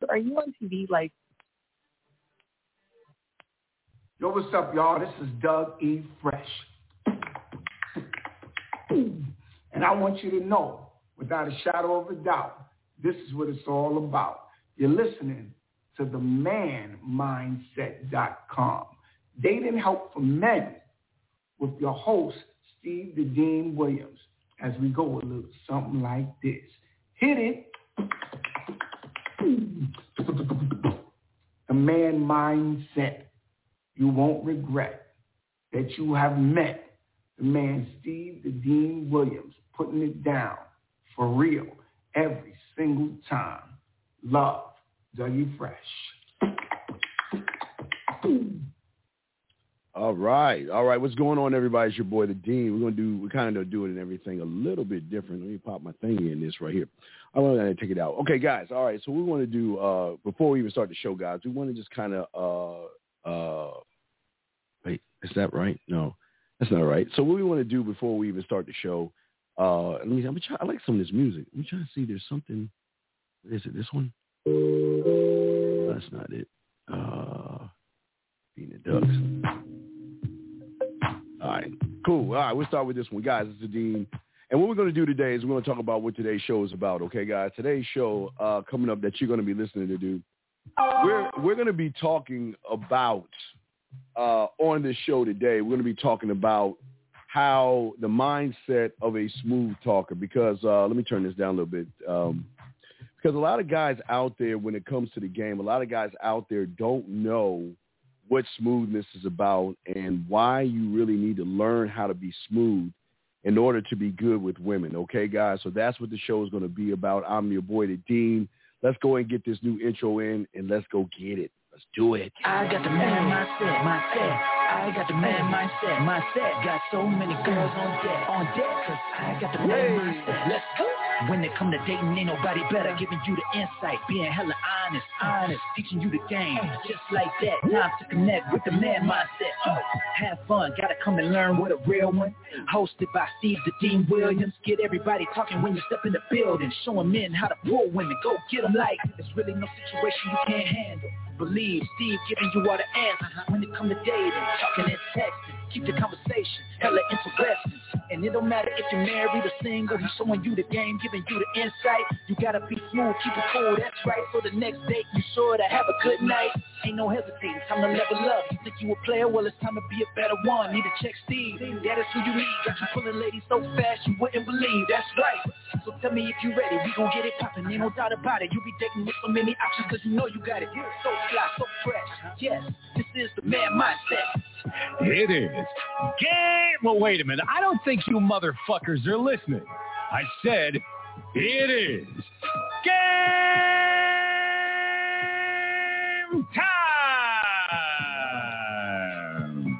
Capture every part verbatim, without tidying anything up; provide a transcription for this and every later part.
are you on T V like? Yo, what's up, y'all? This is Doug E. Fresh. And I want you to know, without a shadow of a doubt, this is what it's all about. You're listening to the man mindset dot com. Dating help for men with your host, Steve the Dean Williams, as we go a little something like this. Hit it. The man mindset. You won't regret that you have met the man Steve the Dean Williams, putting it down for real every single time. Love, Dougie Fresh. All right, all right. What's going on, everybody? It's your boy, the Dean. We're gonna do, we're kind of doing everything a little bit different. Let me pop my thing in this right here. I want to take it out. Okay, guys. All right. So we want to do uh, before we even start the show, guys. We want to just kind of. Uh, Uh, wait, is that right? No, that's not right. So what we want to do before we even start the show, uh, let me, I'm try, I like some of this music. Let me try to see. There's something. Is it this one? That's not it. Uh, Being the Ducks. All right, cool. All right, we'll start with this one, guys. It's the Dean. And what we're going to do today is we're going to talk about what today's show is about. Okay, guys. Today's show uh, coming up that you're going to be listening to do. We're we're going to be talking about uh, on this show today. We're going to be talking about how the mindset of a smooth talker. Because uh, let me turn this down a little bit. Um, because a lot of guys out there, when it comes to the game, a lot of guys out there don't know what smoothness is about and why you really need to learn how to be smooth in order to be good with women. Okay, guys. So that's what the show is going to be about. I'm your boy, the Dean. Let's go and get this new intro in, and let's go get it. Let's do it. I got the man mindset, mindset. I got the man mindset, mindset. Got so many girls on deck, on deck, cause I got the man mindset. Let's go. When it come to dating, ain't nobody better. Giving you the insight, being hella honest, honest. Teaching you the game, just like that. Time to connect with the man mindset. Uh, have fun, gotta come and learn what a real one. Hosted by Steve the Dean Williams. Get everybody talking when you step in the building. Showing men how to pull women, go get them like. There's really no situation you can't handle. Believe Steve giving you all the answers. When it come to dating, talking and texting. Keep the conversation hella interesting. And it don't matter if you're married or single. He's showing you the game, giving you the insight. You gotta be smooth, keep it cool, that's right. For the next date, you sure to have a good night. Ain't no hesitating, time to level up. You think you a player? Well, it's time to be a better one. Need to check Steve, that is who you need. Got you pulling ladies so fast you wouldn't believe, that's right. So tell me if you ready, we gon' get it poppin'. Ain't no doubt about it. You be dating with so many options cause you know you got it. So fly, so fresh. Yes, this is the man mindset. It is. Game. Well, wait a minute. I don't think you motherfuckers are listening. I said it is game time.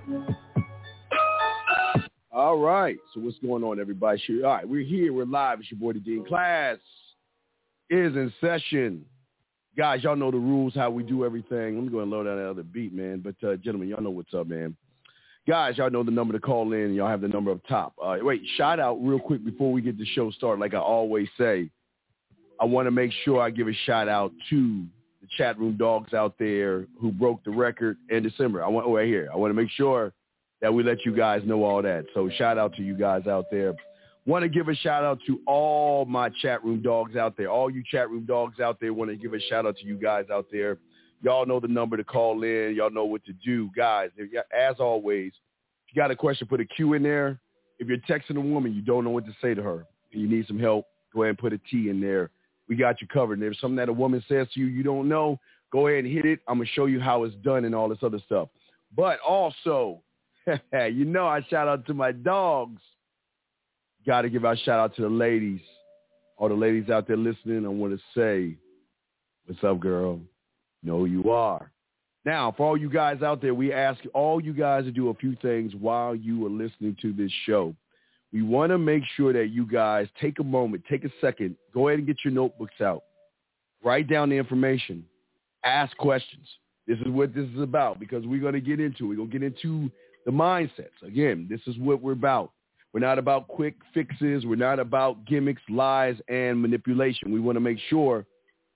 All right. So what's going on, everybody? All right, we're here. We're live. It's your boy, the Dean. Class is in session. Guys, y'all know the rules, how we do everything. Let me go and load down that other beat, man. But, uh, gentlemen, y'all know what's up, man. Guys, y'all know the number to call in. Y'all have the number up top. Uh, wait, shout out real quick before we get the show started. Like I always say, I want to make sure I give a shout out to the chat room dogs out there who broke the record in December. I want, oh, right here. I want to make sure that we let you guys know all that. So shout out to you guys out there. Want to give a shout out to all my chat room dogs out there. All you chat room dogs out there, want to give a shout out to you guys out there. Y'all know the number to call in. Y'all know what to do. Guys, as always, if you got a question, put a Q in there. If you're texting a woman, you don't know what to say to her, and you need some help, go ahead and put a T in there. We got you covered. And if there's something that a woman says to you you don't know, go ahead and hit it. I'm going to show you how it's done and all this other stuff. But also, you know I shout out to my dogs. Got to give our shout out to the ladies. All the ladies out there listening, I want to say, what's up, girl? Know who you are. Now, for all you guys out there, we ask all you guys to do a few things while you are listening to this show. We want to make sure that you guys take a moment, take a second, go ahead and get your notebooks out. Write down the information. Ask questions. This is what this is about because we're going to get into it. We're going to get into the mindsets. Again, this is what we're about. We're not about quick fixes. We're not about gimmicks, lies, and manipulation. We want to make sure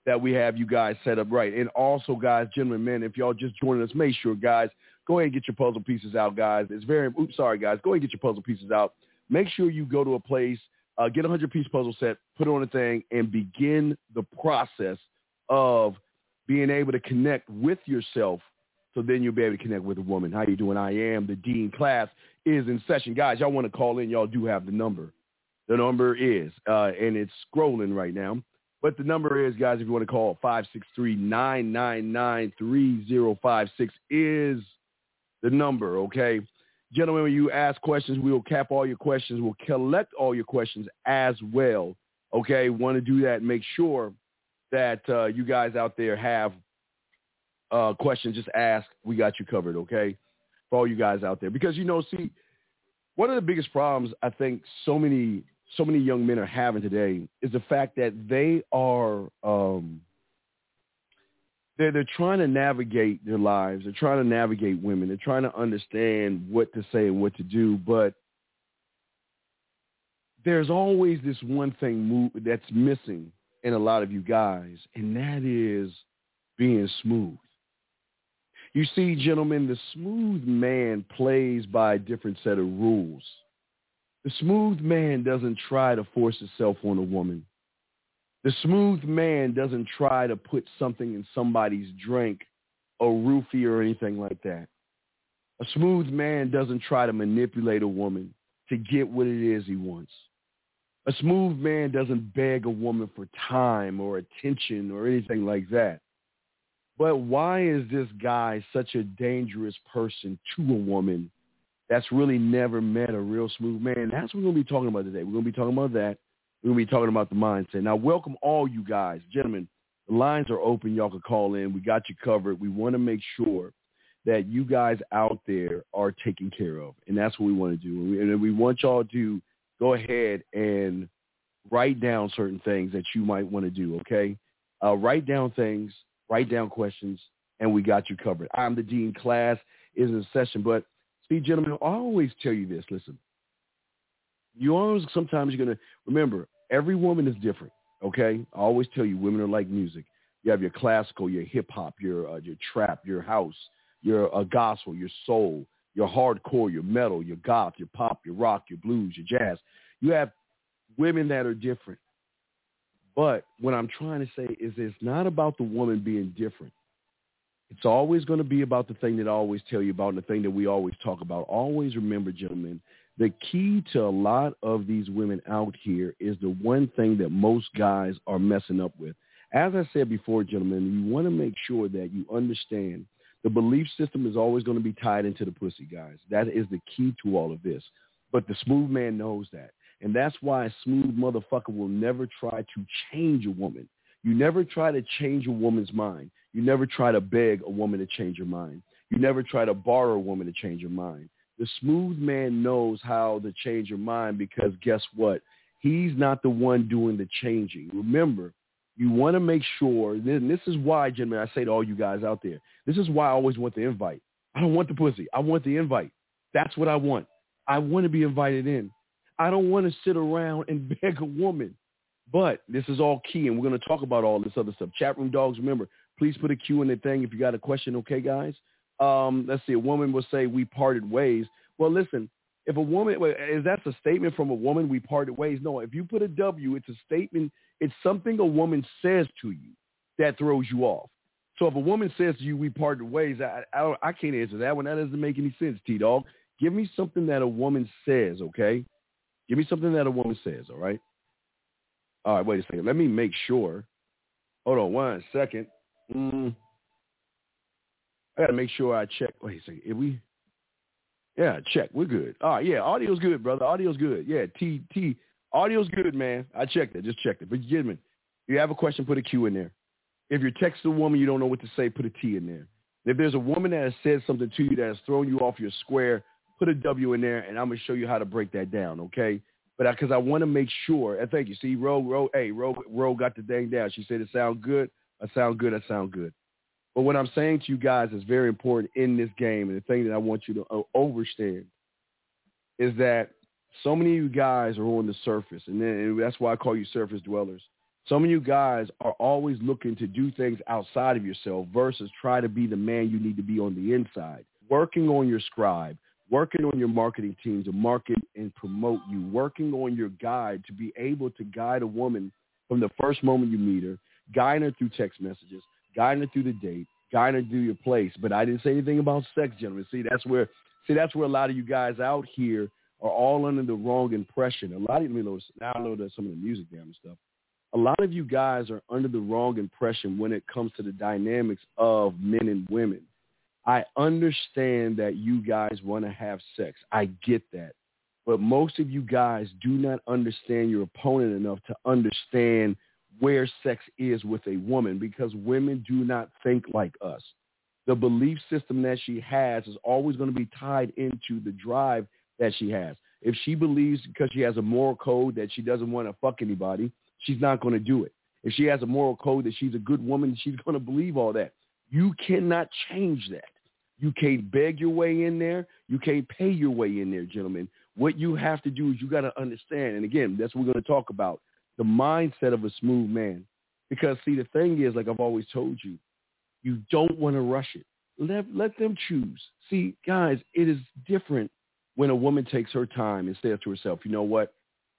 that we have you guys set up right. And also, guys, gentlemen, men, if y'all just joining us, make sure, guys, go ahead and get your puzzle pieces out, guys. It's very, oops, sorry, guys. Go ahead and get your puzzle pieces out. Make sure you go to a place, uh, get a hundred-piece puzzle set, put it on a thing, and begin the process of being able to connect with yourself, so then you'll be able to connect with a woman. How you doing? I am. The Dean class is in session. Guys, y'all want to call in, y'all do have the number. The number is, uh, and it's scrolling right now, but the number is, guys, if you want to call, five six three, nine nine nine, three zero five six is the number, okay? Gentlemen, when you ask questions, we will cap all your questions. We'll collect all your questions as well, okay? Want to do that and make sure that uh, you guys out there have uh, questions. Just ask. We got you covered, okay, for all you guys out there. Because, you know, see, one of the biggest problems I think so many so many young men are having today is the fact that they are um, they're, they're trying to navigate their lives. They're trying to navigate women. They're trying to understand what to say and what to do. But there's always this one thing move, that's missing in a lot of you guys, and that is being smooth. You see, gentlemen, the smooth man plays by a different set of rules. The smooth man doesn't try to force himself on a woman. The smooth man doesn't try to put something in somebody's drink, a roofie or anything like that. A smooth man doesn't try to manipulate a woman to get what it is he wants. A smooth man doesn't beg a woman for time or attention or anything like that. But why is this guy such a dangerous person to a woman that's really never met a real smooth man? That's what we're going to be talking about today. We're going to be talking about that. We're going to be talking about the mindset. Now, welcome all you guys. Gentlemen, the lines are open. Y'all can call in. We got you covered. We want to make sure that you guys out there are taken care of, and that's what we want to do. And we, and we want y'all to go ahead and write down certain things that you might want to do, okay? Uh, write down things, write down questions, and we got you covered. I'm the Dean. Class is in session. But, see, gentlemen, I always tell you this. Listen, you always sometimes you're going to remember, every woman is different, okay? I always tell you women are like music. You have your classical, your hip-hop, your uh, your trap, your house, your uh, gospel, your soul, your hardcore, your metal, your goth, your pop, your rock, your blues, your jazz. You have women that are different. But what I'm trying to say is it's not about the woman being different. It's always going to be about the thing that I always tell you about and the thing that we always talk about. Always remember, gentlemen, the key to a lot of these women out here is the one thing that most guys are messing up with. As I said before, gentlemen, you want to make sure that you understand the belief system is always going to be tied into the pussy, guys. That is the key to all of this. But the smooth man knows that. And that's why a smooth motherfucker will never try to change a woman. You never try to change a woman's mind. You never try to beg a woman to change her mind. You never try to borrow a woman to change her mind. The smooth man knows how to change her mind because guess what? He's not the one doing the changing. Remember, you want to make sure, and this is why, gentlemen, I say to all you guys out there, this is why I always want the invite. I don't want the pussy. I want the invite. That's what I want. I want to be invited in. I don't want to sit around and beg a woman. But this is all key, and we're going to talk about all this other stuff. Chat room dogs, remember, please put a Q in the thing if you got a question, okay, guys? Um, let's see. A woman will say, we parted ways. Well, listen, if a woman, is that a statement from a woman, we parted ways? No, if you put a W, it's a statement. It's something a woman says to you that throws you off. So if a woman says to you, we parted ways, I, I, don't, I can't answer that one. That doesn't make any sense, T-Dog. Give me something that a woman says, okay? Give me something that a woman says, all right? All right, wait a second. Let me make sure. Hold on one second. Mm. I got to make sure I check. Wait a second. If we, yeah, check. We're good. All right, yeah, audio's good, brother. Audio's good. Yeah, T, T, audio's good, man. I checked it. Just checked it. But gentlemen, if you have a question, put a Q in there. If you're texting a woman, you don't know what to say, put a T in there. If there's a woman that has said something to you that has thrown you off your square, put a W in there, and I'm going to show you how to break that down, okay? But because I, I want to make sure, and thank you. See, Ro, Ro, hey, Ro, Ro got the thing down. She said it sound good. I sound good. I sound good. But what I'm saying to you guys is very important in this game, and the thing that I want you to uh, understand is that so many of you guys are on the surface, and, then, and that's why I call you surface dwellers. Some of you guys are always looking to do things outside of yourself versus try to be the man you need to be on the inside. Working on your scribe, working on your marketing team to market and promote you, working on your guide to be able to guide a woman from the first moment you meet her, guiding her through text messages, guiding her through the date, guiding her through your place. But I didn't say anything about sex, gentlemen. See, that's where see that's where a lot of you guys out here are all under the wrong impression. A lot of you, now I know there's some of the music down and stuff. A lot of you guys are under the wrong impression when it comes to the dynamics of men and women. I understand that you guys want to have sex. I get that. But most of you guys do not understand your opponent enough to understand where sex is with a woman, because women do not think like us. The belief system that she has is always going to be tied into the drive that she has. If she believes because she has a moral code that she doesn't want to fuck anybody, she's not going to do it. If she has a moral code that she's a good woman, she's going to believe all that. You cannot change that. You can't beg your way in there. You can't pay your way in there, gentlemen. What you have to do is you got to understand, and again, that's what we're going to talk about, the mindset of a smooth man. Because, see, the thing is, like I've always told you, you don't want to rush it. Let, let them choose. See, guys, it is different when a woman takes her time and says to herself, you know what?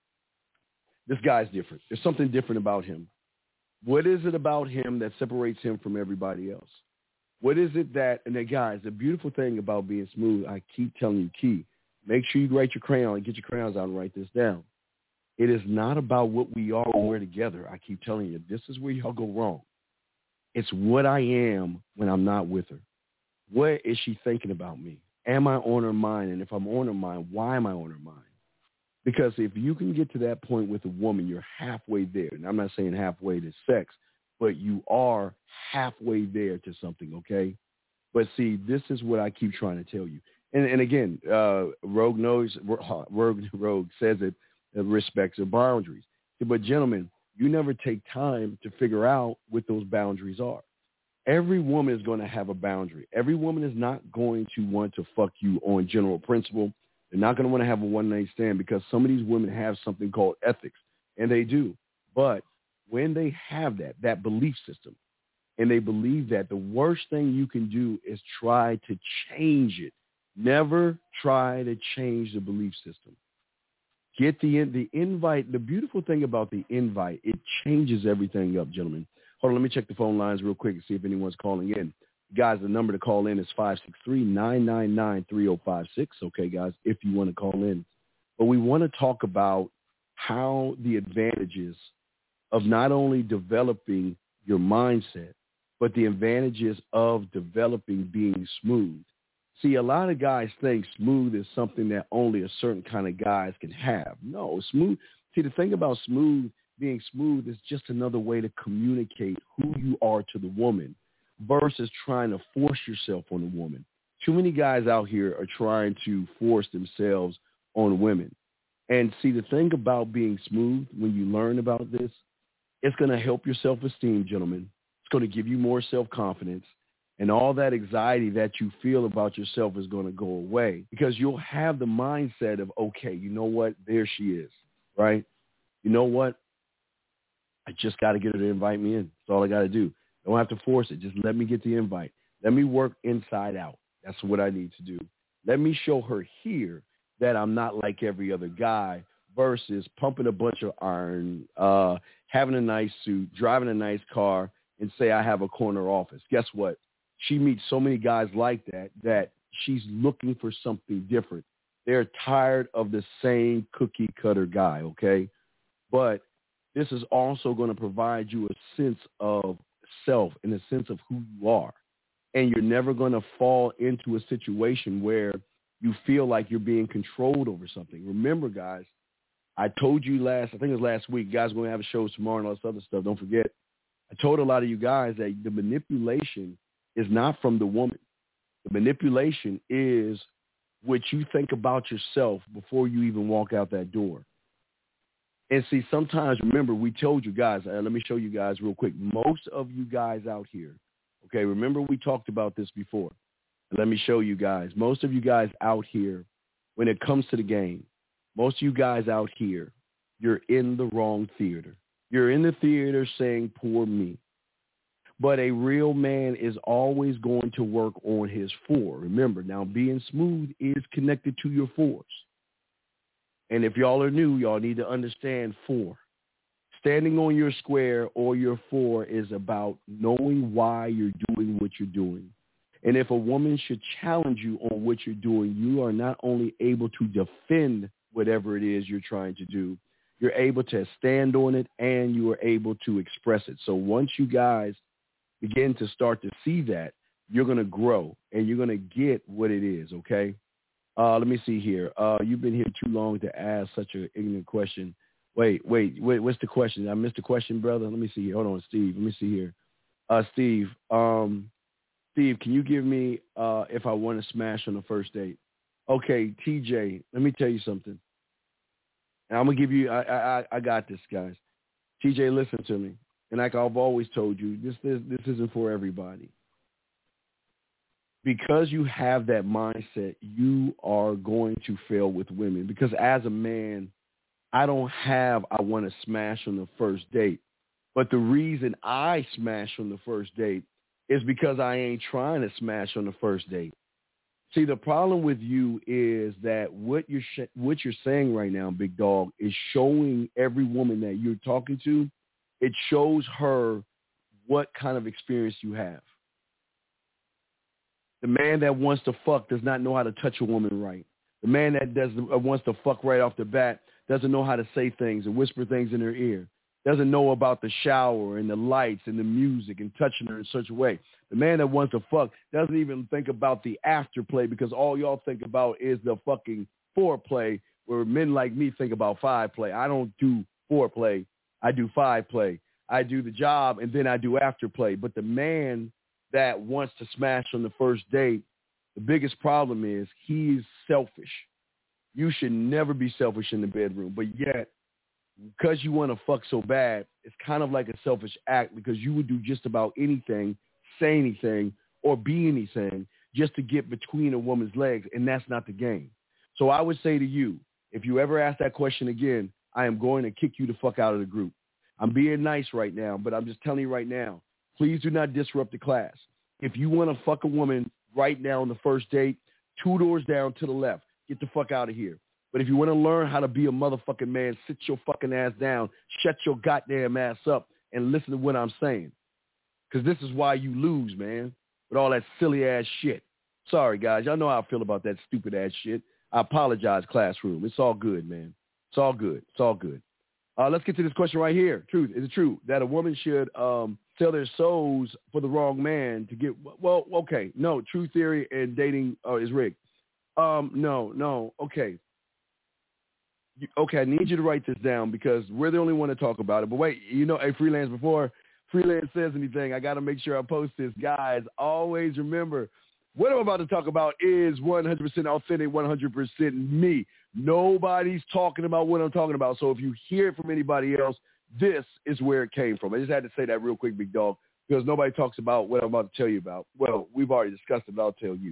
This guy's different. There's something different about him. What is it about him that separates him from everybody else? What is it that, and then guys, the beautiful thing about being smooth, I keep telling you, key, make sure you write your crayon and get your crayons out and write this down. It is not about what we are when we're together. I keep telling you, this is where y'all go wrong. It's what I am when I'm not with her. What is she thinking about me? Am I on her mind? And if I'm on her mind, why am I on her mind? Because if you can get to that point with a woman, you're halfway there. And I'm not saying halfway to sex, but you are halfway there to something, okay? But see, this is what I keep trying to tell you. And, and again, uh, Rogue knows, Rogue, Rogue says it, it respects her boundaries. But gentlemen, you never take time to figure out what those boundaries are. Every woman is going to have a boundary. Every woman is not going to want to fuck you on general principle. They're not going to want to have a one-night stand, because some of these women have something called ethics, and they do. But when they have that, that belief system, and they believe that, the worst thing you can do is try to change it. Never try to change the belief system. Get the the invite. The beautiful thing about the invite, it changes everything up, gentlemen. Hold on, let me check the phone lines real quick and see if anyone's calling in. Guys, the number to call in is five six three, nine nine nine, three oh five six. Okay, guys, if you want to call in. But we want to talk about how the advantages of not only developing your mindset, but the advantages of developing being smooth. See, a lot of guys think smooth is something that only a certain kind of guys can have. No, smooth. See, the thing about smooth, being smooth, is just another way to communicate who you are to the woman versus trying to force yourself on a woman. Too many guys out here are trying to force themselves on women. And see, the thing about being smooth, when you learn about this, it's going to help your self-esteem, gentlemen. It's going to give you more self-confidence. And all that anxiety that you feel about yourself is going to go away, because you'll have the mindset of, okay, you know what? There she is, right? You know what? I just got to get her to invite me in. That's all I got to do. I don't have to force it. Just let me get the invite. Let me work inside out. That's what I need to do. Let me show her here that I'm not like every other guy versus pumping a bunch of iron, uh, having a nice suit, driving a nice car, and say I have a corner office. Guess what? She meets so many guys like that that she's looking for something different. They're tired of the same cookie cutter guy, okay? But this is also going to provide you a sense of self and a sense of who you are. And you're never going to fall into a situation where you feel like you're being controlled over something. Remember, guys, I told you last, I think it was last week, guys, we're going to have a show tomorrow and all this other stuff. Don't forget, I told a lot of you guys that the manipulation is not from the woman. The manipulation is what you think about yourself before you even walk out that door. And see, sometimes, remember, we told you guys, uh, let me show you guys real quick. Most of you guys out here, okay, remember we talked about this before. Let me show you guys. Most of you guys out here, when it comes to the game, most of you guys out here, you're in the wrong theater. You're in the theater saying, poor me. But a real man is always going to work on his four. Remember, now being smooth is connected to your fours. And if y'all are new, y'all need to understand four. Standing on your square or your four is about knowing why you're doing what you're doing. And if a woman should challenge you on what you're doing, you are not only able to defend whatever it is you're trying to do, you're able to stand on it and you are able to express it. So once you guys begin to start to see that, you're going to grow and you're going to get what it is, okay? Uh, let me see here. Uh, you've been here too long to ask such an ignorant question. Wait, wait, wait, what's the question? I missed the question, brother. Let me see here. Hold on, Steve. Let me see here. Uh, Steve, um, Steve, can you give me uh, if I want to smash on the first date? Okay, T J, let me tell you something. And I'm going to give you, I, I, I got this, guys. T J, listen to me. And like I've always told you, this, this, this isn't for everybody. Because you have that mindset, you are going to fail with women. Because as a man, I don't have, I want to smash on the first date. But the reason I smash on the first date is because I ain't trying to smash on the first date. See, the problem with you is that what you're sh- what you're saying right now, big dog, is showing every woman that you're talking to, it shows her what kind of experience you have. The man that wants to fuck does not know how to touch a woman right. The man that does uh, wants to fuck right off the bat doesn't know how to say things and whisper things in her ear. Doesn't know about the shower and the lights and the music and touching her in such a way. The man that wants to fuck doesn't even think about the afterplay because all y'all think about is the fucking foreplay, where men like me think about five play. I don't do foreplay. I do five play. I do the job and then I do afterplay. But the man that wants to smash on the first date, the biggest problem is he's selfish. You should never be selfish in the bedroom, but yet, because you want to fuck so bad, it's kind of like a selfish act because you would do just about anything, say anything, or be anything just to get between a woman's legs, and that's not the game. So I would say to you, if you ever ask that question again, I am going to kick you the fuck out of the group. I'm being nice right now, but I'm just telling you right now, please do not disrupt the class. If you want to fuck a woman right now on the first date, two doors down to the left, get the fuck out of here. But if you want to learn how to be a motherfucking man, sit your fucking ass down, shut your goddamn ass up, and listen to what I'm saying. Because this is why you lose, man, with all that silly ass shit. Sorry, guys. Y'all know how I feel about that stupid ass shit. I apologize, classroom. It's all good, man. It's all good. It's all good. Uh, let's get to this question right here. Truth. Is it true that a woman should um, sell their souls for the wrong man to get, well, okay. No, true theory and dating uh, is rigged. Um, no, no. Okay. Okay, I need you to write this down because we're the only one to talk about it. But wait, you know, hey, Freelance, before Freelance says anything, I got to make sure I post this. Guys, always remember, what I'm about to talk about is one hundred percent authentic, one hundred percent me. Nobody's talking about what I'm talking about. So if you hear it from anybody else, this is where it came from. I just had to say that real quick, big dog, because nobody talks about what I'm about to tell you about. Well, we've already discussed it, but I'll tell you.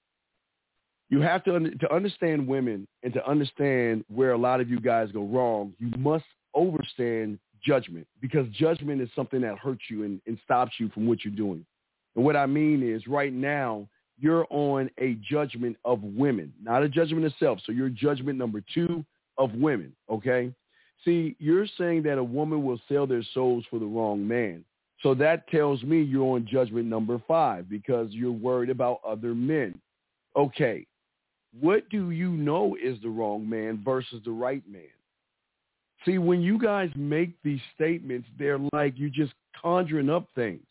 You have to, to understand women and to understand where a lot of you guys go wrong, you must understand judgment because judgment is something that hurts you and, and stops you from what you're doing. And what I mean is right now, you're on a judgment of women, not a judgment of self. So you're judgment number two of women, okay? See, you're saying that a woman will sell their souls for the wrong man. So that tells me you're on judgment number five because you're worried about other men. Okay. What do you know is the wrong man versus the right man? See, when you guys make these statements, they're like you're just conjuring up things.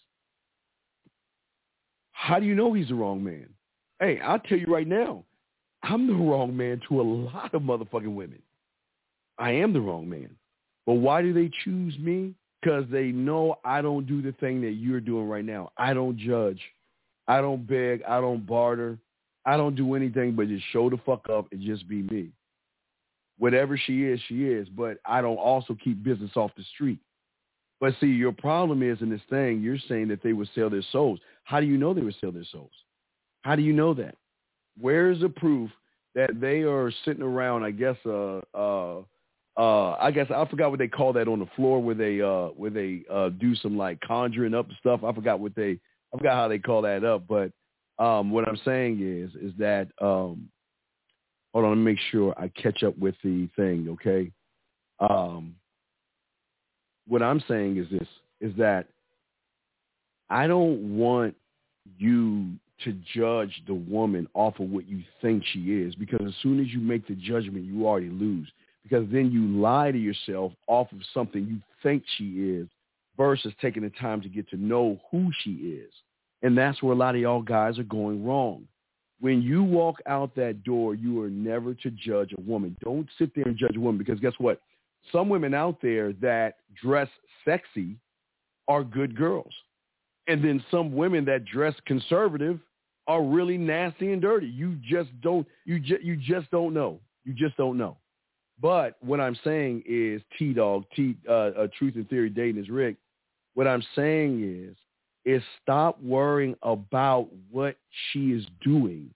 How do you know he's the wrong man? Hey, I'll tell you right now, I'm the wrong man to a lot of motherfucking women. I am the wrong man. But why do they choose me? Because they know I don't do the thing that you're doing right now. I don't judge. I don't beg. I don't barter. I don't do anything but just show the fuck up and just be me. Whatever she is, she is. But I don't also keep business off the street. But see, your problem is in this thing, you're saying that they would sell their souls. How do you know they would sell their souls? How do you know that? Where is the proof that they are sitting around, I guess, a, a, uh, I guess I forgot what they call that on the floor where they uh, where they uh, do some like conjuring up stuff. I forgot what they I forgot how they call that up. But um, what I'm saying is is that um, hold on, let me make sure I catch up with the thing. Okay. Um, what I'm saying is this, is that I don't want you to judge the woman off of what you think she is, because as soon as you make the judgment, you already lose, because then you lie to yourself off of something you think she is versus taking the time to get to know who she is. And that's where a lot of y'all guys are going wrong. When you walk out that door, you are never to judge a woman. Don't sit there and judge a woman, because guess what? Some women out there that dress sexy are good girls. And then some women that dress conservative are really nasty and dirty. You just don't, you, ju- you just don't know. You just don't know. But what I'm saying is, T-Dog, T, uh, uh, Truth and Theory Dating is Rick. What I'm saying is, is stop worrying about what she is doing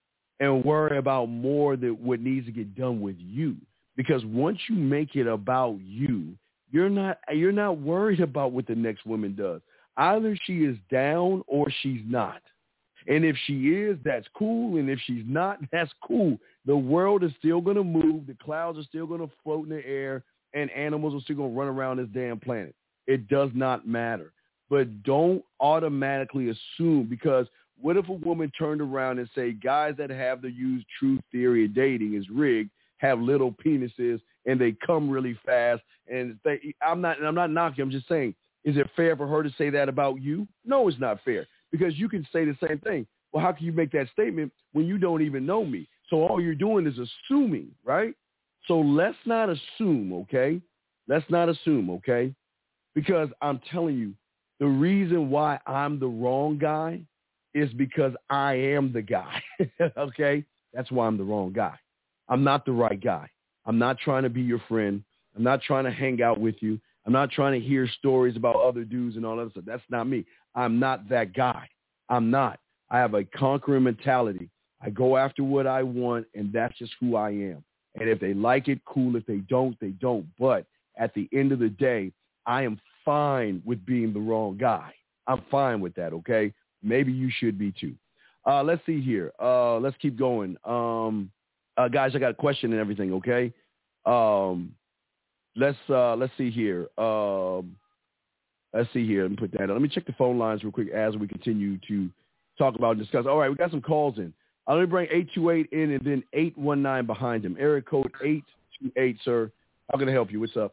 and worry about more than what needs to get done with you. Because once you make it about you, you're not you're not worried about what the next woman does. Either she is down or she's not. And if she is, that's cool. And if she's not, that's cool. The world is still going to move. The clouds are still going to float in the air, and animals are still going to run around this damn planet. It does not matter. But don't automatically assume, because what if a woman turned around and say guys that have the use Truth Theory of Dating is rigged, have little penises, and they come really fast, and they, I'm not, and I'm not knocking. I'm just saying, is it fair for her to say that about you? No, it's not fair, because you can say the same thing. Well, how can you make that statement when you don't even know me? So all you're doing is assuming, right? So let's not assume, okay? Let's not assume, okay? Because I'm telling you, the reason why I'm the wrong guy is because I am the guy, okay? That's why I'm the wrong guy. I'm not the right guy. I'm not trying to be your friend. I'm not trying to hang out with you. I'm not trying to hear stories about other dudes and all that stuff. That's not me. I'm not that guy. I'm not. I have a conquering mentality. I go after what I want, and that's just who I am. And if they like it, cool. If they don't, they don't. But at the end of the day, I am fine with being the wrong guy. I'm fine with that, okay? Maybe you should be too. Uh, let's see here. Uh, let's keep going. Um, uh, guys, I got a question and everything, okay? Um, let's uh, let's see here. Um, let's see here. Let me put that on. Let me check the phone lines real quick as we continue to talk about and discuss. All right, we got some calls in. Uh, let me bring eight two eight in and then eight one nine behind him. Area code eight two eight, sir. How can I help you? What's up?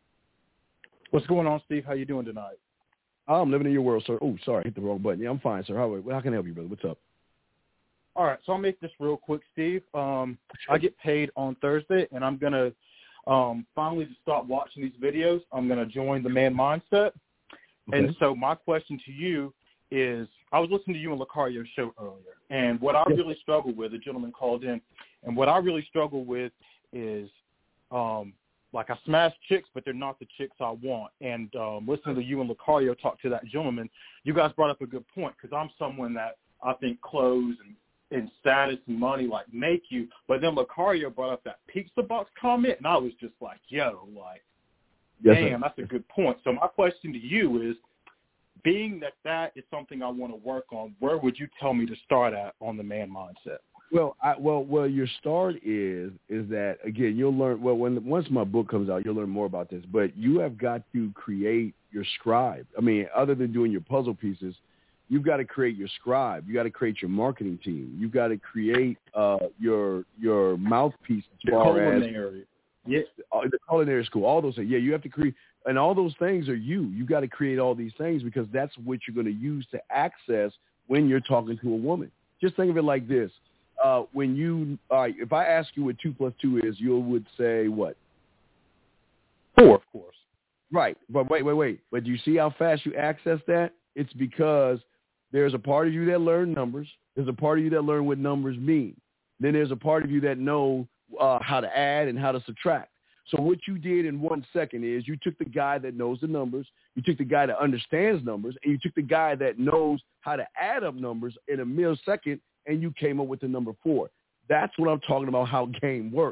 What's going on, Steve? How you doing tonight? I'm living in your world, sir. Oh, sorry, I hit the wrong button. Yeah, I'm fine, sir. How, how can I help you, brother? What's up? All right, so I'll make this real quick, Steve. Um, I get paid on Thursday, and I'm going to um, finally just stop watching these videos. I'm going to join the Man Mindset. Okay. And so my question to you is, I was listening to you and Lucario's show earlier, and what I yes. really struggle with, a gentleman called in, and what I really struggle with is, um, like, I smash chicks, but they're not the chicks I want. And um, listening to you and Lucario talk to that gentleman, you guys brought up a good point, because I'm someone that I think clothes and, and status and money, like, make you. But then Lucario brought up that pizza box comment, and I was just like, yo, like, yes, damn, sir. That's a good point. So my question to you is, being that that is something I want to work on, where would you tell me to start at on the Man Mindset? Well, I, well, well, your start is is that, again, you'll learn. Well, when once my book comes out, you'll learn more about this. But you have got to create your scribe. I mean, other than doing your puzzle pieces, you've got to create your scribe. You got to create your marketing team. You've got to create uh, your your mouthpiece as far as yes, the culinary school. All those things. Yeah, you have to create, and all those things are you. You got to create all these things, because that's what you're going to use to access when you're talking to a woman. Just think of it like this. Uh, when you, uh, if I ask you what two plus two is, you would say what? Four, of course. Right. But wait, wait, wait. But do you see how fast you access that? It's because there's a part of you that learn numbers. There's a part of you that learn what numbers mean. Then there's a part of you that know uh, how to add and how to subtract. So what you did in one second is you took the guy that knows the numbers, you took the guy that understands numbers, and you took the guy that knows how to add up numbers in a millisecond, and you came up with the number four. That's what I'm talking about, how game works.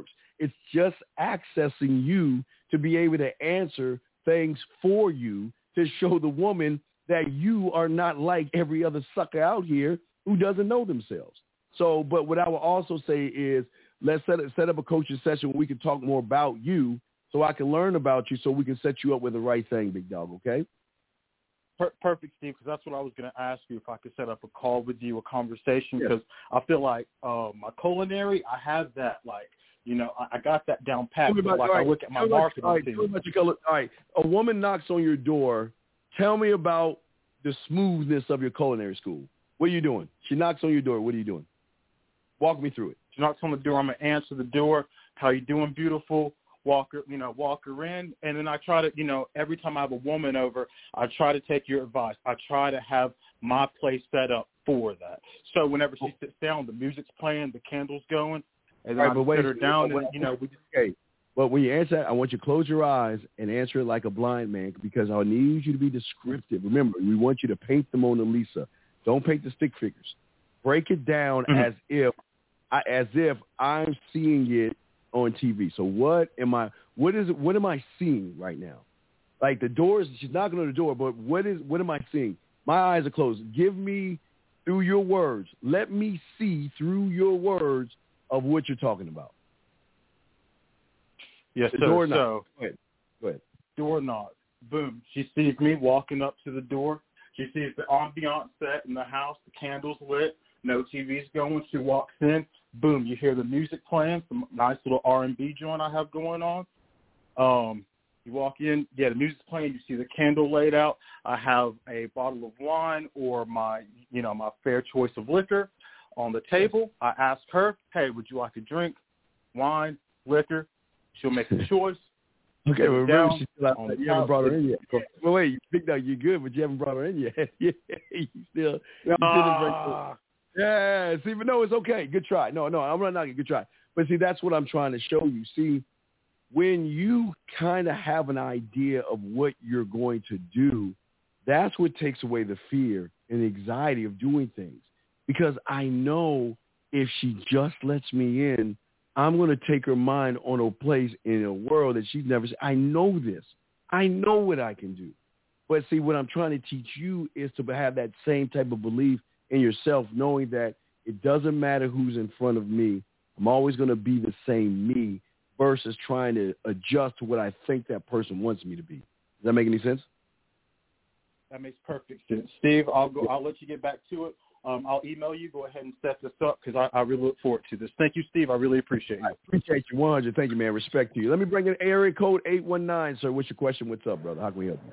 It's just accessing you to be able to answer things for you to show the woman that you are not like every other sucker out here who doesn't know themselves. So, but what I will also say is let's set, set up a coaching session where we can talk more about you so I can learn about you so we can set you up with the right thing, big dog, okay? Per- perfect, Steve, because that's what I was going to ask you, if I could set up a call with you, a conversation, because yeah. I feel like uh, my culinary, I have that, like, you know, I, I got that down pat. So like right, I look at my marketing all right, team. About your color, all right, a woman knocks on your door. Tell me about the smoothness of your culinary school. What are you doing? She knocks on your door. What are you doing? Walk me through it. She knocks on the door. I'm going to answer the door. How you doing, beautiful? Walk her, you know, walk her in. And then I try to, you know, every time I have a woman over, I try to take your advice. I try to have my place set up for that. So whenever she sits down, the music's playing, the candle's going, and then right, I just sit her down and, you know, we just... Okay. But when you answer that, I want you to close your eyes and answer it like a blind man because I need you to be descriptive. Remember, we want you to paint the Mona Lisa. Don't paint the stick figures. Break it down mm-hmm. as if as if I'm seeing it on T V. So what am I what is what am I seeing right now? Like the doors, she's knocking on the door, but what is what am I seeing? My eyes are closed. Give me through your words. Let me see through your words of what you're talking about. Yes, the sir. Door knock. So, go ahead. Go ahead. Door knock. Boom. She sees me walking up to the door. She sees the ambiance set in the house, the candles lit, no T V's going. She walks in. Boom. You hear the music playing, some nice little R and B joint I have going on. Um, you walk in. Yeah, the music's playing. You see the candle laid out. I have a bottle of wine or my, you know, my fair choice of liquor on the table. I ask her, hey, would you like a drink? Wine, liquor. She'll make a choice. Okay, well, remember, she's still out. You haven't brought her in yet. Well, wait, you picked out you're good, but you haven't brought her in yet. you still, you ah. Yeah, see, but no, it's okay. Good try. No, no, I'm not knocking. Good try. But see, that's what I'm trying to show you. See, when you kind of have an idea of what you're going to do, that's what takes away the fear and the anxiety of doing things. Because I know if she just lets me in, I'm going to take her mind on a place in a world that she's never seen. I know this. I know what I can do. But see, what I'm trying to teach you is to have that same type of belief in yourself, knowing that it doesn't matter who's in front of me. I'm always going to be the same me versus trying to adjust to what I think that person wants me to be. Does that make any sense? That makes perfect sense. Steve, I'll go. I'll let you get back to it. Um, I'll email you. Go ahead and set this up because I, I really look forward to this. Thank you, Steve. I really appreciate you. I appreciate you, one hundred. Thank you, man. Respect to you. Let me bring in area code eight one nine, sir. What's your question? What's up, brother? How can we help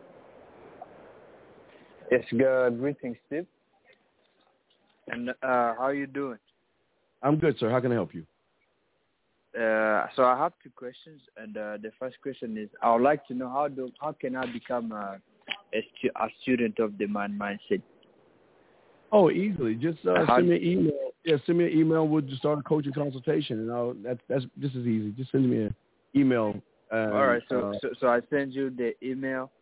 you? Yes, good. Greetings, Steve. And uh, how are you doing? I'm good, sir. How can I help you? Uh, so I have two questions, and uh, the first question is, I would like to know how do how can I become a, a, stu- a student of the Man Mindset? Oh, easily. Just uh, send me an email. Yeah, send me an email. We'll just start a coaching consultation, and I'll, that's that's this is easy. Just send me an email. Um, All right. So, uh, so so I send you the email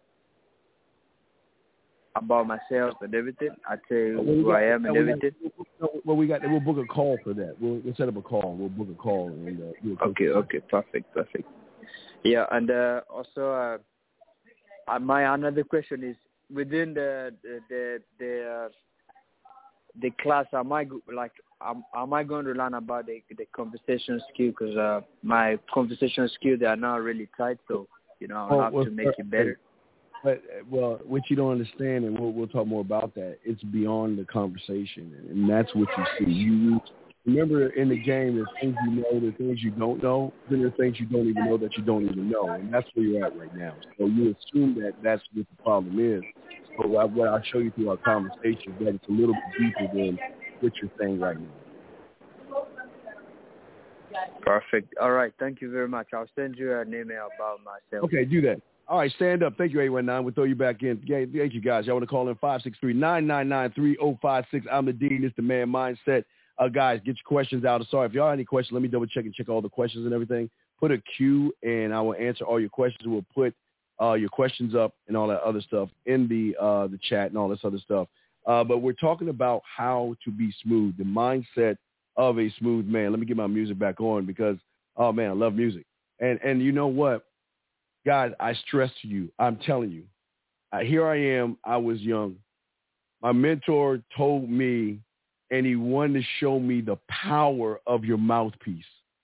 about myself and everything. I tell you who got, I am and everything. Got, well, we got. We'll book a call for that. We'll, we'll set up a call. We'll book a call. And, uh, do a okay. Okay. Perfect. Perfect. Yeah, and uh, also uh, my another question is within the the the. the uh, The class, am I like? Am, am I going to learn about the the conversation skill? Because uh, my conversation skill they are now really tight, so you know I'll oh, have well, to make it better. But well, what you don't understand, and we'll we'll talk more about that. It's beyond the conversation, and that's what you see. You remember in the game, there's things you know, there's things you don't know, then there's things you don't even know that you don't even know, and that's where you're at right now. So you assume that that's what the problem is. But what I'll show you through our conversation is that it's a little bit deeper than what you're saying right now. Perfect. All right. Thank you very much. I'll send you an email about myself. Okay, do that. All right, stand up. Thank you, eight one nine. We'll throw you back in. Yeah, thank you, guys. Y'all want to call in five six three, nine nine nine, three oh five six. I'm the Dean. It's the Man Mindset. Uh, guys, get your questions out. Sorry, if y'all have any questions, let me double check and check all the questions and everything. Put a Q, and I will answer all your questions. We'll put Uh, your questions up and all that other stuff in the uh, the chat and all this other stuff. Uh, but we're talking about how to be smooth, the mindset of a smooth man. Let me get my music back on because Oh, man, I love music. And and you know what? Guys, I stress to you, I'm telling you, uh, here I am. I was young. My mentor told me, and he wanted to show me the power of your mouthpiece.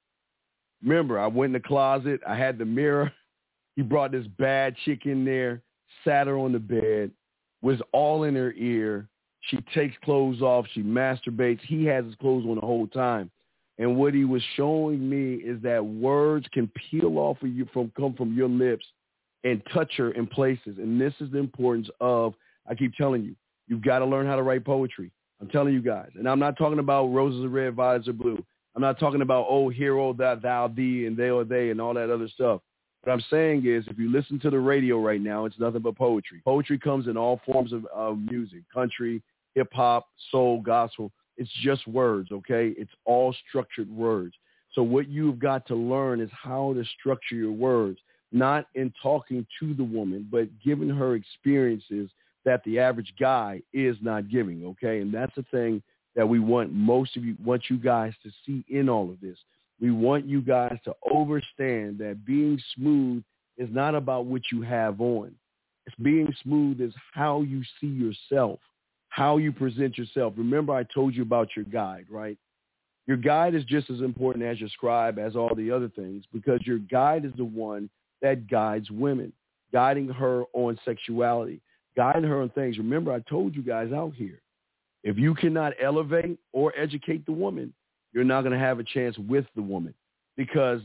Remember, I went in the closet. I had the mirror. He brought this bad chick in there, sat her on the bed, was all in her ear. She takes clothes off. She masturbates. He has his clothes on the whole time. And what he was showing me is that words can peel off of you from come from your lips and touch her in places. And this is the importance of, I keep telling you, you've got to learn how to write poetry. I'm telling you guys. And I'm not talking about roses are red, violets are blue. I'm not talking about, oh, hero, that thou, thee, and they or they, and all that other stuff. What I'm saying is, if you listen to the radio right now, it's nothing but poetry. Poetry comes in all forms of, of music, country, hip-hop, soul, gospel. It's just words, okay? It's all structured words. So what you've got to learn is how to structure your words, not in talking to the woman, but giving her experiences that the average guy is not giving, okay? And that's the thing that we want most of you, want you guys to see in all of this. We want you guys to understand that being smooth is not about what you have on. It's being smooth is how you see yourself, how you present yourself. Remember, I told you about your guide, right? Your guide is just as important as your scribe, as all the other things, because your guide is the one that guides women, guiding her on sexuality, guiding her on things. Remember, I told you guys out here, if you cannot elevate or educate the woman, you're not going to have a chance with the woman, because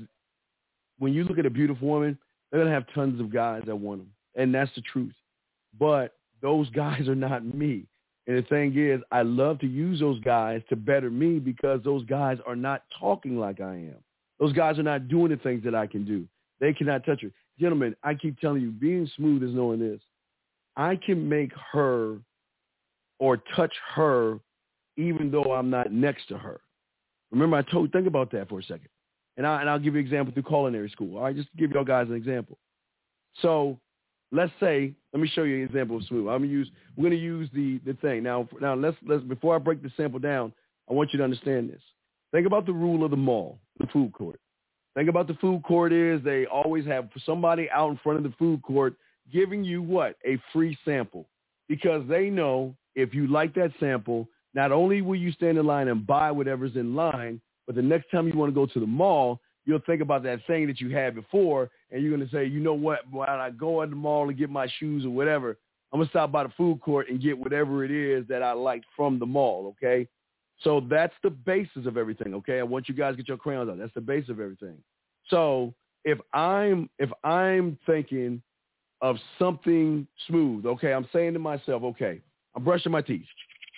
when you look at a beautiful woman, they're going to have tons of guys that want them, and that's the truth. But those guys are not me. And the thing is, I love to use those guys to better me, because those guys are not talking like I am. Those guys are not doing the things that I can do. They cannot touch her. Gentlemen, I keep telling you, being smooth is knowing this. I can make her or touch her even though I'm not next to her. Remember, I told you, think about that for a second. And, I, and I'll give you an example through culinary school. All right, just to give y'all guys an example. So let's say, let me show you an example of smooth. I'm gonna use, we're going to use the, the thing. Now, now let's, let's, before I break the sample down, I want you to understand this. Think about the rule of the mall, the food court. Think about the food court is they always have somebody out in front of the food court giving you what? A free sample. Because they know if you like that sample, not only will you stand in line and buy whatever's in line, but the next time you want to go to the mall, you'll think about that thing that you had before, and you're going to say, you know what, when I go at the mall to get my shoes or whatever, I'm going to stop by the food court and get whatever it is that I like from the mall, okay? So that's the basis of everything, okay? I want you guys to get your crayons out. That's the base of everything. So if I'm if I'm thinking of something smooth, okay, I'm saying to myself, okay, I'm brushing my teeth.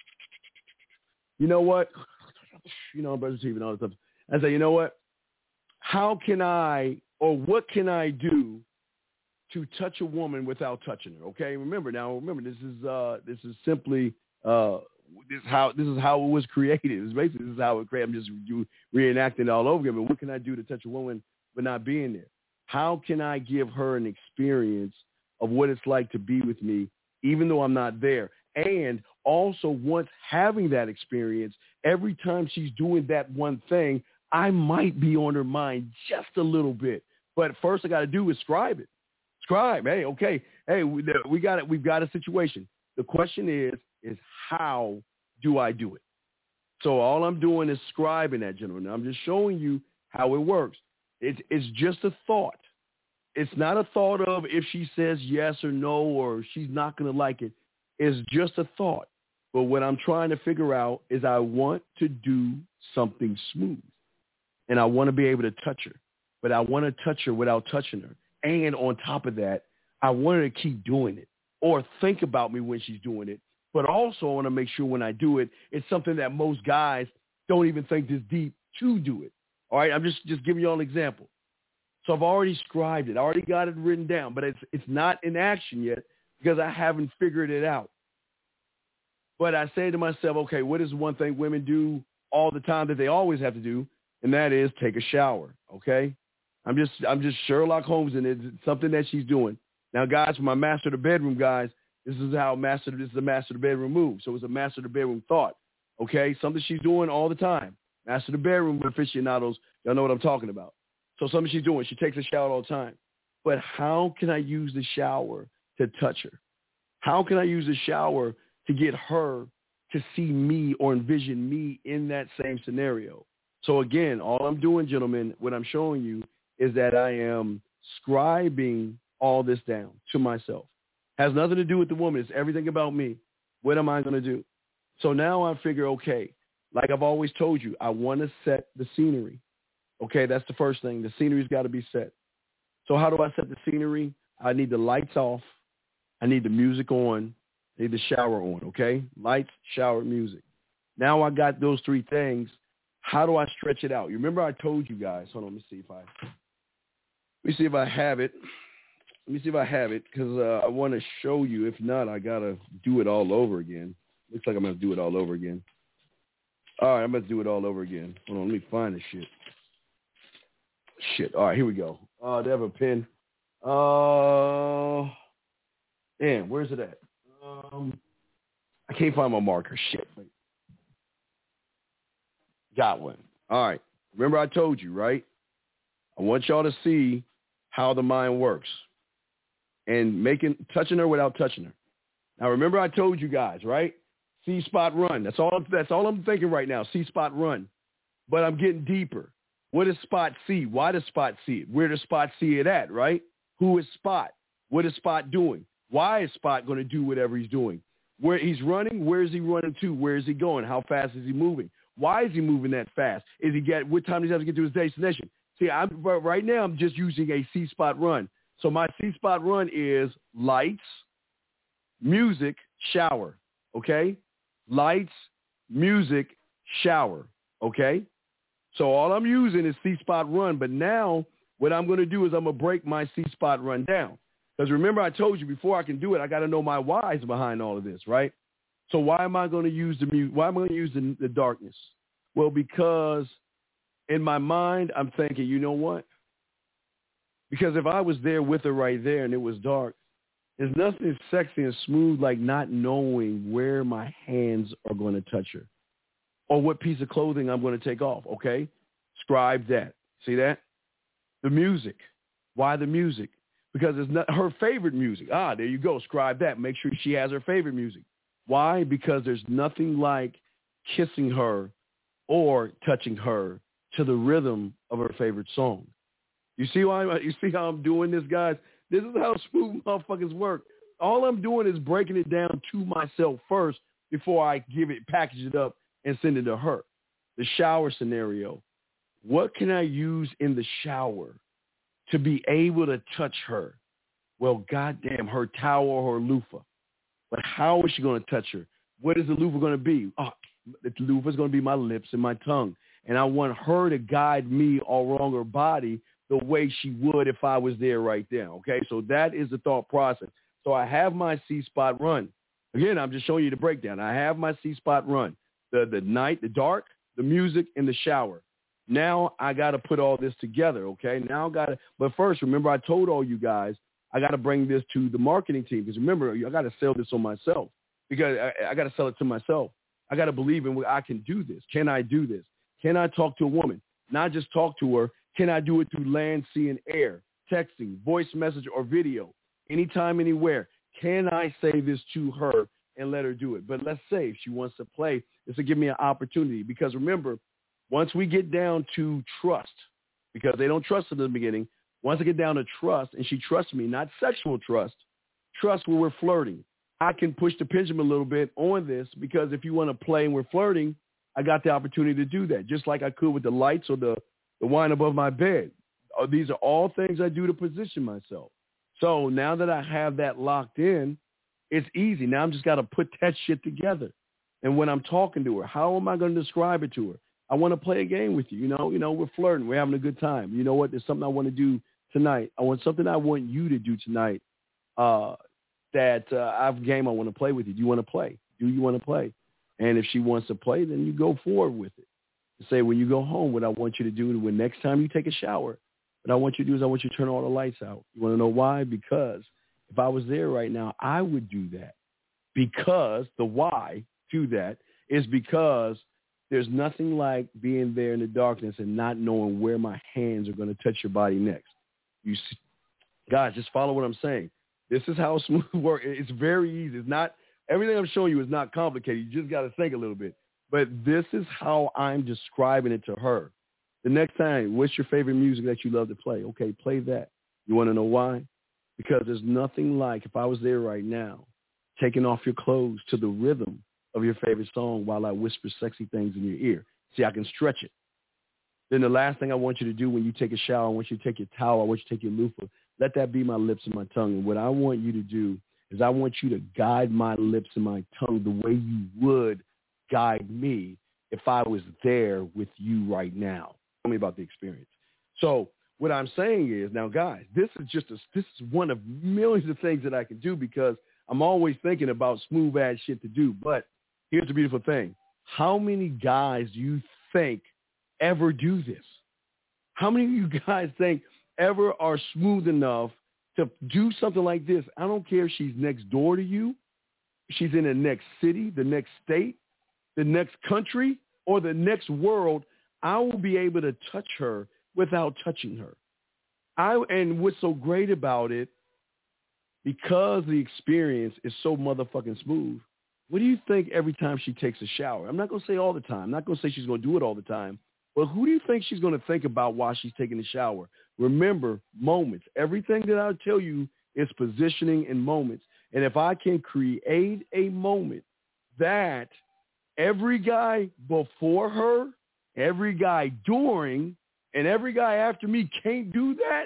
You know what? You know, I'm brushing teeth and all this stuff. I say, you know what? How can I, or what can I do to touch a woman without touching her? Okay, remember now. Remember, this is uh, this is simply uh, this is how this is how it was created. It's basically this is how it was created. I'm just re- reenacting it all over again. But what can I do to touch a woman but not being there? How can I give her an experience of what it's like to be with me, even though I'm not there? And also, once having that experience, every time she's doing that one thing, I might be on her mind just a little bit. But first I got to do is scribe it. Scribe, hey, okay, hey, we, we got it. We've got a situation. The question is, is how do I do it? So all I'm doing is scribing that, gentlemen. I'm just showing you how it works. It's, it's just a thought. It's not a thought of if she says yes or no or she's not going to like it. It's just a thought. But what I'm trying to figure out is I want to do something smooth. And I want to be able to touch her. But I want to touch her without touching her. And on top of that, I want her to keep doing it or think about me when she's doing it. But also I want to make sure when I do it, it's something that most guys don't even think this deep to do it. All right, I'm just, just giving you all an example. So I've already scribed it. I already got it written down, but it's it's not in action yet because I haven't figured it out. But I say to myself, okay, what is one thing women do all the time that they always have to do, and that is take a shower, okay? I'm just I'm just Sherlock Holmes, and it's something that she's doing. Now, guys, for my master of the bedroom guys, this is how master this is a master of the bedroom move. So it's a master of the bedroom thought, okay? Something she's doing all the time. Master of the bedroom aficionados, y'all know what I'm talking about. So something she's doing, she takes a shower all the time. But how can I use the shower to touch her? How can I use the shower to get her to see me or envision me in that same scenario? So again, all I'm doing, gentlemen, what I'm showing you is that I am scribing all this down to myself. Has nothing to do with the woman. It's everything about me. What am I going to do? So now I figure, okay, like I've always told you, I want to set the scenery. Okay, that's the first thing. The scenery's got to be set. So how do I set the scenery? I need the lights off. I need the music on. I need the shower on, okay? Lights, shower, music. Now I got those three things. How do I stretch it out? You remember I told you guys. Hold on, let me see if I let me see if I have it. Let me see if I have it because uh, I want to show you. If not, I got to do it all over again. Looks like I'm going to do it all over again. All right, I'm going to do it all over again. Hold on, let me find this shit. Shit. All right, here we go. Uh, do I have a pen? Uh, damn, where's it at? Um, I can't find my marker. Shit. Got one. All right. Remember I told you, right? I want y'all to see how the mind works and making touching her without touching her. Now, remember I told you guys, right? See spot run. That's all. That's all I'm thinking right now. See spot run. But I'm getting deeper. What does Spot see? Why does Spot see it? Where does Spot see it at, right? Who is Spot? What is Spot doing? Why is Spot going to do whatever he's doing? Where he's running, where is he running to? Where is he going? How fast is he moving? Why is he moving that fast? Is he get what time does he have to get to his destination? See, I'm right now I'm just using a C spot run. So my C spot run is lights, music, shower. Okay? Lights, music, shower. Okay? So all I'm using is C-spot run, but now what I'm going to do is I'm going to break my C-spot run down. Because remember I told you before I can do it, I got to know my whys behind all of this, right? So why am I going to use the mu- why am I going to use the, the darkness? Well, because in my mind I'm thinking, you know what? Because if I was there with her right there and it was dark, there's nothing sexy and smooth like not knowing where my hands are going to touch her. Or what piece of clothing I'm going to take off, okay? Scribe that. See that? The music. Why the music? Because it's not her favorite music. Ah, there you go. Scribe that. Make sure she has her favorite music. Why? Because there's nothing like kissing her or touching her to the rhythm of her favorite song. You see why? You see how I'm doing this, guys? This is how smooth motherfuckers work. All I'm doing is breaking it down to myself first before I give it, package it up, and send it to her. The shower scenario. What can I use in the shower to be able to touch her? Well, goddamn, her towel or her loofah. But how is she going to touch her? What is the loofah going to be? Oh, the loofah is going to be my lips and my tongue. And I want her to guide me all along her body the way she would if I was there right there. Okay, so that is the thought process. So I have my C-spot run. Again, I'm just showing you the breakdown. I have my C-spot run. The the night, the dark, the music, and the shower. Now I got to put all this together, okay? Now I got to, but first, remember I told all you guys, I got to bring this to the marketing team because remember, I got to sell this on myself because I, I got to sell it to myself. I got to believe in I can do this. Can I do this? Can I talk to a woman? Not just talk to her. Can I do it through land, sea, and air, texting, voice message, or video, anytime, anywhere? Can I say this to her and let her do it? But let's say if she wants to play, this will give me an opportunity because remember, once we get down to trust, because they don't trust in the beginning, once I get down to trust and she trusts me, not sexual trust, trust where we're flirting, I can push the pendulum a little bit on this because if you want to play and we're flirting, I got the opportunity to do that, just like I could with the lights or the, the wine above my bed. These are all things I do to position myself. So now that I have that locked in, it's easy. Now I'm just got to put that shit together. And when I'm talking to her, how am I going to describe it to her? I want to play a game with you. You know, you know, we're flirting. We're having a good time. You know what? There's something I want to do tonight. I want something I want you to do tonight uh, that uh, I have a game I want to play with you. Do you want to play? Do you want to play? And if she wants to play, then you go forward with it. Say, when you go home, what I want you to do, when next time you take a shower, what I want you to do is I want you to turn all the lights out. You want to know why? Because if I was there right now, I would do that. Because the why to that is because there's nothing like being there in the darkness and not knowing where my hands are going to touch your body next. You see, guys, just follow what I'm saying. This is how smooth work. It's very easy. It's not, everything I'm showing you is not complicated. You just got to think a little bit. But this is how I'm describing it to her. The next time, what's your favorite music that you love to play? Okay, play that. You want to know why? Because there's nothing like, if I was there right now, taking off your clothes to the rhythm of your favorite song while I whisper sexy things in your ear. See, I can stretch it. Then the last thing I want you to do when you take a shower, I want you to take your towel, I want you to take your loofah, let that be my lips and my tongue. And what I want you to do is I want you to guide my lips and my tongue the way you would guide me if I was there with you right now. Tell me about the experience. So what I'm saying is, now, guys, this is just a, this is one of millions of things that I can do because I'm always thinking about smooth-ass shit to do. But here's the beautiful thing. How many guys do you think ever do this? How many of you guys think ever are smooth enough to do something like this? I don't care if she's next door to you, she's in the next city, the next state, the next country, or the next world. I will be able to touch her without touching her. I and what's so great about it, because the experience is so motherfucking smooth, what do you think every time she takes a shower? I'm not going to say all the time. I'm not going to say she's going to do it all the time. But who do you think she's going to think about while she's taking a shower? Remember, moments. Everything that I'll tell you is positioning and moments. And if I can create a moment that every guy before her, every guy during, and every guy after me can't do that,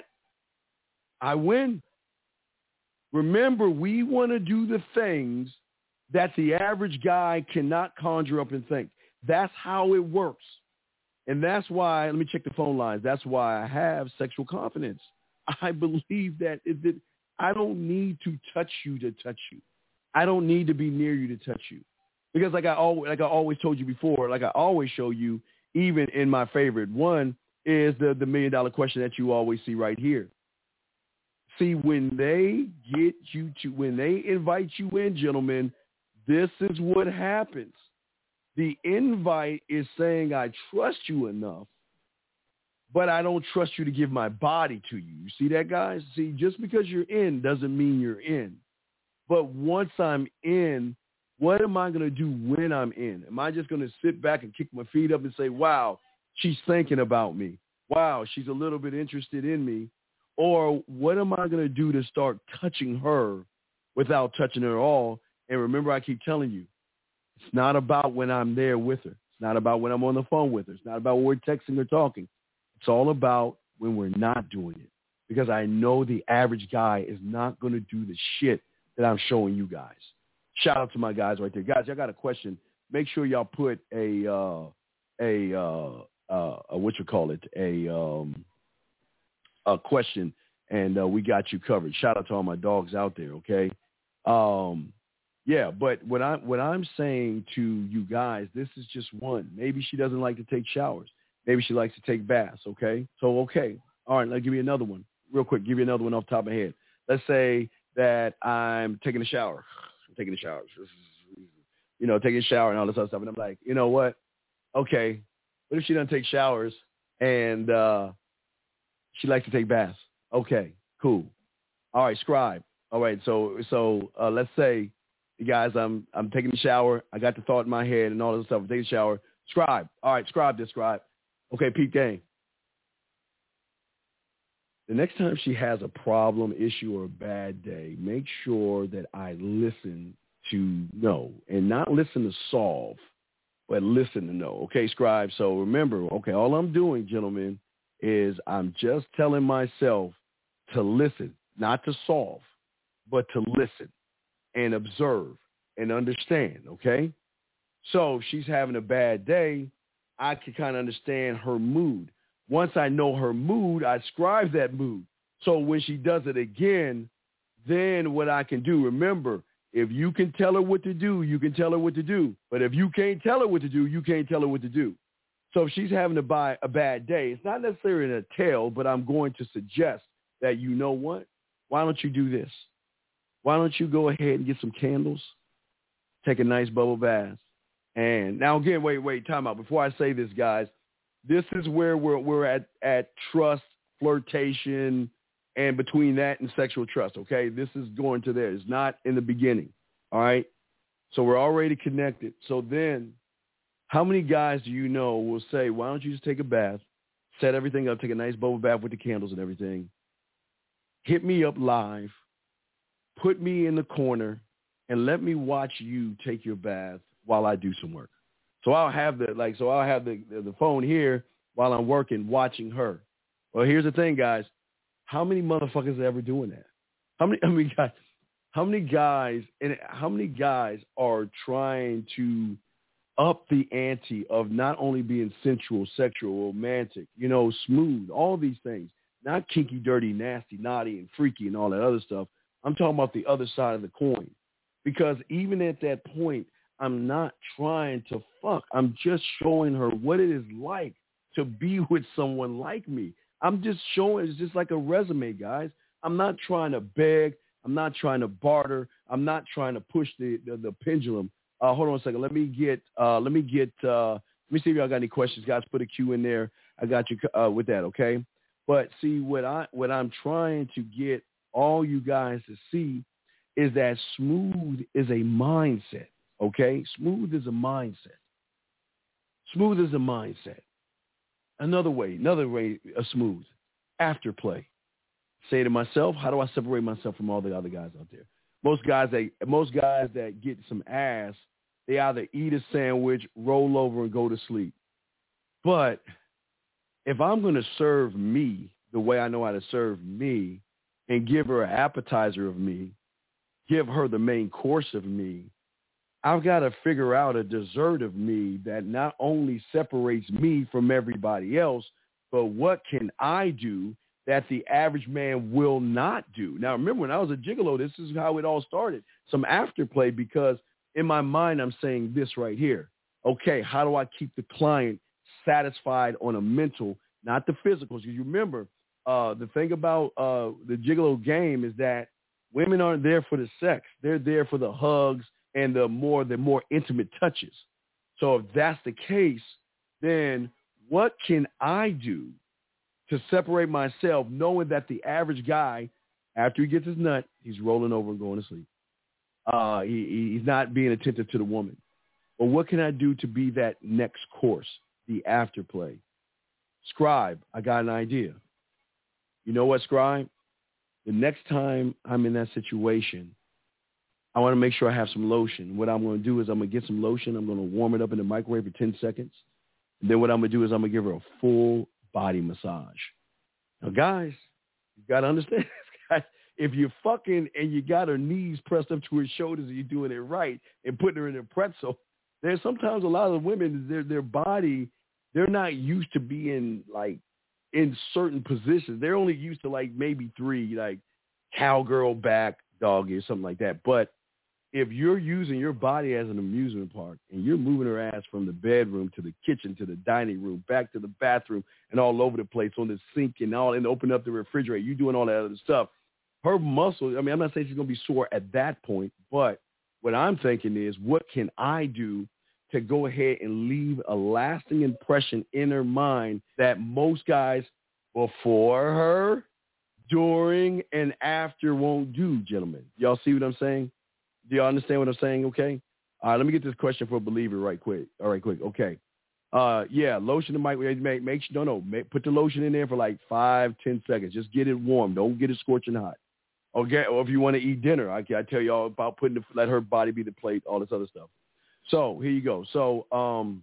I win. Remember, we want to do the things that the average guy cannot conjure up and think. That's how it works. And that's why, let me check the phone lines. That's why I have sexual confidence. I believe that, it, that I don't need to touch you to touch you. I don't need to be near you to touch you. Because like I always, like I always told you before, like I always show you, even in my favorite one, is the, the million dollar question that you always see right here. See, when they get you to, when they invite you in, gentlemen, this is what happens. The invite is saying, I trust you enough, but I don't trust you to give my body to you. You see that, guys? See, just because you're in doesn't mean you're in. But once I'm in, what am I going to do when I'm in? Am I just going to sit back and kick my feet up and say, wow, she's thinking about me. Wow, she's a little bit interested in me. Or what am I going to do to start touching her without touching her at all? And remember, I keep telling you, it's not about when I'm there with her. It's not about when I'm on the phone with her. It's not about when we're texting or talking. It's all about when we're not doing it. Because I know the average guy is not going to do the shit that I'm showing you guys. Shout out to my guys right there. Guys, I got a question. Make sure y'all put a, uh, a, uh, uh, a what you call it, a, um, a question, and uh, we got you covered. Shout out to all my dogs out there, okay? Um, yeah, but what I'm, what I'm saying to you guys, this is just one. Maybe she doesn't like to take showers. Maybe she likes to take baths, okay? So, okay. All right, let's give you another one. Real quick, give you another one off the top of my head. Let's say that I'm taking a shower. I'm taking a shower. You know, taking a shower and all this other stuff. And I'm like, you know what? Okay, what if she doesn't take showers and uh, she likes to take baths? Okay, cool. All right, scribe. All right, so so uh, let's say, guys, I'm I'm taking a shower. I got the thought in my head and all this stuff. I'm taking a shower. Scribe. All right, scribe this, scribe. Okay, Pete Gang. The next time she has a problem, issue, or a bad day, make sure that I listen to know and not listen to solve, but listen to know. Okay, scribe. So remember, okay, all I'm doing, gentlemen, is I'm just telling myself to listen, not to solve, but to listen and observe and understand, okay? So she's having a bad day. I can kind of understand her mood. Once I know her mood, I scribe that mood. So when she does it again, then what I can do, remember, if you can tell her what to do, you can tell her what to do. But if you can't tell her what to do, you can't tell her what to do. So if she's having a, buy, a bad day, it's not necessarily a tell, but I'm going to suggest that, you know what? Why don't you do this? Why don't you go ahead and get some candles, take a nice bubble bath, And now again, wait, wait, time out. Before I say this, guys, this is where we're we're at at trust, flirtation, and between that and sexual trust. Okay, this is going to there. It's not in the beginning. All right. So we're already connected. So then, how many guys do you know will say, "Why don't you just take a bath, set everything up, take a nice bubble bath with the candles and everything, hit me up live, put me in the corner, and let me watch you take your bath while I do some work." So I'll have the like, so I'll have the the phone here while I'm working, watching her. Well, here's the thing, guys. How many motherfuckers are ever doing that? How many? I mean, guys, how many guys and how many guys are trying to up the ante of not only being sensual, sexual, romantic, you know, smooth, all these things, not kinky, dirty, nasty, naughty, and freaky, and all that other stuff. I'm talking about the other side of the coin, because even at that point, I'm not trying to fuck. I'm just showing her what it is like to be with someone like me. I'm just showing, it's just like a resume, guys. I'm not trying to beg. I'm not trying to barter. I'm not trying to push the, the, the pendulum. Uh, hold on a second. Let me get, uh, let me get, uh, let me see if y'all got any questions, guys. Put a Q in there. I got you uh, with that. Okay. But see, what I, what I'm trying to get all you guys to see is that smooth is a mindset. Okay. Smooth is a mindset. Smooth is a mindset. Another way, another way of smooth, afterplay. Say to myself, how do I separate myself from all the other guys out there? Most guys that most guys that get some ass, they either eat a sandwich, roll over, and go to sleep. But if I'm going to serve me the way I know how to serve me and give her an appetizer of me, give her the main course of me, I've got to figure out a dessert of me that not only separates me from everybody else, but what can I do that the average man will not do? Now, remember, when I was a gigolo, this is how it all started. Some afterplay, because in my mind, I'm saying this right here. Okay, how do I keep the client satisfied on a mental, not the physical? Because you remember, uh, the thing about uh, the gigolo game is that women aren't there for the sex. They're there for the hugs and the more the more intimate touches. So if that's the case, then what can I do to separate myself, knowing that the average guy, after he gets his nut, he's rolling over and going to sleep. Uh, he, he's not being attentive to the woman. But what can I do to be that next course, the afterplay? Scribe, I got an idea. You know what, Scribe? The next time I'm in that situation, I want to make sure I have some lotion. What I'm going to do is I'm going to get some lotion. I'm going to warm it up in the microwave for ten seconds. And then what I'm going to do is I'm going to give her a full body massage. Now, guys, you got to understand this, guys. If you're fucking and you got her knees pressed up to her shoulders and you're doing it right and putting her in a pretzel, there's sometimes a lot of women, their their body, they're not used to being like in certain positions. They're only used to like maybe three, like cowgirl back, doggy, or something like that. But if you're using your body as an amusement park and you're moving her ass from the bedroom to the kitchen to the dining room, back to the bathroom and all over the place on the sink and all, and open up the refrigerator, you doing all that other stuff, her muscles, I mean, I'm not saying she's going to be sore at that point, but what I'm thinking is, what can I do to go ahead and leave a lasting impression in her mind that most guys before her, during, and after won't do, gentlemen? Y'all see what I'm saying? Do y'all understand what I'm saying? Okay. All right. Let me get this question for a believer right quick. All right, quick. Okay. Uh, yeah. Lotion in the microwave. Make, make no, no. Make, put the lotion in there for like five, ten seconds. Just get it warm. Don't get it scorching hot. Okay. Or if you want to eat dinner, I, I tell y'all about putting the, let her body be the plate, all this other stuff. So here you go. So, um,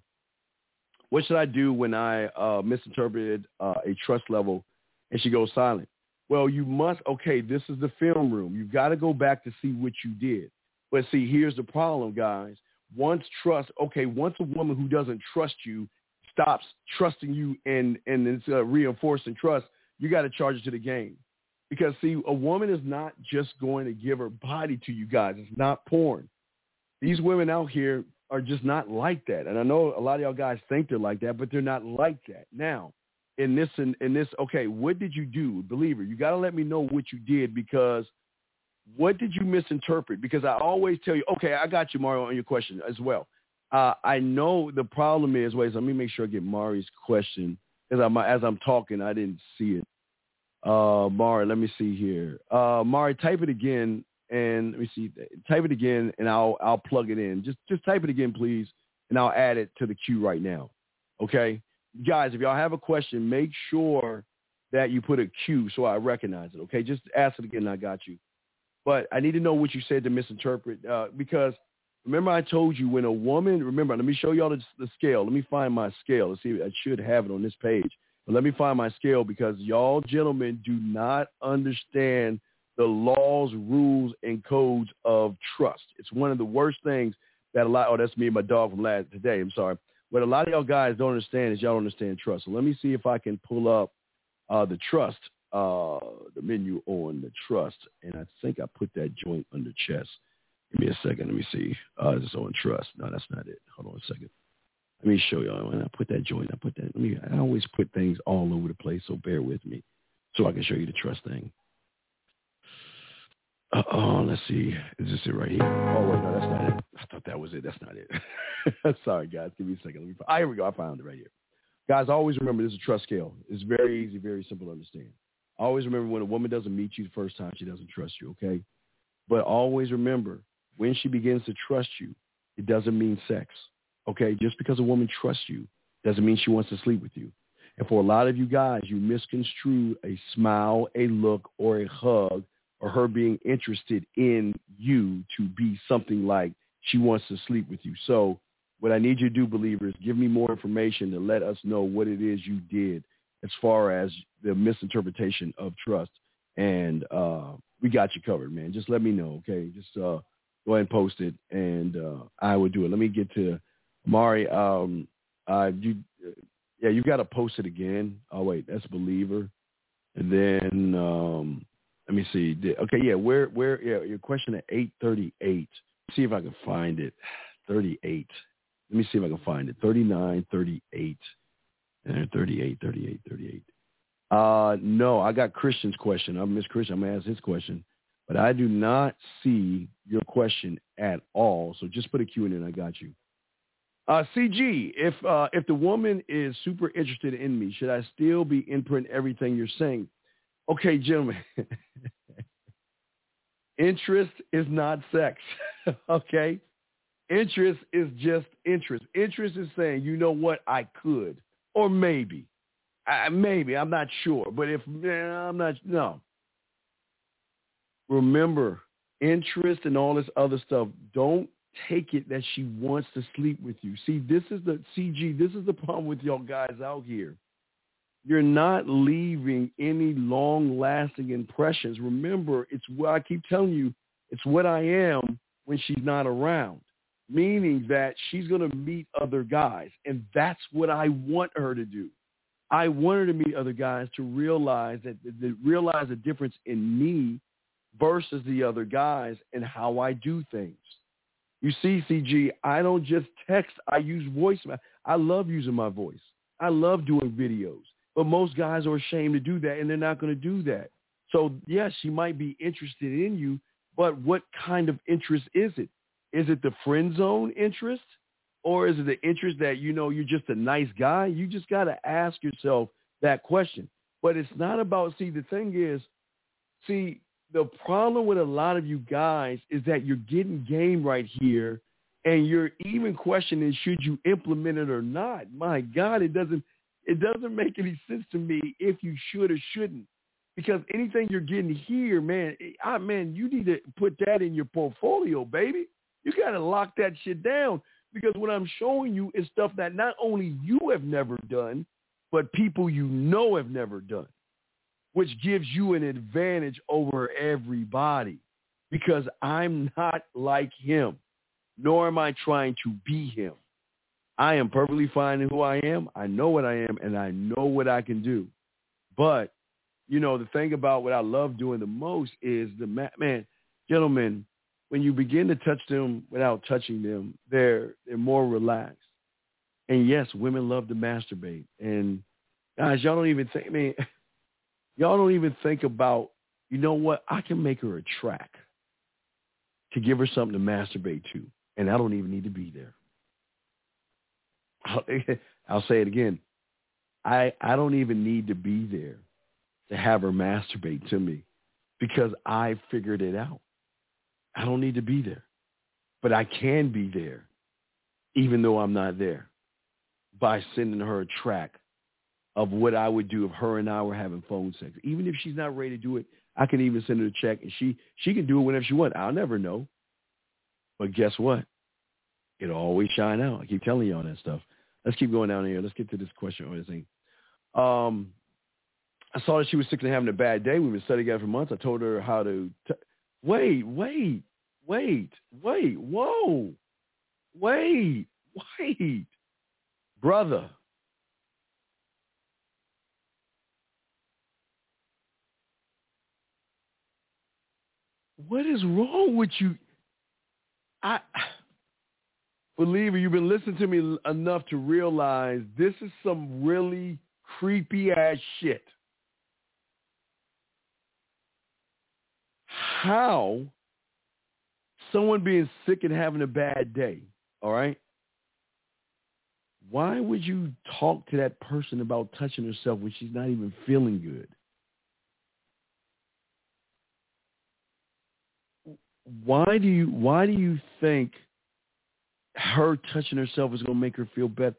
what should I do when I uh, misinterpreted uh, a trust level and she goes silent? Well, you must. Okay. This is the film room. You've got to go back to see what you did. But see, here's the problem, guys. Once trust, okay, once a woman who doesn't trust you stops trusting you and, and it's uh, reinforcing trust, you got to charge it to the game. Because, see, a woman is not just going to give her body to you guys. It's not porn. These women out here are just not like that. And I know a lot of y'all guys think they're like that, but they're not like that. Now, in this, in, in this, okay, what did you do? Believer, you got to let me know what you did, because what did you misinterpret? Because I always tell you, okay, I got you, Mario, on your question as well. uh, I know the problem is, wait, so let me make sure I get Mari's question. As I'm, as I'm talking, I didn't see it. Uh, Mari, let me see here. Uh, Mari, type it again, and let me see. Type it again, and I'll I'll plug it in. Just just type it again, please, and I'll add it to the queue right now. Okay, guys, if y'all have a question, make sure that you put a Q so I recognize it. Okay, just ask it again, and I got you. But I need to know what you said to misinterpret, uh, because remember I told you when a woman. Remember, let me show y'all the, the scale. Let me find my scale. Let's see. I should have it on this page. But let me find my scale, because y'all gentlemen do not understand the laws, rules, and codes of trust. It's one of the worst things that a lot, oh, that's me and my dog from last today. I'm sorry. What a lot of y'all guys don't understand is y'all don't understand trust. So let me see if I can pull up uh, the trust, uh, the menu on the trust. And I think I put that joint under chess. Give me a second. Let me see. Uh, it's on trust. No, that's not it. Hold on a second. Let me show y'all. When I put that joint, I put that. Let me. I always put things all over the place, so bear with me, so I can show you the trust thing. Uh oh, let's see. Is this it right here? Oh wait, no, that's not it. I thought that was it. That's not it. Sorry, guys. Give me a second. Let me. Ah, here we go. I found it right here. Guys, always remember this is a trust scale. It's very easy, very simple to understand. Always remember when a woman doesn't meet you the first time, she doesn't trust you. Okay, but always remember when she begins to trust you, it doesn't mean sex. Okay, just because a woman trusts you doesn't mean she wants to sleep with you. And for a lot of you guys, you misconstrue a smile, a look, or a hug, or her being interested in you to be something like she wants to sleep with you. So what I need you to do, believers, give me more information to let us know what it is you did as far as the misinterpretation of trust. And uh, we got you covered, man. Just let me know, okay? Just uh, go ahead and post it, and uh, I will do it. Let me get to Mari. Um, uh, you, yeah, you got to post it again. Oh wait, that's Believer, and then um, let me see. Okay, yeah, where, where, yeah, your question at eight thirty-eight. See if I can find it. thirty-eight. Let me see if I can find it. thirty-nine, thirty-eight, and thirty-eight, thirty-eight, thirty-eight. Uh, no, I got Christian's question. I'm Miss Christian. I'm gonna ask his question, but I do not see your question at all. So just put a Q in and I got you. Uh, C G, if uh, if the woman is super interested in me, should I still be inputting everything you're saying? Okay, gentlemen. Interest is not sex, okay? Interest is just interest. Interest is saying, you know what, I could, or maybe. I, maybe, I'm not sure. But if, I'm not, no. Remember, interest and all this other stuff, don't take it that she wants to sleep with you. See, this is the, C G, this is the problem with y'all guys out here. You're not leaving any long-lasting impressions. Remember, it's what I keep telling you, it's what I am when she's not around, meaning that she's going to meet other guys, and that's what I want her to do. I want her to meet other guys to realize that, that realize the difference in me versus the other guys and how I do things. You see, C G, I don't just text. I use voice. I love using my voice. I love doing videos. But most guys are ashamed to do that, and they're not going to do that. So, yes, she might be interested in you, but what kind of interest is it? Is it the friend zone interest, or is it the interest that, you know, you're just a nice guy? You just got to ask yourself that question. But it's not about, see, the thing is, see, the problem with a lot of you guys is that you're getting game right here, and you're even questioning, should you implement it or not? My God, it doesn't. It doesn't make any sense to me if you should or shouldn't, because anything you're getting here, man, I, man, you need to put that in your portfolio, baby. You got to lock that shit down, because what I'm showing you is stuff that not only you have never done, but people you know have never done, which gives you an advantage over everybody, because I'm not like him, nor am I trying to be him. I am perfectly fine in who I am. I know what I am, and I know what I can do. But, you know, the thing about what I love doing the most is the man, gentlemen, when you begin to touch them without touching them, they're they're more relaxed. And yes, women love to masturbate. And guys, y'all don't even think, I mean, y'all don't even think about, you know what? I can make her a track to give her something to masturbate to, and I don't even need to be there. I'll, I'll say it again. I, I don't even need to be there to have her masturbate to me because I figured it out. I don't need to be there. But I can be there even though I'm not there by sending her a track of what I would do if her and I were having phone sex. Even if she's not ready to do it, I can even send her a check, and she, she can do it whenever she wants. I'll never know. But guess what? It'll always shine out. I keep telling you all that stuff. Let's keep going down here. Let's get to this question or this thing. Um, I saw that she was sick and having a bad day. We've been studying together for months. I told her how to t- – wait, wait, wait, wait, whoa, wait, wait. Brother. What is wrong with you? I Believer, you've been listening to me enough to realize this is some really creepy ass shit. How someone being sick and having a bad day, all right? Why would you talk to that person about touching herself when she's not even feeling good? Why do you why do you think her touching herself is going to make her feel better?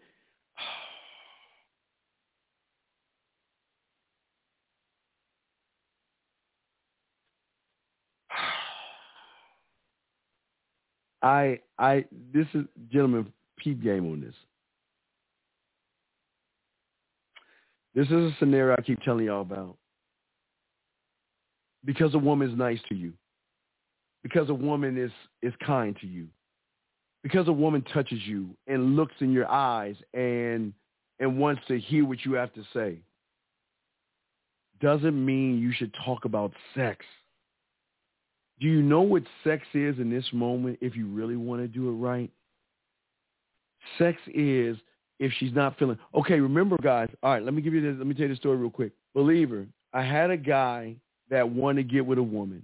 I I this is, gentlemen, peep game on this. This is a scenario I keep telling y'all about. Because a woman is nice to you. Because a woman is, is kind to you. Because a woman touches you and looks in your eyes and and wants to hear what you have to say, doesn't mean you should talk about sex. Do you know what sex is in this moment if you really want to do it right? Sex is if she's not feeling... Okay, remember, guys. All right, let me give you this. Let me tell you the story real quick. Believer, I had a guy that wanted to get with a woman.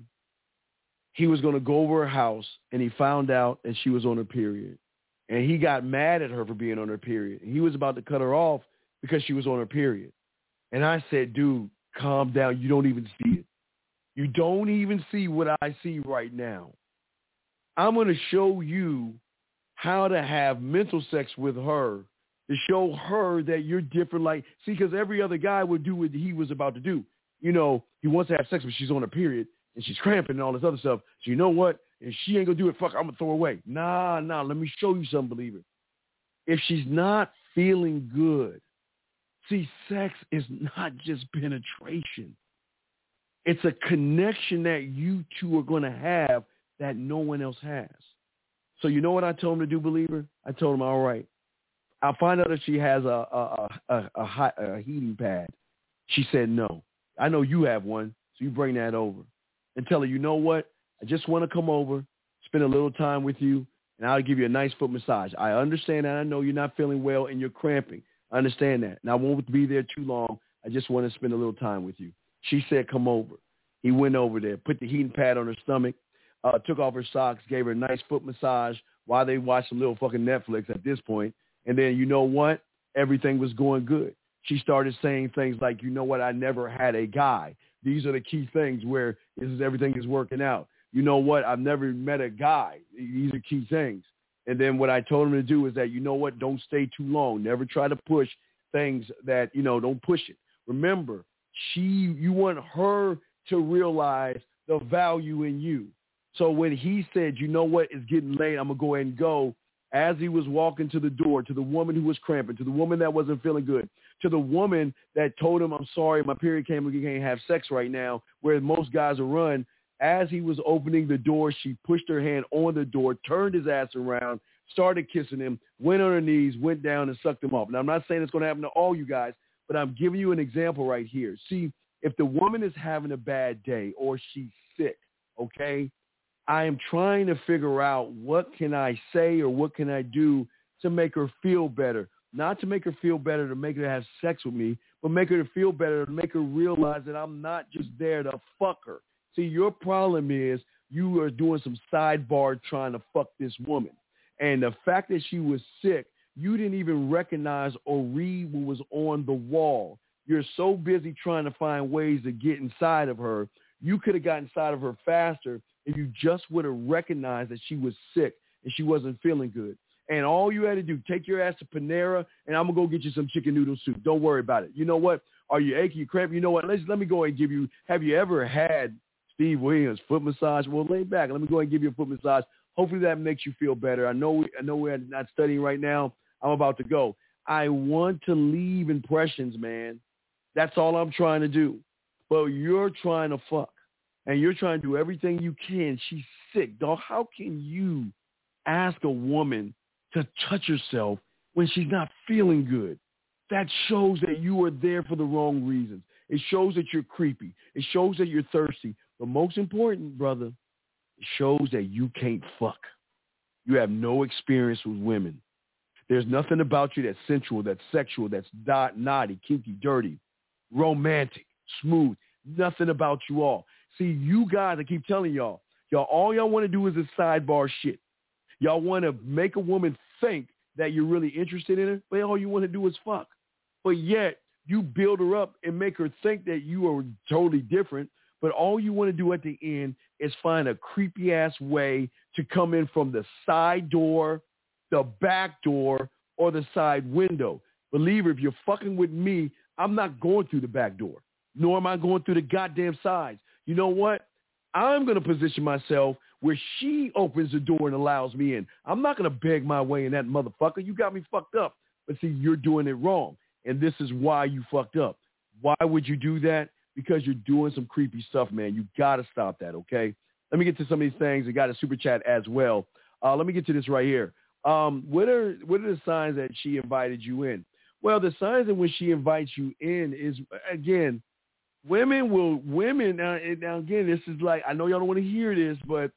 He was going to go over her house, and he found out that she was on her period. And he got mad at her for being on her period. He was about to cut her off because she was on her period. And I said, dude, calm down. You don't even see it. You don't even see what I see right now. I'm going to show you how to have mental sex with her to show her that you're different. Like, see, because every other guy would do what he was about to do. You know, he wants to have sex, but she's on her period. And she's cramping and all this other stuff. So you know what? If she ain't going to do it, fuck, I'm going to throw her away. Nah, nah, let me show you something, believer. If she's not feeling good, see, sex is not just penetration. It's a connection that you two are going to have that no one else has. So you know what I told him to do, believer? I told him, all right, I'll find out if she has a, a, a, a, hot, a heating pad. She said no. I know you have one, so you bring that over. And tell her, you know what? I just want to come over, spend a little time with you, and I'll give you a nice foot massage. I understand that. I know you're not feeling well and you're cramping. I understand that. And I won't be there too long. I just want to spend a little time with you. She said, come over. He went over there, put the heating pad on her stomach, uh, took off her socks, gave her a nice foot massage while they watched some little fucking Netflix at this point. And then, you know what? Everything was going good. She started saying things like, you know what? I never had a guy. These are the key things where this is, everything is working out. You know what? I've never met a guy. These are key things. And then what I told him to do is that, you know what? Don't stay too long. Never try to push things that, you know, don't push it. Remember, she, you want her to realize the value in you. So when he said, you know what? It's getting late. I'm going to go ahead and go. As he was walking to the door, to the woman who was cramping, to the woman that wasn't feeling good, to the woman that told him, I'm sorry, my period came, we can't have sex right now, where most guys will run. As he was opening the door, she pushed her hand on the door, turned his ass around, started kissing him, went on her knees, went down and sucked him off. Now, I'm not saying it's going to happen to all you guys, but I'm giving you an example right here. See, if the woman is having a bad day or she's sick, okay, I am trying to figure out what can I say or what can I do to make her feel better. Not to make her feel better to make her have sex with me, but make her feel better to make her realize that I'm not just there to fuck her. See, your problem is you are doing some sidebar trying to fuck this woman. And the fact that she was sick, you didn't even recognize or read what was on the wall. You're so busy trying to find ways to get inside of her. You could have gotten inside of her faster if you just would have recognized that she was sick and she wasn't feeling good. And all you had to do, take your ass to Panera, and I'm going to go get you some chicken noodle soup. Don't worry about it. You know what? Are you achy, you cramping? You know what? Let's, let me go ahead and give you, have you ever had Steve Williams foot massage? Well, lay back. Let me go ahead and give you a foot massage. Hopefully that makes you feel better. I know, I know we're not studying right now. I'm about to go. I want to leave impressions, man. That's all I'm trying to do. But you're trying to fuck, and you're trying to do everything you can. She's sick, dog. How can you ask a woman to touch herself when she's not feeling good? That shows that you are there for the wrong reasons. It shows that you're creepy. It shows that you're thirsty. But most important, brother, it shows that you can't fuck. You have no experience with women. There's nothing about you that's sensual, that's sexual, that's dot, naughty, kinky, dirty, romantic, smooth. Nothing about you all. See, you guys, I keep telling y'all, y'all, all y'all want to do is this sidebar shit. Y'all want to make a woman think that you're really interested in her, but all you want to do is fuck. But yet, you build her up and make her think that you are totally different, but all you want to do at the end is find a creepy-ass way to come in from the side door, the back door, or the side window. Believe it, if you're fucking with me, I'm not going through the back door, nor am I going through the goddamn sides. You know what? I'm going to position myself where she opens the door and allows me in. I'm not going to beg my way in that motherfucker. You got me fucked up. But see, you're doing it wrong. And this is why you fucked up. Why would you do that? Because you're doing some creepy stuff, man. You got to stop that, okay? Let me get to some of these things. I got a super chat as well. Uh, let me get to this right here. Um, what are what are the signs that she invited you in? Well, the signs in which she invites you in is, again, women will, women, now, now again, this is like, I know y'all don't want to hear this, but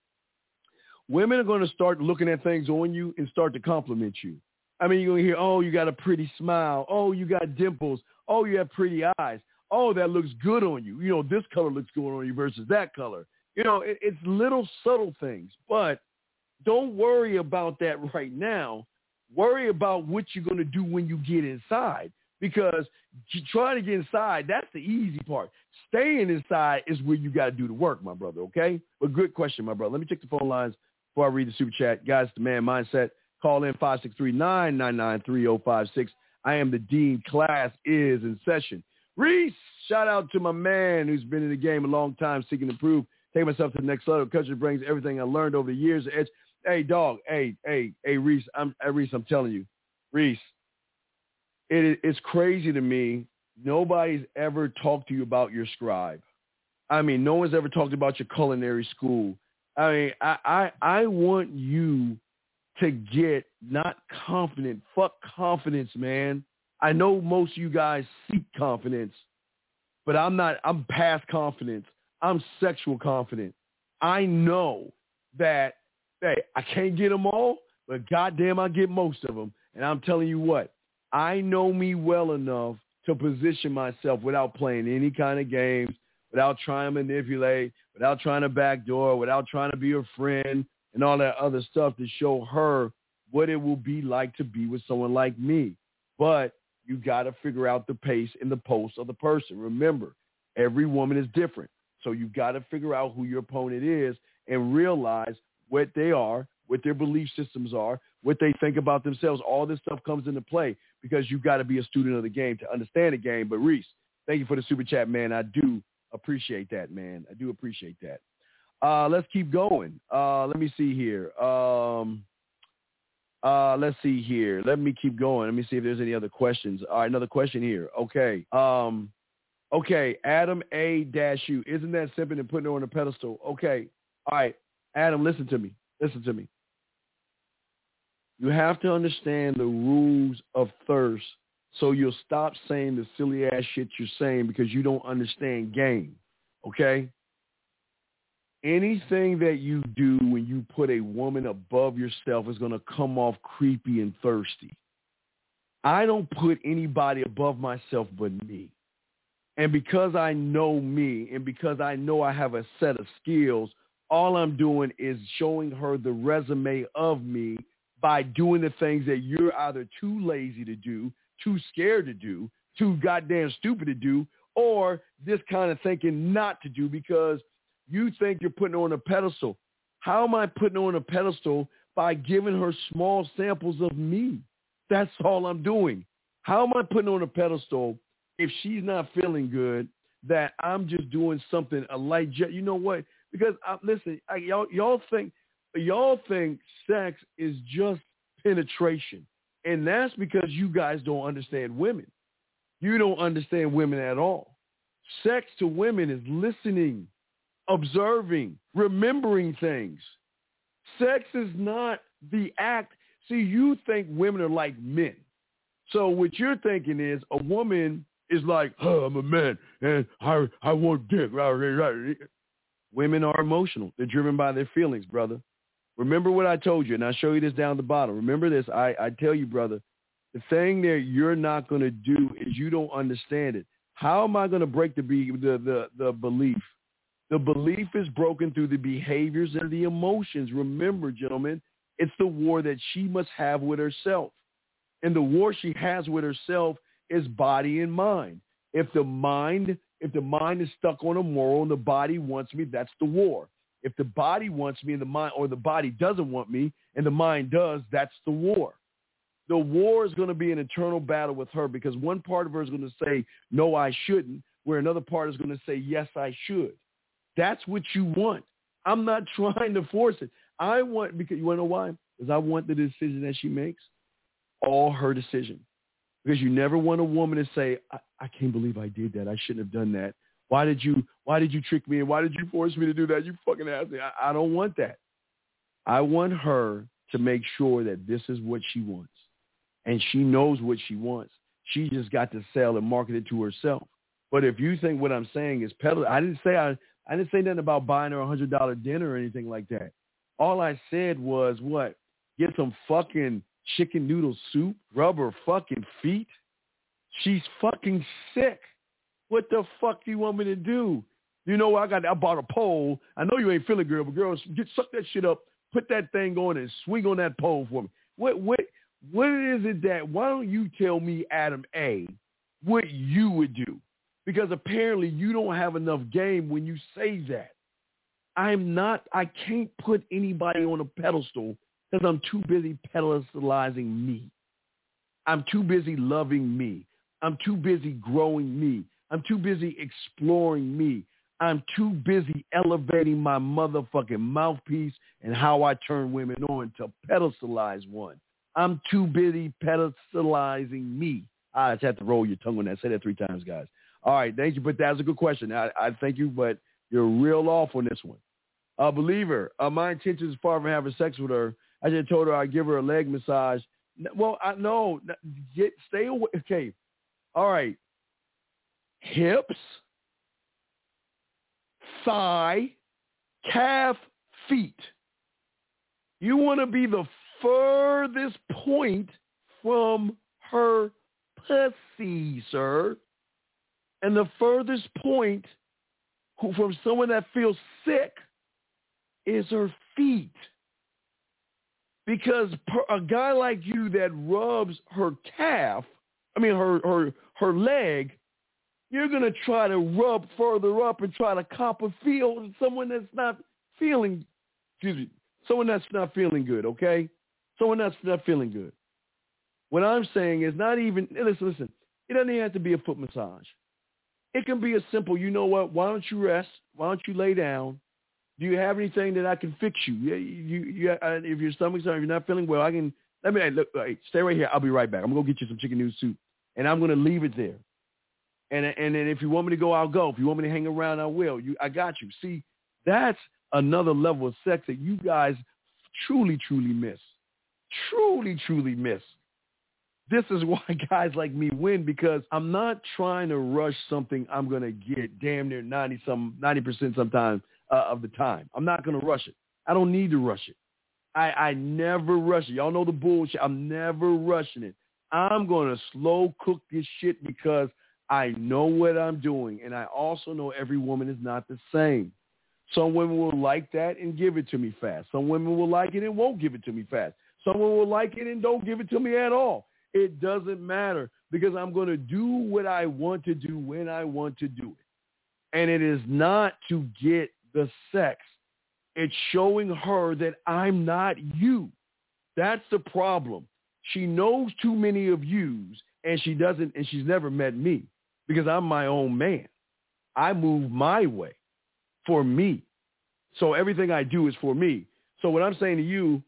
women are going to start looking at things on you and start to compliment you. I mean, you're going to hear, oh, you got a pretty smile. Oh, you got dimples. Oh, you have pretty eyes. Oh, that looks good on you. You know, this color looks good on you versus that color. You know, it, it's little subtle things, but don't worry about that right now. Worry about what you're going to do when you get inside, because trying to get inside, that's the easy part. Staying inside is where you got to do the work, my brother, okay? But good question, my brother. Let me check the phone lines before I read the super chat. Guys, the Man Mindset. Call in five six three, nine nine nine, three oh five six. I am the Dean. Class is in session. Reese, shout out to my man who's been in the game a long time, seeking to improve, take myself to the next level. Culture brings everything I learned over the years. Edge. Hey, dog. Hey, hey, hey, Reese. I'm, hey, Reese, I'm telling you. Reese, it, it's crazy to me. Nobody's ever talked to you about your scribe. I mean, no one's ever talked about your culinary school. I mean, I, I, I want you to get not confident. Fuck confidence, man. I know most of you guys seek confidence, but I'm not, I'm past confidence. I'm sexual confident. I know that, hey, I can't get them all, but goddamn, I get most of them. And I'm telling you what, I know me well enough to position myself without playing any kind of games, without trying to manipulate, without trying to backdoor, without trying to be a friend and all that other stuff to show her what it will be like to be with someone like me. But you got to figure out the pace and the pulse of the person. Remember, every woman is different. So you got to figure out who your opponent is and realize what they are, what their belief systems are, what they think about themselves. All this stuff comes into play because you got to be a student of the game to understand the game. But Reese, thank you for the super chat, man. I do appreciate that, man. I do appreciate that. Uh, let's keep going. Uh, let me see here. Um, uh, let's see here. Let me keep going. Let me see if there's any other questions. All right, another question here. Okay. Um, okay, Adam A dash U. Isn't that simping and putting her on a pedestal? Okay. All right, Adam, listen to me. Listen to me. You have to understand the rules of thirst so you'll stop saying the silly ass shit you're saying because you don't understand game. Okay? Anything that you do when you put a woman above yourself is going to come off creepy and thirsty. I don't put anybody above myself but me. And because I know me and because I know I have a set of skills, all I'm doing is showing her the resume of me by doing the things that you're either too lazy to do, too scared to do, too goddamn stupid to do, or this kind of thinking not to do because you think you're putting her on a pedestal. How am I putting her on a pedestal? By giving her small samples of me. That's all I'm doing. How am I putting her on a pedestal if she's not feeling good, that I'm just doing something, a light jet? You know what? Because, I, listen, I, y'all, y'all think y'all think sex is just penetration. And that's because you guys don't understand women. You don't understand women at all. Sex to women is listening, observing, remembering things. Sex is not the act. See, you think women are like men. So what you're thinking is a woman is like, oh, I'm a man, and I I want dick. Women are emotional. They're driven by their feelings, brother. Remember what I told you, and I'll show you this down the bottom. Remember this. I, I tell you, brother, the thing that you're not going to do is you don't understand it. How am I going to break the, be, the, the, the belief? The belief is broken through the behaviors and the emotions. Remember, gentlemen, it's the war that she must have with herself. And the war she has with herself is body and mind. If the mind, if the mind is stuck on a moral and the body wants me, that's the war. If the body wants me and the mind, or the body doesn't want me and the mind does, that's the war. The war is going to be an eternal battle with her because one part of her is going to say, no, I shouldn't, where another part is going to say, yes, I should. That's what you want. I'm not trying to force it. I want, because you want to know why? Because I want the decision that she makes, all her decision. Because you never want a woman to say, I, I can't believe I did that. I shouldn't have done that. Why did you, why did you trick me? And why did you force me to do that? You fucking ass me. I, I don't want that. I want her to make sure that this is what she wants. And she knows what she wants. She just got to sell and market it to herself. But if you think what I'm saying is peddling, I didn't say I, I didn't say nothing about buying her a hundred dollar dinner or anything like that. All I said was what? Get some fucking chicken noodle soup, rub her fucking feet. She's fucking sick. What the fuck do you want me to do? You know, I got I bought a pole. I know you ain't feeling good, but girls, get suck that shit up, put that thing on and swing on that pole for me. What what what is it that? Why don't you tell me, Adam A, what you would do? Because apparently you don't have enough game when you say that. I'm not. I can't put anybody on a pedestal because I'm too busy pedestalizing me. I'm too busy loving me. I'm too busy growing me. I'm too busy exploring me. I'm too busy elevating my motherfucking mouthpiece and how I turn women on to pedestalize one. I'm too busy pedestalizing me. I just have to roll your tongue on that. Say that three times, guys. All right, thank you. But that's a good question. I, I thank you, but you're real off on this one. A believer, uh, my intention is far from having sex with her. I just told her I'd give her a leg massage. Well, I know. Get stay away. Okay. All right. Hips, thigh, calf, feet. You want to be the furthest point from her pussy, sir. And the furthest point from someone that feels sick is her feet. Because a guy like you that rubs her calf, I mean her her her leg, you're going to try to rub further up and try to cop a feel with someone that's not feeling, excuse me, someone that's not feeling good, okay? Someone that's not feeling good. What I'm saying is not even, listen, listen, it doesn't even have to be a foot massage. It can be a simple, you know what, why don't you rest? Why don't you lay down? Do you have anything that I can fix you? You, you, you uh, if your stomach's hurt, if you're not feeling well, I can, let me, hey, look, hey, stay right here. I'll be right back. I'm going to get you some chicken noodle soup, and I'm going to leave it there. And and then if you want me to go, I'll go. If you want me to hang around, I will. You, I got you. See, that's another level of sex that you guys truly, truly miss. Truly, truly miss. This is why guys like me win, because I'm not trying to rush something I'm going to get damn near ninety some ninety percent sometimes uh, of the time. I'm not going to rush it. I don't need to rush it. I, I never rush it. Y'all know the bullshit. I'm never rushing it. I'm going to slow cook this shit because I know what I'm doing, and I also know every woman is not the same. Some women will like that and give it to me fast. Some women will like it and won't give it to me fast. Someone will like it and don't give it to me at all. It doesn't matter because I'm going to do what I want to do when I want to do it. And it is not to get the sex. It's showing her that I'm not you. That's the problem. She knows too many of yous, and she doesn't, and she's never met me because I'm my own man. I move my way for me. So everything I do is for me. So what I'm saying to you,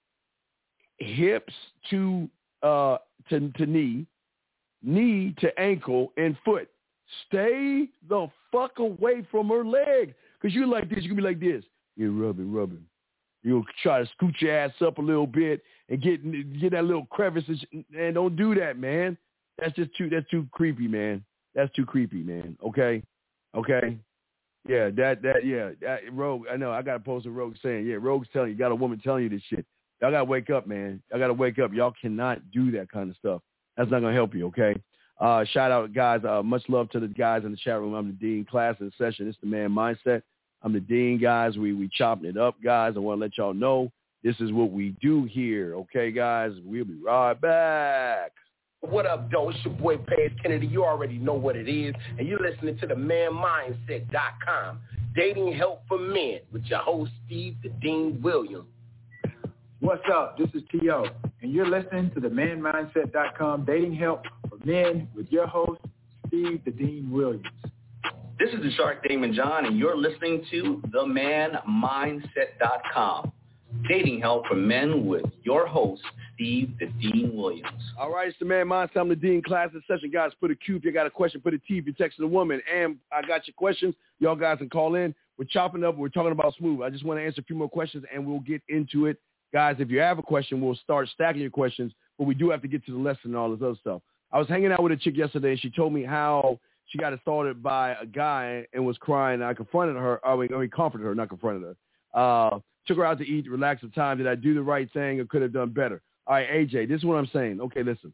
hips to uh to, to knee, knee to ankle, and foot. Stay the fuck away from her leg. Because you're like this. You can be like this. You're rubbing, rubbing. You'll try to scoot your ass up a little bit and get get that little crevice. And don't do that, man. That's just too, that's too creepy, man. That's too creepy, man. Okay? Okay? Yeah, that, that, yeah. That, Rogue, I know. I got to post a Rogue saying, yeah, Rogue's telling you, you got a woman telling you this shit. Y'all got to wake up, man. Y'all got to wake up. Y'all cannot do that kind of stuff. That's not going to help you, okay? Uh, shout out, guys. Uh, much love to the guys in the chat room. I'm the Dean. Class of the session. It's the Man Mindset. I'm the Dean, guys. We we chopping it up, guys. I want to let y'all know this is what we do here, okay, guys? We'll be right back. What up, though? It's your boy, Paige Kennedy. You already know what it is, and you're listening to the man mindset dot com, dating help for men, with your host, Steve the Dean Williams. What's up? This is T O, and you're listening to the man mindset dot com, dating help for men, with your host, Steve the Dean Williams. This is the Shark Damon John, and you're listening to the man mindset dot com, dating help for men, with your host, Steve the Dean Williams. All right, it's the Man Mindset. I'm the Dean. Class of session, guys. Put a Q if you got a question. Put a T if you're texting a woman. And I got your questions. Y'all guys can call in. We're chopping up. We're talking about smooth. I just want to answer a few more questions, and we'll get into it. Guys, if you have a question, we'll start stacking your questions, but we do have to get to the lesson and all this other stuff. I was hanging out with a chick yesterday, and she told me how she got assaulted by a guy and was crying. I confronted her. I mean, I mean comforted her, not confronted her. Uh, took her out to eat, relax some time. Did I do the right thing or could have done better? All right, A J, this is what I'm saying. Okay, listen.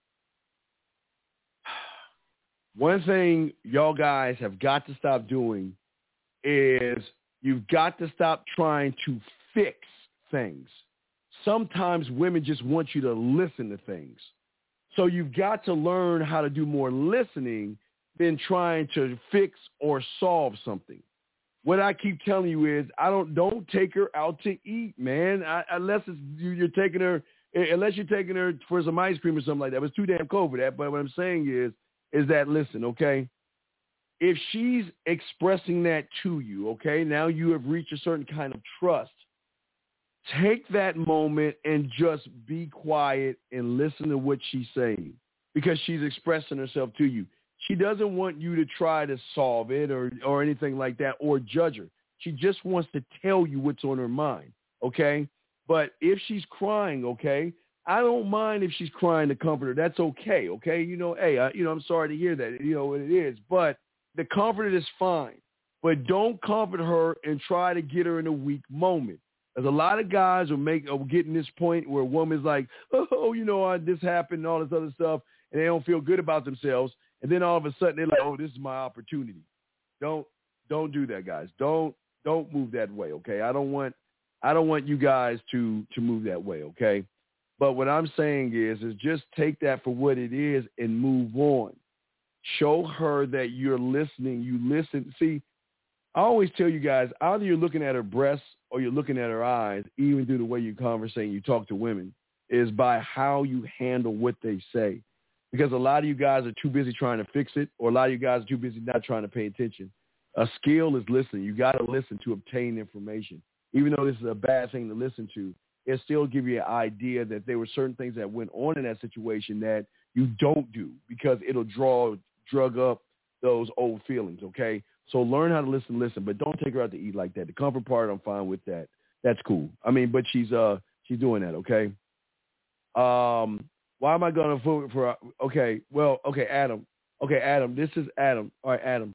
One thing y'all guys have got to stop doing is you've got to stop trying to fix things. Sometimes women just want you to listen to things. So you've got to learn how to do more listening than trying to fix or solve something. What I keep telling you is, I don't don't take her out to eat, man. I, unless it's, you're taking her, unless you're taking her for some ice cream or something like that. It was too damn cold for that. But what I'm saying is, is that listen, okay? If she's expressing that to you, okay, now you have reached a certain kind of trust. Take that moment and just be quiet and listen to what she's saying, because she's expressing herself to you. She doesn't want you to try to solve it or, or anything like that or judge her. She just wants to tell you what's on her mind, okay? But if she's crying, okay, I don't mind if she's crying to comfort her. That's okay, okay? You know, hey, I, you know, I'm sorry to hear that. You know what it is. But the comfort is fine. But don't comfort her and try to get her in a weak moment. There's a lot of guys who make are getting this point where a woman's like, oh, you know, this happened and all this other stuff, and they don't feel good about themselves. And then all of a sudden they're like, oh, this is my opportunity. Don't don't do that, guys. Don't don't move that way, okay? I don't want I don't want you guys to to move that way, okay? But what I'm saying is is just take that for what it is and move on. Show her that you're listening. You listen. See, I always tell you guys, either you're looking at her breasts or you're looking at her eyes, even through the way you converse and you talk to women, is by how you handle what they say. Because a lot of you guys are too busy trying to fix it, or a lot of you guys are too busy not trying to pay attention. A skill is listening. You got to listen to obtain information. Even though this is a bad thing to listen to, it still give you an idea that there were certain things that went on in that situation that you don't do, because it'll draw, drug up those old feelings, okay? So learn how to listen, listen, but don't take her out to eat like that. The comfort part, I'm fine with that. That's cool. I mean, but she's uh she's doing that, okay? Um, why am I going to vote for, okay, well, okay, Adam. Okay, Adam, this is Adam. All right, Adam.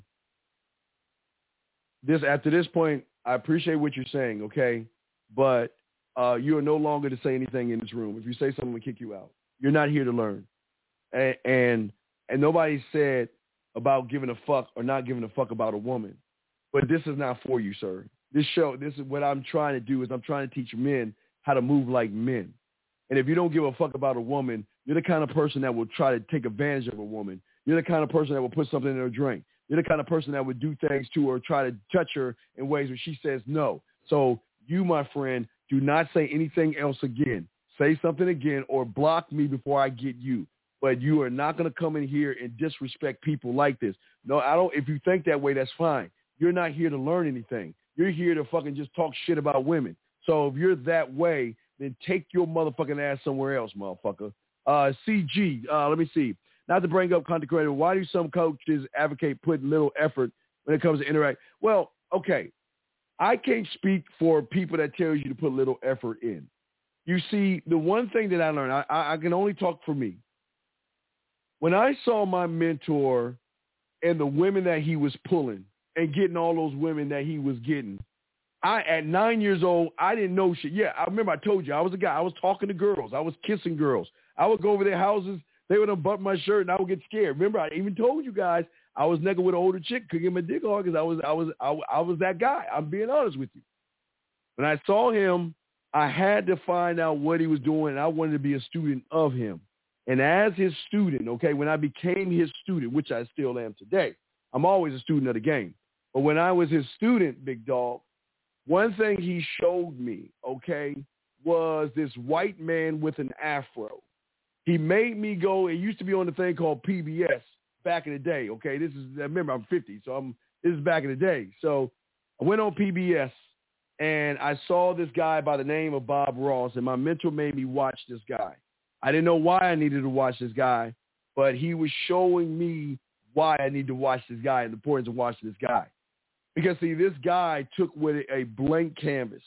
This After this point, I appreciate what you're saying, okay? But uh, you are no longer to say anything in this room. If you say something, we'll kick you out. You're not here to learn. And, and, and nobody said about giving a fuck or not giving a fuck about a woman. But this is not for you, sir. This show, this is what I'm trying to do, is I'm trying to teach men how to move like men. And if you don't give a fuck about a woman, you're the kind of person that will try to take advantage of a woman. You're the kind of person that will put something in her drink. You're the kind of person that would do things to her, try to touch her in ways where she says no. So you, my friend, do not say anything else again. Say something again or block me before I get you. But you are not going to come in here and disrespect people like this. No, I don't. If you think that way, that's fine. You're not here to learn anything. You're here to fucking just talk shit about women. So if you're that way, then take your motherfucking ass somewhere else, motherfucker. Uh, C G, uh, let me see. Not to bring up content creator, why do some coaches advocate putting little effort when it comes to interact? Well, okay, I can't speak for people that tell you to put little effort in. You see, the one thing that I learned, I, I can only talk for me. When I saw my mentor and the women that he was pulling and getting all those women that he was getting, I, at nine years old, I didn't know shit. Yeah, I remember I told you, I was a guy. I was talking to girls. I was kissing girls. I would go over their houses. They would unbutton my shirt, and I would get scared. Remember, I even told you guys I was naked with an older chick, could get my dick hard because I was, I was, I, I was that guy. I'm being honest with you. When I saw him, I had to find out what he was doing, and I wanted to be a student of him. And as his student, okay, when I became his student, which I still am today, I'm always a student of the game. But when I was his student, big dog, one thing he showed me, okay, was this white man with an afro. He made me go, it used to be on the thing called P B S back in the day, okay? This is, remember, I'm fifty, so I'm, this is back in the day. So I went on P B S, and I saw this guy by the name of Bob Ross, and my mentor made me watch this guy. I didn't know why I needed to watch this guy, but he was showing me why I need to watch this guy and the importance of watching this guy. Because, see, this guy took with it a blank canvas,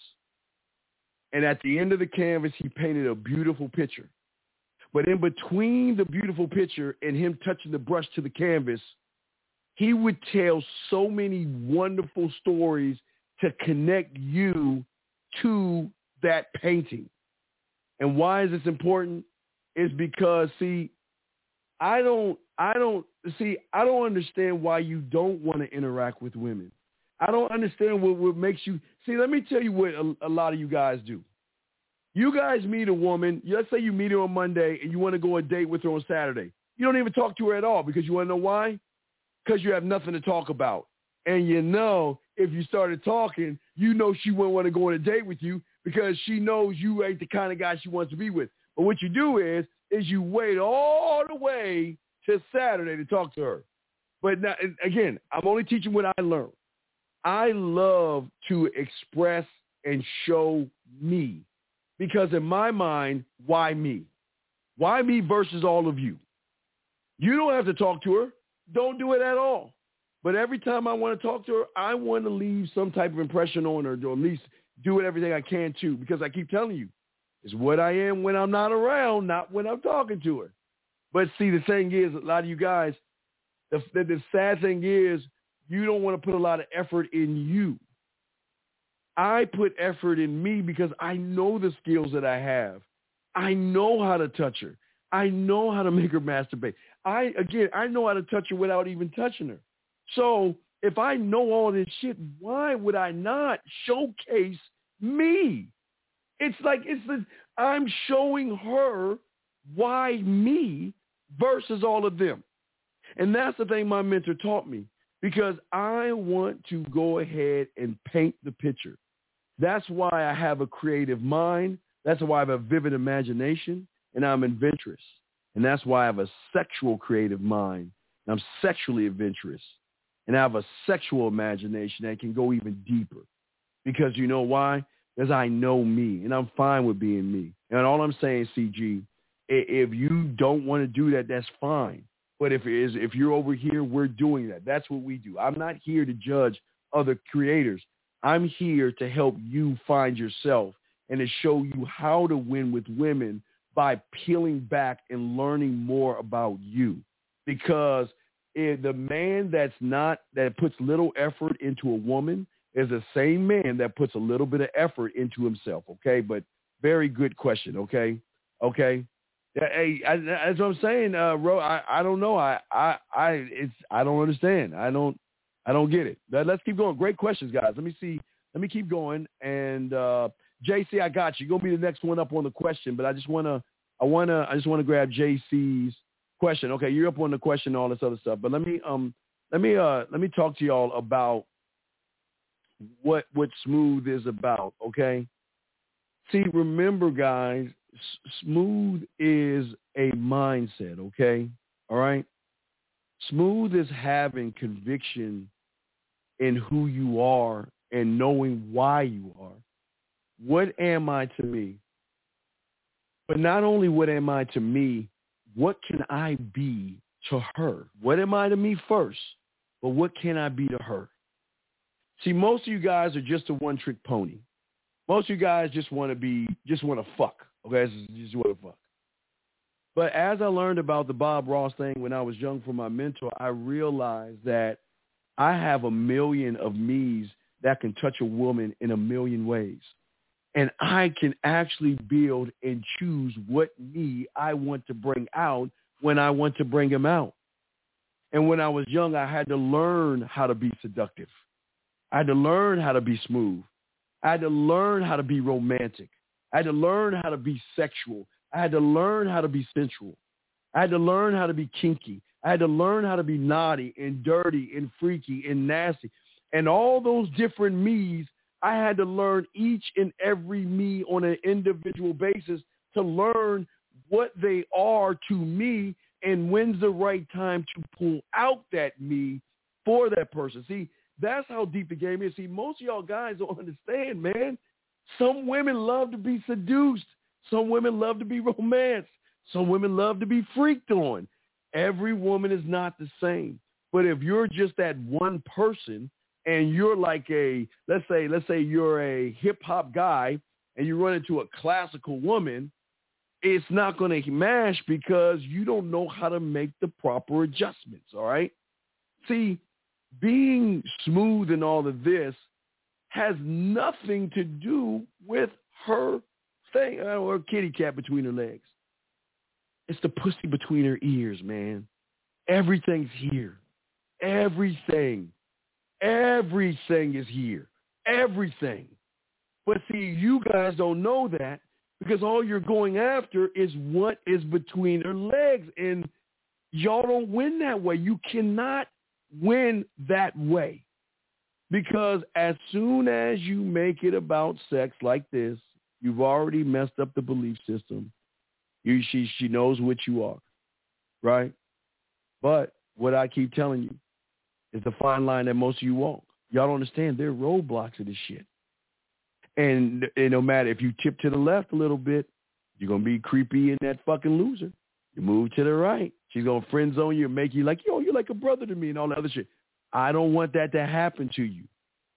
and at the end of the canvas, he painted a beautiful picture. But in between the beautiful picture and him touching the brush to the canvas, he would tell so many wonderful stories to connect you to that painting. And why is this important? It's because, see, I don't, I don't, see, I don't understand why you don't want to interact with women. I don't understand what, what makes you, see, let me tell you what a, a lot of you guys do. You guys meet a woman, let's say you meet her on Monday and you want to go on a date with her on Saturday. You don't even talk to her at all because you want to know why? Because you have nothing to talk about. And you know, if you started talking, you know she wouldn't want to go on a date with you because she knows you ain't the kind of guy she wants to be with. But what you do is, is you wait all the way to Saturday to talk to her. But now, again, I'm only teaching what I learned. I love to express and show me. Because in my mind, why me? Why me versus all of you? You don't have to talk to her. Don't do it at all. But every time I want to talk to her, I want to leave some type of impression on her, or at least do it everything I can too. Because I keep telling you, it's what I am when I'm not around, not when I'm talking to her. But see, the thing is, a lot of you guys, the, the, the sad thing is, you don't want to put a lot of effort in you. I put effort in me because I know the skills that I have. I know how to touch her. I know how to make her masturbate. I, again, I know how to touch her without even touching her. So if I know all this shit, why would I not showcase me? It's like, it's the, I'm showing her why me versus all of them. And that's the thing my mentor taught me, because I want to go ahead and paint the picture. That's why I have a creative mind. That's why I have a vivid imagination, and I'm adventurous. And that's why I have a sexual creative mind, and I'm sexually adventurous. And I have a sexual imagination that can go even deeper. Because you know why? Because I know me, and I'm fine with being me. And all I'm saying, C G, if you don't want to do that, that's fine. But if it is, if you're over here, we're doing that. That's what we do. I'm not here to judge other creators. I'm here to help you find yourself and to show you how to win with women by peeling back and learning more about you. Because if the man that's not, that puts little effort into a woman is the same man that puts a little bit of effort into himself. Okay. But very good question. Okay. Okay. Hey, I, that's what I'm saying, uh, Ro. I, I don't know. I, I, I, it's, I don't understand. I don't, I don't get it. Let's keep going. Great questions, guys. Let me see. Let me keep going. And uh, J C, I got you. You're gonna be the next one up on the question, but I just wanna, I wanna, I just wanna grab J C's question. Okay, you're up on the question, and all this other stuff. But let me, um, let me, uh, let me talk to y'all about what what smooth is about. Okay. See, remember, guys, s- smooth is a mindset. Okay. All right. Smooth is having conviction in who you are and knowing why you are. What am I to me? But not only what am I to me, what can I be to her? What am I to me first? But what can I be to her? See, most of you guys are just a one-trick pony. Most of you guys just want to be, just want to fuck. Okay, just want to fuck. But as I learned about the Bob Ross thing when I was young from my mentor, I realized that I have a million of me's that can touch a woman in a million ways. And I can actually build and choose what me I want to bring out when I want to bring him out. And when I was young, I had to learn how to be seductive. I had to learn how to be smooth. I had to learn how to be romantic. I had to learn how to be sexual. I had to learn how to be sensual. I had to learn how to be kinky. I had to learn how to be naughty and dirty and freaky and nasty. And all those different me's, I had to learn each and every me on an individual basis to learn what they are to me and when's the right time to pull out that me for that person. See, that's how deep the game is. See, most of y'all guys don't understand, man. Some women love to be seduced. Some women love to be romanced. Some women love to be freaked on. Every woman is not the same. But if you're just that one person and you're like a, let's say, let's say you're a hip hop guy and you run into a classical woman, it's not going to mash because you don't know how to make the proper adjustments. All right. See, being smooth and all of this has nothing to do with her thing or her kitty cat between her legs. It's the pussy between her ears, man. Everything's here. Everything. Everything is here. Everything. But see, you guys don't know that because all you're going after is what is between her legs. And y'all don't win that way. You cannot win that way. Because as soon as you make it about sex like this, you've already messed up the belief system. You, she, she knows what you are, right? But what I keep telling you is the fine line that most of you walk. Y'all don't understand. There are roadblocks to this shit. And, and no matter if you tip to the left a little bit, you're going to be creepy and that fucking loser. You move to the right. She's going to friend zone you and make you like, yo, you're like a brother to me and all that other shit. I don't want that to happen to you.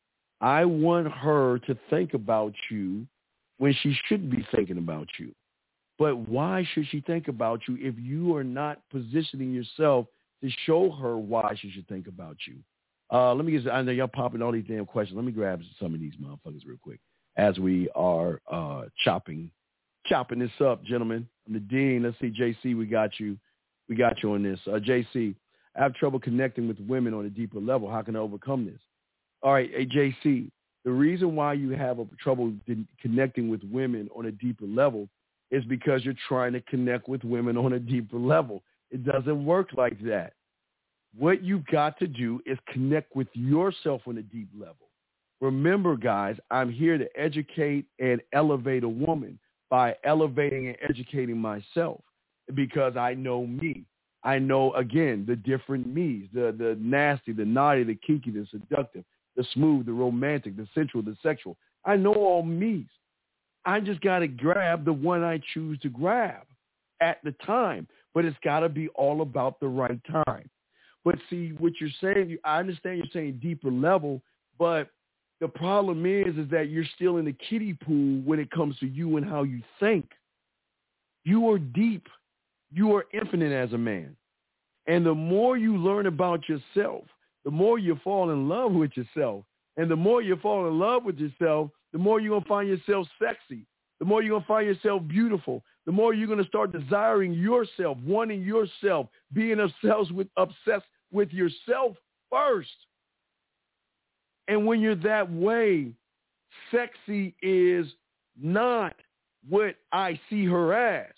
I want her to think about you when she should be thinking about you. But why should she think about you if you are not positioning yourself to show her why she should think about you? Uh, let me get, I know y'all popping all these damn questions. Let me grab some of these motherfuckers real quick as we are uh, chopping, chopping this up, gentlemen. I'm the Dean. Let's see, J C, we got you. We got you on this. Uh, J C, I have trouble connecting with women on a deeper level. How can I overcome this? All right, hey, J C, the reason why you have a trouble connecting with women on a deeper level is because you're trying to connect with women on a deeper level. It doesn't work like that. What you've got to do is connect with yourself on a deep level. Remember, guys, I'm here to educate and elevate a woman by elevating and educating myself because I know me. I know, again, the different me's, the, the nasty, the naughty, the kinky, the seductive, the smooth, the romantic, the sensual, the sexual. I know all me's. I just got to grab the one I choose to grab at the time, but it's got to be all about the right time. But see, what you're saying, I understand you're saying deeper level, but the problem is, is that you're still in the kiddie pool when it comes to you and how you think. You are deep. You are infinite as a man. And the more you learn about yourself, the more you fall in love with yourself. And the more you fall in love with yourself, the more you're going to find yourself sexy. The more you're going to find yourself beautiful. The more you're going to start desiring yourself, wanting yourself, being obsessed with, obsessed with yourself first. And when you're that way, sexy is not what I see her as.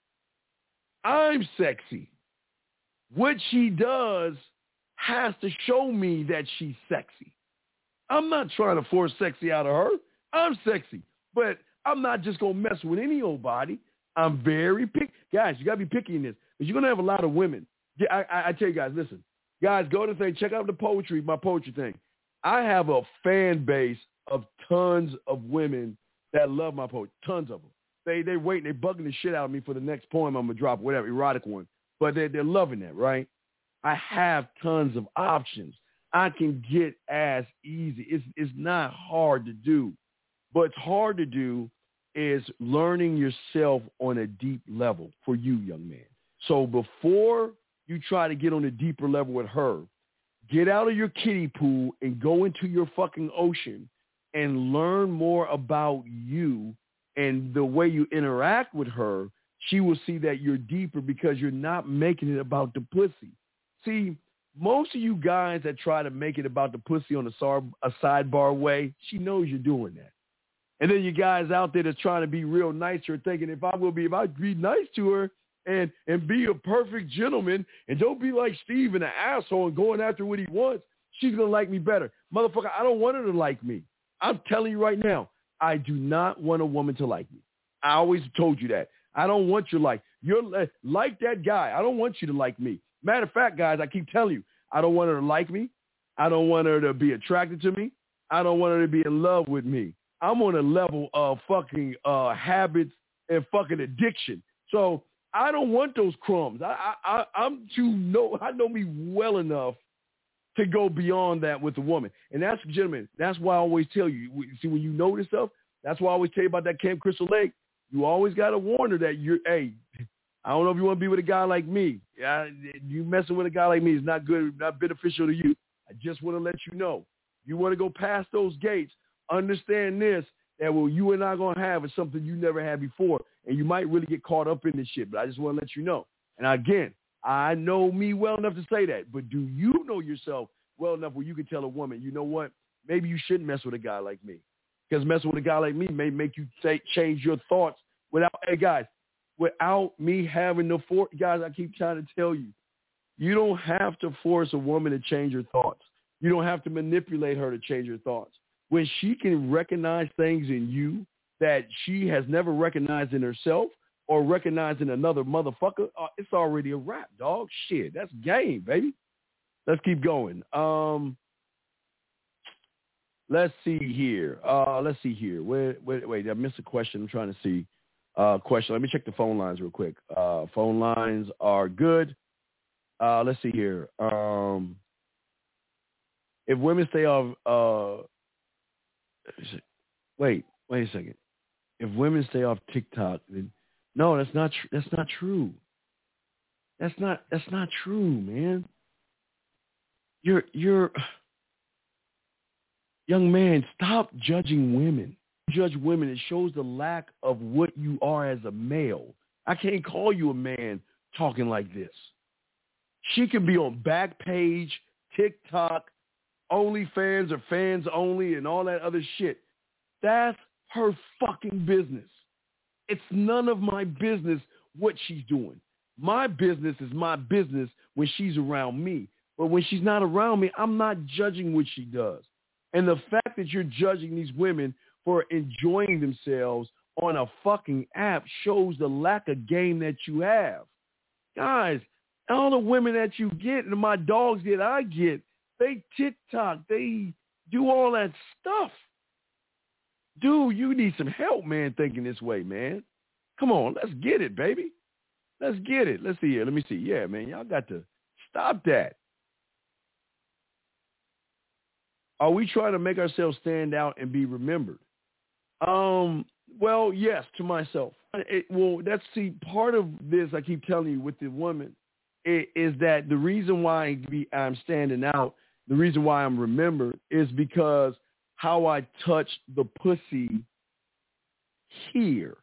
I'm sexy. What she does has to show me that she's sexy. I'm not trying to force sexy out of her. I'm sexy. But I'm not just going to mess with any old body. I'm very picky. Guys, you got to be picky in this. Because you're going to have a lot of women. I, I, I tell you guys, listen. Guys, go to the thing. Check out the poetry, my poetry thing. I have a fan base of tons of women that love my poetry. Tons of them. They they waiting. They bugging the shit out of me for the next poem I'm going to drop, whatever, erotic one. But they, they're loving that, right? I have tons of options. I can get as easy. It's, it's not hard to do. What's hard to do is learning yourself on a deep level for you, young man. So before you try to get on a deeper level with her, get out of your kiddie pool and go into your fucking ocean and learn more about you and the way you interact with her. She will see that you're deeper because you're not making it about the pussy. See, most of you guys that try to make it about the pussy on a, sar- a sidebar way, she knows you're doing that. And then you guys out there that's trying to be real nice to her, thinking if I will be, if I be nice to her and, and be a perfect gentleman and don't be like Steve and an asshole and going after what he wants, she's going to like me better. Motherfucker, I don't want her to like me. I'm telling you right now, I do not want a woman to like me. I always told you that. I don't want you like, you're like that guy. I don't want you to like me. Matter of fact, guys, I keep telling you, I don't want her to like me. I don't want her to be attracted to me. I don't want her to be in love with me. I'm on a level of fucking uh, habits and fucking addiction. So I don't want those crumbs. I, I, I'm too know. I know me well enough to go beyond that with a woman. And that's, gentlemen, that's why I always tell you. See, when you know this stuff, that's why I always tell you about that Camp Crystal Lake. You always got to warn her that you're, hey, I don't know if you want to be with a guy like me. I, you messing with a guy like me is not good, not beneficial to you. I just want to let you know. You want to go past those gates, understand this, that what you and I are going to have is something you never had before, and you might really get caught up in this shit, but I just want to let you know. And again, I know me well enough to say that, but do you know yourself well enough where you can tell a woman, you know what, maybe you shouldn't mess with a guy like me, because messing with a guy like me may make you say, change your thoughts without, hey, guys, without me having the force. Guys, I keep trying to tell you, you don't have to force a woman to change her thoughts. You don't have to manipulate her to change her thoughts. When she can recognize things in you that she has never recognized in herself or recognized in another motherfucker, uh, it's already a wrap, dog. Shit, that's game, baby. Let's keep going. Um, let's see here. Uh, let's see here. Wait, wait, wait. I missed a question. I'm trying to see. Uh, question. Let me check the phone lines real quick. Uh, phone lines are good. Uh, let's see here. Um, if women stay off, uh, wait, wait a second. If women stay off TikTok, then no, that's not. Tr- that's not true. That's not. That's not true, man. You're, you're, young man. Stop judging women. Judge women. It shows the lack of what you are as a male. I can't call you a man talking like this. She can be on Backpage, TikTok, OnlyFans or fans only and all that other shit. That's her fucking business. It's none of my business what she's doing. My business is my business when she's around me. But when she's not around me, I'm not judging what she does. And the fact that you're judging these women for enjoying themselves on a fucking app shows the lack of game that you have. Guys, all the women that you get and my dogs that I get, they TikTok, they do all that stuff. Dude, you need some help, man, thinking this way, man. Come on, let's get it, baby. Let's get it. Let's see here. Let me see. Yeah, man, y'all got to stop that. Are we trying to make ourselves stand out and be remembered? Um, well, yes, to myself. It, well, that's, see, part of this, I keep telling you with the woman, it, is that the reason why I'm standing out, the reason why I'm remembered is because how I touch the pussy here.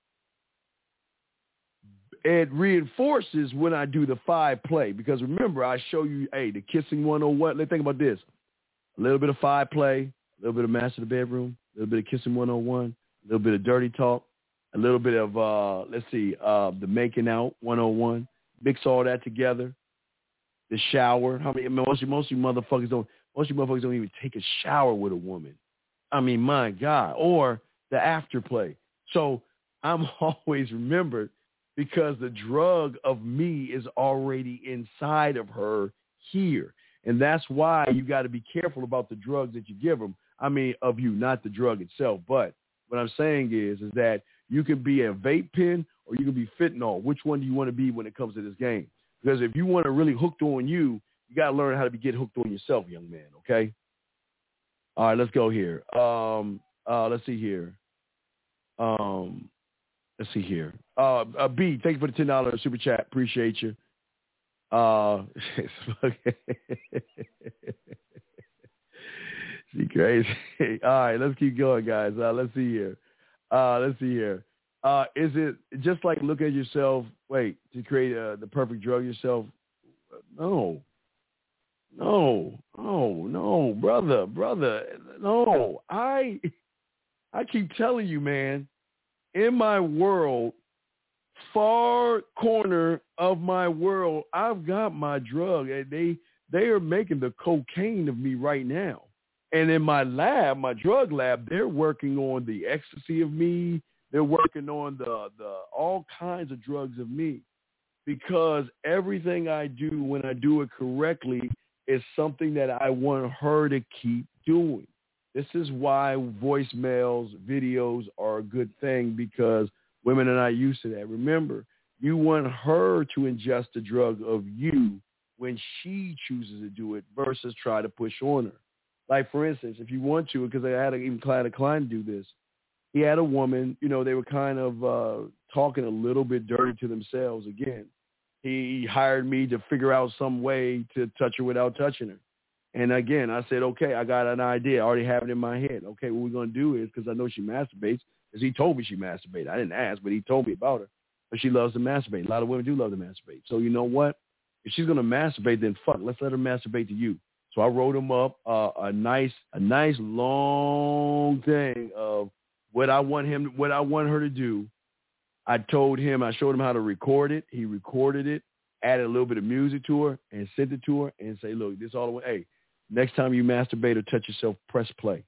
It reinforces when I do the five play, because remember, I show you, hey, the kissing one oh one. Let's think about this. A little bit of five play, a little bit of master of the bedroom, a little bit of kissing one oh one, a little bit of dirty talk, a little bit of, uh, let's see, uh, the making out one oh one. Mix all that together. The shower. How many? Most of most of you motherfuckers don't. Most of you motherfuckers don't even take a shower with a woman. I mean, my God. Or the afterplay. So I'm always remembered because the drug of me is already inside of her here. And that's why you got to be careful about the drugs that you give them. I mean, of you, not the drug itself. But what I'm saying is, is that you can be a vape pen or you can be fentanyl. Which one do you want to be when it comes to this game? Because if you want to really hooked on you, you got to learn how to be get hooked on yourself, young man, okay? All right, let's go here. Um, uh, let's see here. Um, let's see here. Uh, uh, B, thank you for the ten dollars super chat. Appreciate you. Uh, she crazy. All right, let's keep going, guys. Uh, let's see here. Uh, let's see here. Uh, is it just like look at yourself, wait, to create uh, the perfect drug yourself? No. No. No, no, brother, brother. No. I I keep telling you, man, in my world, far corner of my world, I've got my drug. And they they are making the cocaine of me right now. And in my lab, my drug lab, they're working on the ecstasy of me. They're working on the, the all kinds of drugs of me, because everything I do when I do it correctly is something that I want her to keep doing. This is why voicemails, videos are a good thing, because women are not used to that. Remember, you want her to ingest the drug of you when she chooses to do it versus try to push on her. Like, for instance, if you want to, because I had a, even Clyde Klein do this, he had a woman, you know, they were kind of uh, talking a little bit dirty to themselves again. He hired me to figure out some way to touch her without touching her. And again, I said, okay, I got an idea. I already have it in my head. Okay, what we're going to do is, because I know she masturbates, because he told me she masturbated. I didn't ask, but he told me about her. But she loves to masturbate. A lot of women do love to masturbate. So you know what? If she's going to masturbate, then fuck, let's let her masturbate to you. So I wrote him up uh, a nice, a nice long thing of what I want him, what I want her to do. I told him, I showed him how to record it. He recorded it, added a little bit of music to her, and sent it to her, and say, look, this all the way. Hey, next time you masturbate or touch yourself, press play.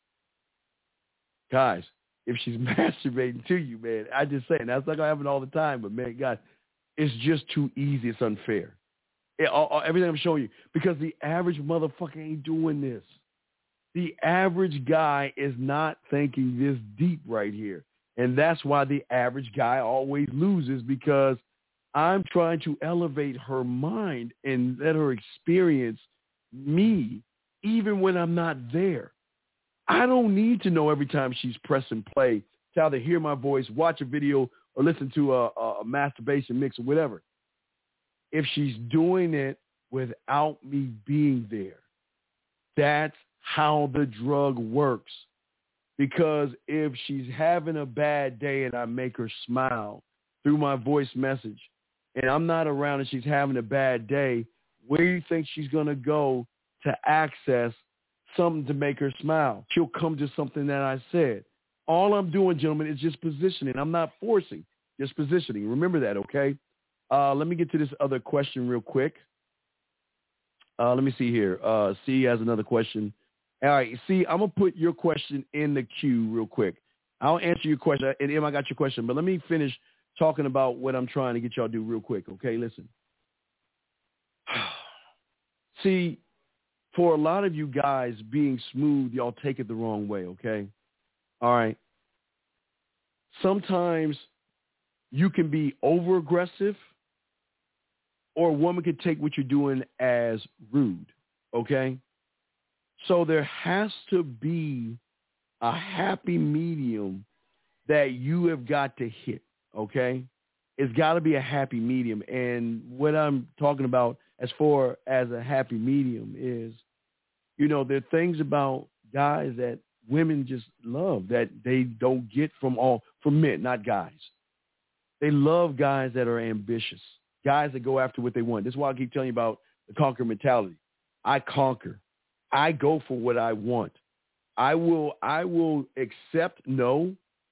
Guys, if she's masturbating to you, man, I just say, and that's not going to happen all the time, but man, guys, it's just too easy. It's unfair. It, all, everything I'm showing you, because the average motherfucker ain't doing this. The average guy is not thinking this deep right here. And that's why the average guy always loses, because I'm trying to elevate her mind and let her experience me even when I'm not there. I don't need to know every time she's pressing play to either hear my voice, watch a video, or listen to a, a masturbation mix or whatever. If she's doing it without me being there, that's how the drug works. Because if she's having a bad day and I make her smile through my voice message, and I'm not around and she's having a bad day, where do you think she's going to go to access something to make her smile? She'll come to something that I said. All I'm doing, gentlemen, is just positioning. I'm not forcing, just positioning. Remember that, okay? Uh, let me get to this other question real quick. Uh, let me see here. Uh, C has another question. All right, see, I'm going to put your question in the queue real quick. I'll answer your question, and Em, I got your question, but let me finish talking about what I'm trying to get y'all to do real quick, okay? Listen. See, for a lot of you guys being smooth, y'all take it the wrong way, okay? All right. Sometimes you can be over-aggressive, or a woman can take what you're doing as rude, okay? So there has to be a happy medium that you have got to hit, okay? It's got to be a happy medium. And what I'm talking about as far as a happy medium is, you know, there are things about guys that women just love that they don't get from all, from men, not guys. They love guys that are ambitious, guys that go after what they want. This is why I keep telling you about the conquer mentality. I conquer. I go for what I want. I will I will accept no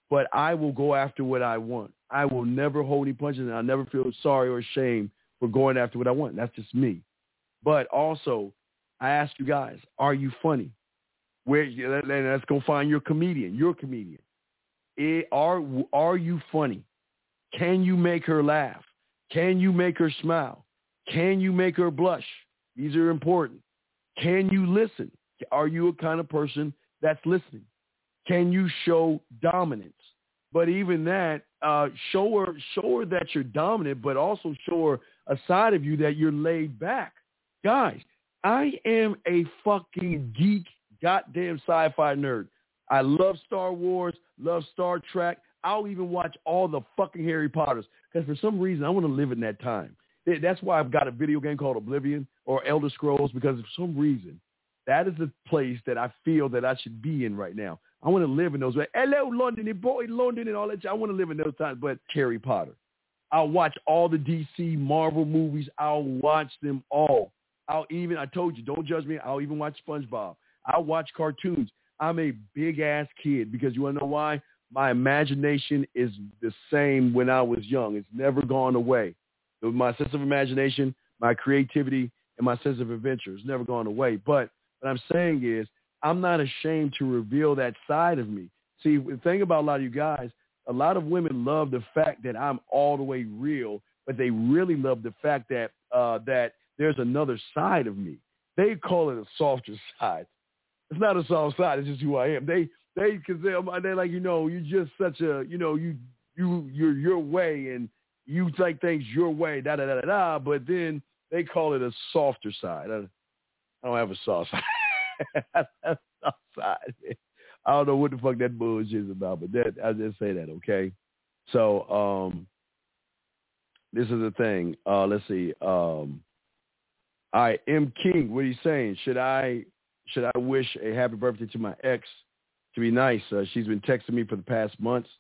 but I will go after what I want. I will never hold any punches, and I'll never feel sorry or ashamed for going after what I want. That's just me. But also, I ask you guys, are you funny? Where let's go find your comedian. Your comedian. It, are are you funny? Can you make her laugh? Can you make her smile? Can you make her blush? These are important. Can you listen? Are you a kind of person that's listening? Can you show dominance? But even that, uh, show her show her that you're dominant, but also show her a side of you that you're laid back. Guys, I am a fucking geek, goddamn sci-fi nerd. I love Star Wars, love Star Trek. I'll even watch all the fucking Harry Potters because for some reason I want to live in that time. That's why I've got a video game called Oblivion or Elder Scrolls, because for some reason that is the place that I feel that I should be in right now. I want to live in those. Hello, London, and boy, London, and all that. I want to live in those times. But Harry Potter, I'll watch all the D C Marvel movies. I'll watch them all. I'll even, I told you, don't judge me. I'll even watch SpongeBob. I'll watch cartoons. I'm a big ass kid because you want to know why? My imagination is the same when I was young. It's never gone away. My sense of imagination, my creativity, and my sense of adventure has never gone away. But what I'm saying is, I'm not ashamed to reveal that side of me. See, the thing about a lot of you guys, a lot of women love the fact that I'm all the way real, but they really love the fact that uh, that there's another side of me. They call it a softer side. It's not a soft side. It's just who I am. They they because they're, they're like, you know, you're just such a, you know, you you you're your way and you take things your way, da da da da da. But then they call it a softer side. I, I don't have a soft side. Outside. I don't know what the fuck that bullshit is about, but that I just say that, okay? So um, this is the thing. Uh, let's see. Um, I M King, what are you saying? Should I should I wish a happy birthday to my ex? To be nice, uh, she's been texting me for the past months.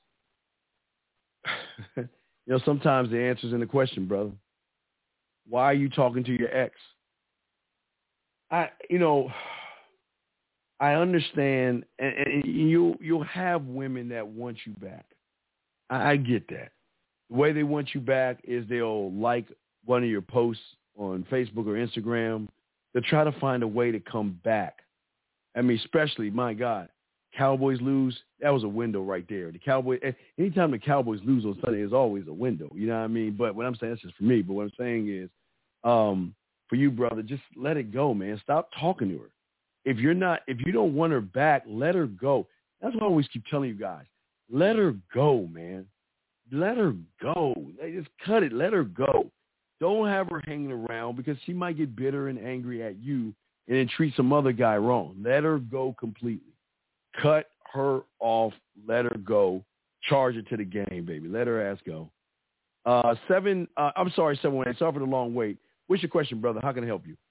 You know, sometimes the answer's in the question, brother. Why are you talking to your ex? I, you know. I understand, and, and you, you'll have women that want you back. I, I get that. The way they want you back is they'll like one of your posts on Facebook or Instagram. They'll try to find a way to come back. I mean, especially, my God, Cowboys lose, that was a window right there. The Cowboys, anytime the Cowboys lose on Sunday, there's always a window. You know what I mean? But what I'm saying, that's just for me. But what I'm saying is, um, for you, brother, just let it go, man. Stop talking to her. If you're not, if you don't want her back, let her go. That's what I always keep telling you guys. Let her go, man. Let her go. Just cut it. Let her go. Don't have her hanging around because she might get bitter and angry at you and then treat some other guy wrong. Let her go completely. Cut her off. Let her go. Charge her to the game, baby. Let her ass go. Uh, seven. Uh, I'm sorry, seven one eight. Sorry for the long wait. What's your question, brother? How can I help you?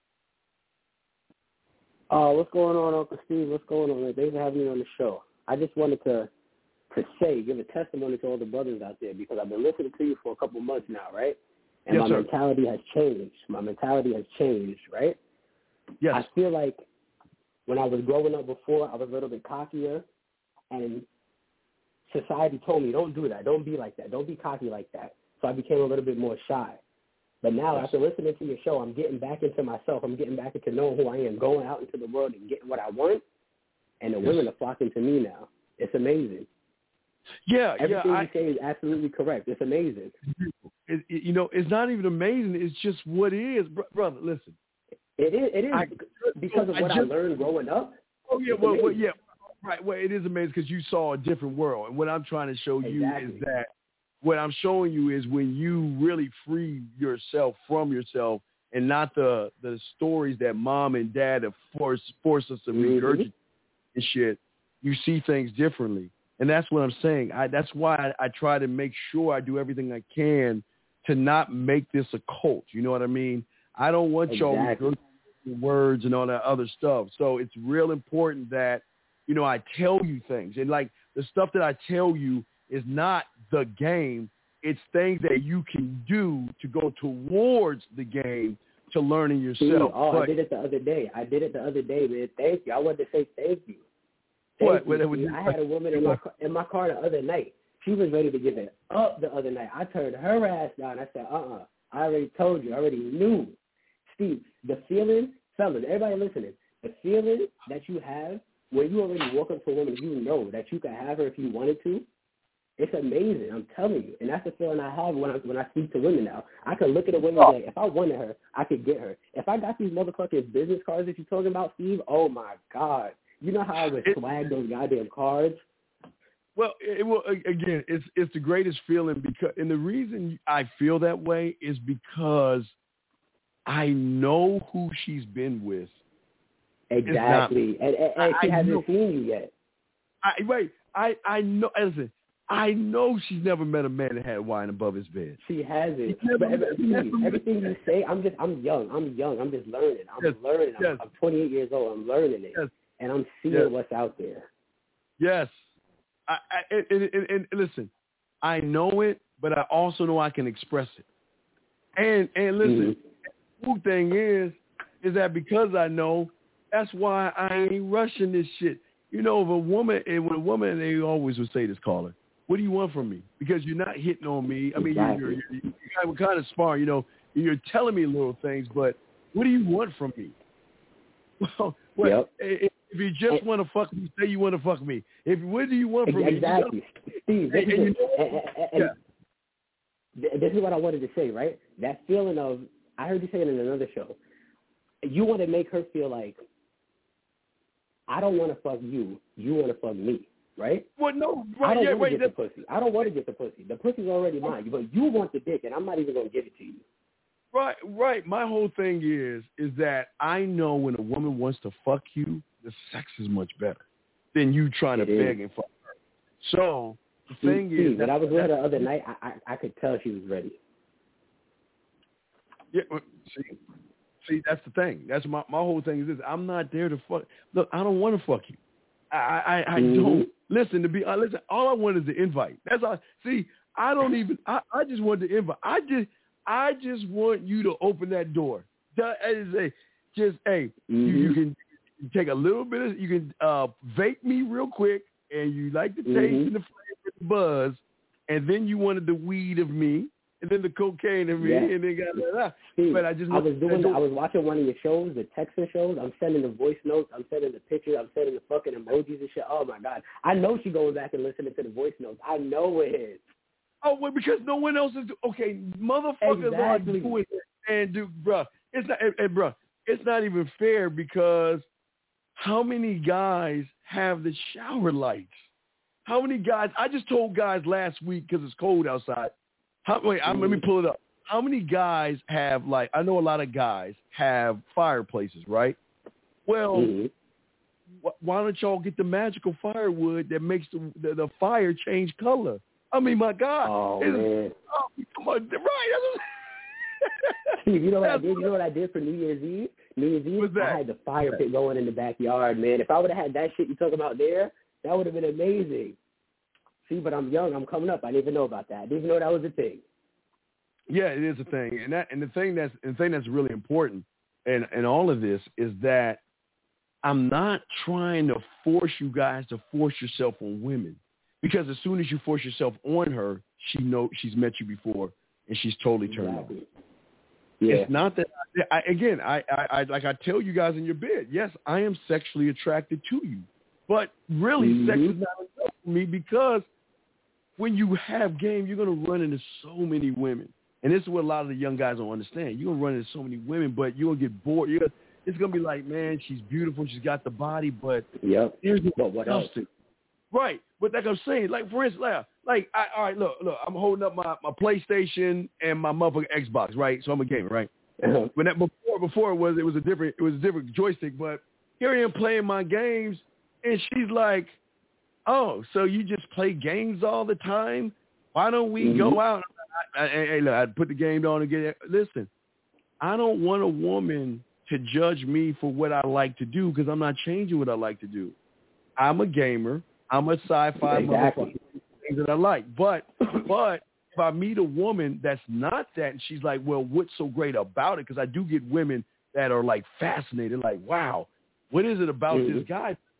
Uh, what's going on, Uncle Steve? What's going on? Thanks for having me on the show. I just wanted to to say, give a testimony to all the brothers out there because I've been listening to you for a couple months now, right? And yes, my sir. mentality has changed. My mentality has changed, right? Yes. I feel like when I was growing up before, I was a little bit cockier, and society told me, don't do that. Don't be like that. Don't be cocky like that. So I became a little bit more shy. But now, yes. after listening to your show, I'm getting back into myself. I'm getting back into knowing who I am, going out into the world and getting what I want. And the yes. women are flocking to me now. It's amazing. Yeah, Everything yeah. you say is absolutely correct. It's amazing. It, it, you know, it's not even amazing. It's just what it is. Br- brother, listen. It is, it is I, because of what I, just, I learned growing up. Oh, yeah, well, well, yeah. Right. Well, it is amazing because you saw a different world. And what I'm trying to show you exactly. is that what I'm showing you is when you really free yourself from yourself and not the, the stories that mom and dad have forced, forced us to mm-hmm. regurgitate and shit, you see things differently. And that's what I'm saying. I, that's why I, I try to make sure I do everything I can to not make this a cult. You know what I mean? I don't want exactly. y'all words and all that other stuff. So it's real important that, you know, I tell you things. And like the stuff that I tell you is not the game. It's things that you can do to go towards the game to learning yourself. Oh, but, I did it the other day. I did it the other day, man. Thank you. I wanted to say thank you. What? You, what, what I had a woman in my car, in my car the other night. She was ready to give it up the other night. I turned her ass down. I said, uh-uh. I already told you. I already knew. Steve, the feeling, fellas, everybody listening, the feeling that you have when you already walk up to a woman, you know that you can have her if you wanted to. It's amazing. I'm telling you. And that's the feeling I have when I when I speak to women now. I can look at a woman and say, if I wanted her, I could get her. If I got these motherfucking business cards that you're talking about, Steve, oh, my God. You know how I would swag those goddamn cards? Well, it, well, again, it's it's the greatest feeling because, and the reason I feel that way is because I know who she's been with. Exactly, not, and, and, and she I hasn't know, seen you yet. I, right, I I know. Listen, I know she's never met a man that had wine above his bed. She hasn't. But every, Steve, everything you say, I'm just, I'm young. I'm young. I'm just learning. I'm yes, learning. I'm, yes. I'm twenty-eight years old. I'm learning it, yes. and I'm seeing yes. what's out there. Yes. I, I, and, and, and listen, I know it, but I also know I can express it. And and listen, mm-hmm. the cool thing is, is that because I know, that's why I ain't rushing this shit. You know, if a woman, and when a woman, they always would say this, caller, what do you want from me? Because you're not hitting on me. I mean, exactly. you're, you're, you're kind of smart, you know, you're telling me little things, but what do you want from me? Well, well yep. if, if you just want to fuck me, say you want to fuck me. If what do you want from exactly. me? Exactly. Steve, this, and, is and, and, and, yeah. this is what I wanted to say, right? That feeling of, I heard you say it in another show, you want to make her feel like, I don't want to fuck you, you want to fuck me, right? Well, no, right, I don't yeah, want wait, to get the pussy. I don't want to get the pussy. The pussy's already mine, but you want the dick, and I'm not even going to give it to you. Right, right. My whole thing is, is that I know when a woman wants to fuck you, the sex is much better than you trying to it beg is. and fuck her. So the see, thing see, is, when I was with her the other night, I, I I could tell she was ready. Yeah, see, see, that's the thing. That's my my whole thing is this. I'm not there to fuck. Look, I don't want to fuck you. I I, I mm-hmm. don't listen to be. Uh, listen, all I want is the invite. That's all. See, I don't even. I I just want the invite. I just. I just want you to open that door. That is a, just, hey, mm-hmm. you, you can take a little bit of, you can uh, vape me real quick, and you like the taste mm-hmm. and the flavor, the buzz, and then you wanted the weed of me, and then the cocaine of me, yeah. and then got that. See, but I just, I was doing, the, I was watching one of your shows, the Texan shows. I'm sending the voice notes. I'm sending the pictures. I'm sending the fucking emojis and shit. Oh my God, I know she going back and listening to the voice notes. I know it is. Oh, well, because no one else is do- okay. Motherfuckers exactly. are doing it, and do, bruh, it's not, and, and bruh, it's not even fair because how many guys have the shower lights? How many guys? I just told guys last week because it's cold outside. How, wait, I'm, let me pull it up. How many guys have like? I know a lot of guys have fireplaces, right? Well, mm-hmm. wh- why don't y'all get the magical firewood that makes the the, the fire change color? I mean, my God. Oh, man. Oh, come on. Right. Steve, you know what I did? You know what I did for New Year's Eve? New Year's Eve, I had the fire pit going in the backyard, man. If I would have had that shit you talking about there, that would have been amazing. See, but I'm young. I'm coming up. I didn't even know about that. I didn't even know that was a thing. Yeah, it is a thing. And that and the thing that's the thing that's really important in, in all of this is that I'm not trying to force you guys to force yourself on women. Because as soon as you force yourself on her, she know she's met you before, and she's totally turned exactly. on. Yeah. It's not that. I, again, I, I, I like I tell you guys in your bed. Yes, I am sexually attracted to you, but really, mm-hmm. sex is not enough for me because when you have game, you're gonna run into so many women, and this is what a lot of the young guys don't understand. You're gonna run into so many women, but you're gonna get bored. You're, it's gonna be like, man, she's beautiful, she's got the body, but yep. here's the but what else? Right, but like I'm saying, like for instance, like, like I, all right, look, look, I'm holding up my, my PlayStation and my motherfucking Xbox, right? So I'm a gamer, right? Uh-huh. When that before, before it was, it was a different, it was a different joystick. But here I am playing my games, and she's like, "Oh, so you just play games all the time? Why don't we mm-hmm. go out?" I, I, hey, look, I put the game on and get it. Listen, I don't want a woman to judge me for what I like to do because I'm not changing what I like to do. I'm a gamer. I'm a sci-fi exactly. motherfucker. Things that I like, but but if I meet a woman that's not that, and she's like, "Well, what's so great about it?" Because I do get women that are like fascinated, like, "Wow, what is it about mm-hmm. this guy?"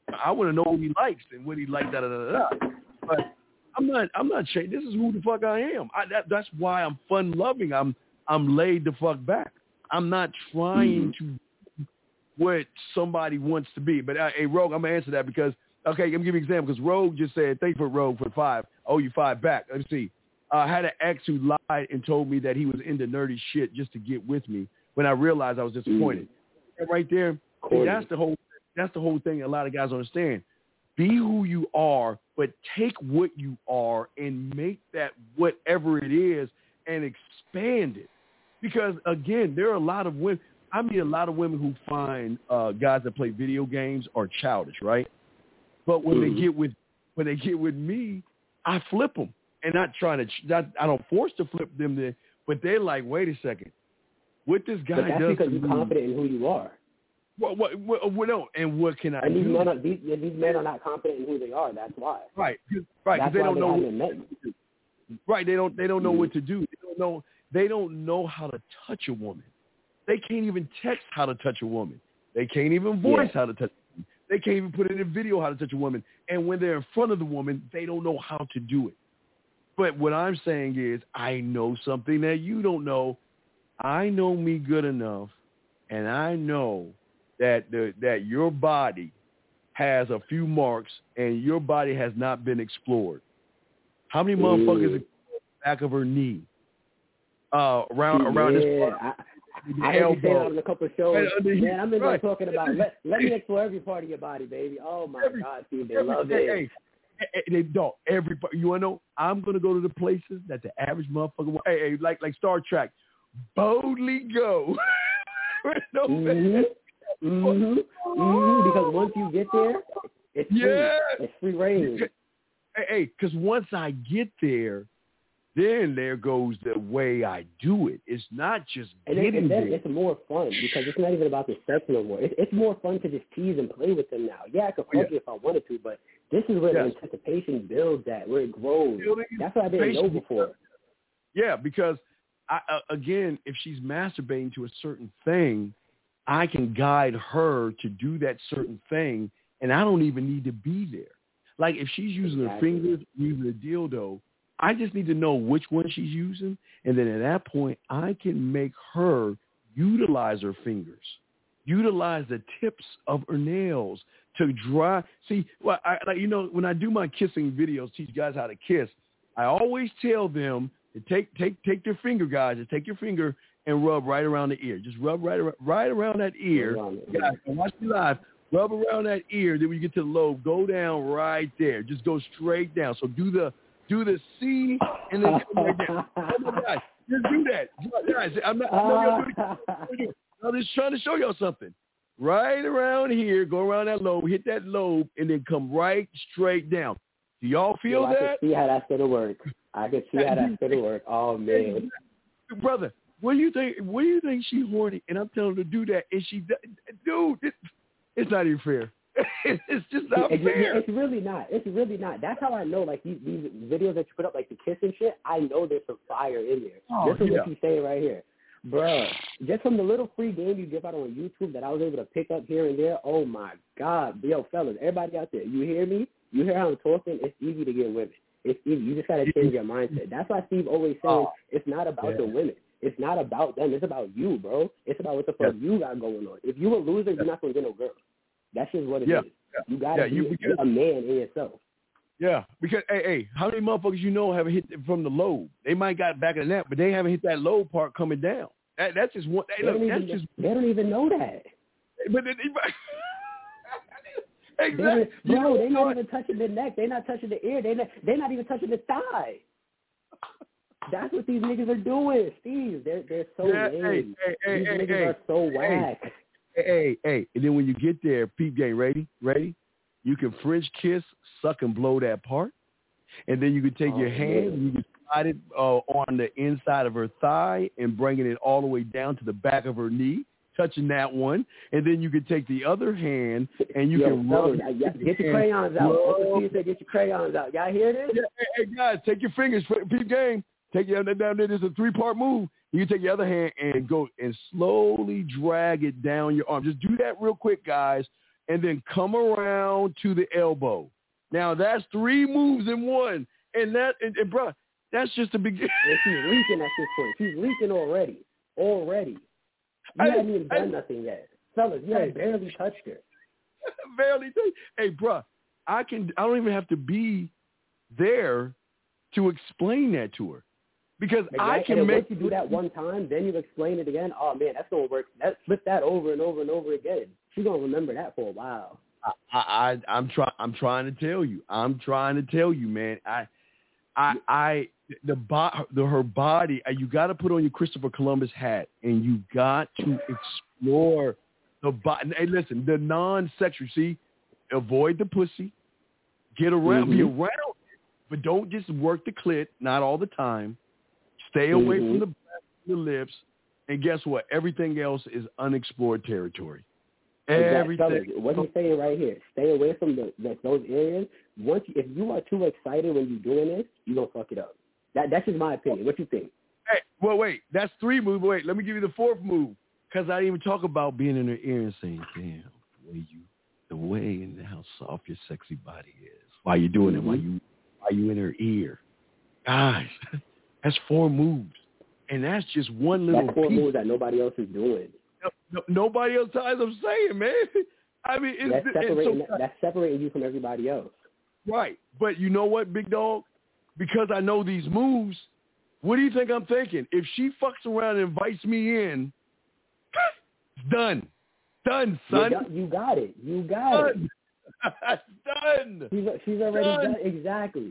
I want to know what he likes and what he likes. Da da da da. But I'm not. I'm not changing. This is who the fuck I am. I, that, that's why I'm fun loving. I'm I'm laid the fuck back. I'm not trying mm-hmm. to what somebody wants to be. But uh, hey, Rogue, I'm gonna answer that because okay, I'm gonna give you an example because Rogue just said thank you for Rogue for five. Oh, you five back. Let me see. Uh, I had an ex who lied and told me that he was into nerdy shit just to get with me. When I realized I was disappointed, mm-hmm. right there, see, that's the whole. That's the whole thing. A lot of guys don't understand. Be who you are, but take what you are and make that whatever it is and expand it. Because again, there are a lot of women. I mean, a lot of women who find uh, guys that play video games are childish, right? But when mm-hmm. they get with when they get with me, I flip them, and not trying to. Not, I don't force to flip them, there, but they're like, wait a second, what this guy but that's does because to you're me, confident in who you are. What, what, what, what, no, and what can I and these do? Men are, these, these men are not confident in who they are. That's why. Right, right. That's they why don't they know. haven't met you. Right, they don't. They don't know mm-hmm. what to do. They don't know. They don't know how to touch a woman. They can't even text how to touch a woman. They can't even voice yeah. how to touch a woman. They can't even put in a video how to touch a woman. And when they're in front of the woman, they don't know how to do it. But what I'm saying is, I know something that you don't know. I know me good enough, and I know that the, that your body has a few marks and your body has not been explored. How many motherfuckers are back of her knee? Uh, around yeah, around this part, I, I heard you say that on a couple of shows. Right, Man, I've been right. talking about let, let me explore every part of your body, baby. Oh my every, God, Steve, they every, love hey, it. Hey, hey, they don't. Every you wanna know? I'm gonna go to the places that the average motherfucker. Hey, hey, like like Star Trek, boldly go. no, mm-hmm. Mm-hmm. Mm-hmm. Because once you get there, it's free. Yeah. It's free reign. Hey, hey, because once I get there, then there goes the way I do it. It's not just and getting it, and then there. It's more fun because it's not even about the sex no more. It, it's more fun to just tease and play with them now. Yeah, I could fuck yeah. you if I wanted to, but this is where yes. the anticipation builds at, where it grows. That's what I didn't know before. Yeah, because, I, uh, again, if she's masturbating to a certain thing, I can guide her to do that certain thing, and I don't even need to be there. Like if she's using exactly. her fingers, using a dildo, I just need to know which one she's using, and then at that point, I can make her utilize her fingers, utilize the tips of her nails to dry. See, well, I, like you know, when I do my kissing videos, teach guys how to kiss, I always tell them to take take take their finger, guys, to take your finger and rub right around the ear. Just rub right around, right around that ear. Guys, watch me live. Rub around that ear. Then when you get to the lobe, go down right there. Just go straight down. So do the do the C and then come right down. Oh my God, just do that, guys. I'm not. I'm, not I'm just trying to show y'all something. Right around here, go around that lobe, hit that lobe, and then come right straight down. Do y'all feel yeah, that? I can see how that's gonna work. I can see how that's gonna work. Oh man, brother. What do you think? What do you think she horny? And I'm telling her to do that, and she, dude, it, it's not even fair. It's just not it's, fair. It's really not. It's really not. That's how I know. Like these, these videos that you put up, like the kiss and shit. I know there's some fire in there. Oh, this is yeah. what she's saying right here, bruh. Just from the little free game you give out on YouTube that I was able to pick up here and there. Oh my God, yo, fellas, everybody out there, you hear me? You hear how I'm talking? It's easy to get women. It's easy. You just gotta change your mindset. That's why Steve always saying oh, it's not about yeah. the women. It's not about them. It's about you, bro. It's about what the fuck yeah. you got going on. If you a loser, you're not gonna get no girl. That's just what it yeah. is. You gotta yeah, be you, because, a man in yourself. Yeah, because hey, hey, how many motherfuckers you know haven't hit from the lobe? They might got back of the net, but they haven't hit that lobe part coming down. That, that's just one. Hey, they, look, don't that's even, just, they don't even know that. But they, they, exactly. Bro, you know they're not what? even touching the neck. They're not touching the ear. They're not, they're not even touching the thigh. That's what these niggas are doing, Steve. They're they're so yeah, lame. Hey, hey, these hey, niggas hey, are so hey, whack. Hey, hey, hey, and then when you get there, peep game, ready, ready. You can French kiss, suck and blow that part, and then you can take oh, your hand and you can slide it uh, on the inside of her thigh and bringing it all the way down to the back of her knee, touching that one, and then you can take the other hand and you Yo, can rub. fellas, get your hand. crayons out. Uncle Steve said, "Get your crayons out." Y'all hear this? Yeah, hey, hey guys, take your fingers, peep game. Take your down there. There's a three-part move. You can take your other hand and go and slowly drag it down your arm. Just do that real quick, guys. and then come around to the elbow. Now, that's three moves in one. And that, and, and bro, that's just the beginning. And she's leaking at this point. She's leaking already. Already. You I, hadn't even done I, nothing yet. Fellas, you had barely touched her. Barely. Hey, bro, I can. I don't even have to be there to explain that to her, because exactly. I can and make. Once you do that one time, then you explain it again. Oh man, that's gonna work. That flip that over and over and over again. She's gonna remember that for a while. I, I, I'm trying. I'm trying to tell you. I'm trying to tell you, man. I, I, I. The, bo- the her body. You got to put on your Christopher Columbus hat, and you got to explore the body. Hey, listen, the non-sexual. See, avoid the pussy. Get around. Mm-hmm. Be around. But don't just work the clit, not all the time. Stay away mm-hmm. from the breath, the lips, and guess what? Everything else is unexplored territory. Everything. Fellas, what he's saying right here, stay away from the, the those areas. Once you, if you are too excited when you're doing this, you're going to fuck it up. That That's just my opinion. What you think? Hey, well, wait. That's three moves. Wait, let me give you the fourth move, because I didn't even talk about being in her ear and saying, damn, the way you, the way and how soft your sexy body is. While you're doing mm-hmm. it, while you Are you in her ear? Guys, that's four moves. And that's just one little That's four piece. moves that nobody else is doing. No, no, nobody else, as I'm saying, man. I mean, it's, that's, separating, it's so, that's separating you from everybody else. Right. But you know what, big dog? Because I know these moves, what do you think I'm thinking? If she fucks around and invites me in, it's done. Done, son. You got, you got it. You got done. it. Done. She's, she's already done. done. Exactly.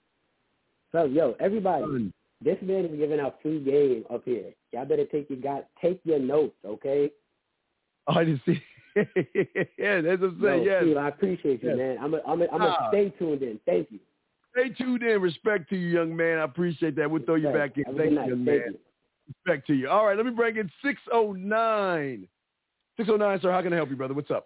So, yo, everybody, done. This man is giving out free game up here. Y'all better take your got take your notes, okay? Oh, I didn't see. Yeah, that's what I'm saying. No, yes. Steve, I appreciate you, yes. man. I'm a, I'm a, I'm ah. a stay tuned in. Thank you. Stay tuned in. Respect to you, young man. I appreciate that. We'll throw you back in. Thank you, young man. You. Respect to you. All right, let me bring in six oh nine. six oh nine, sir. How can I help you, brother? What's up?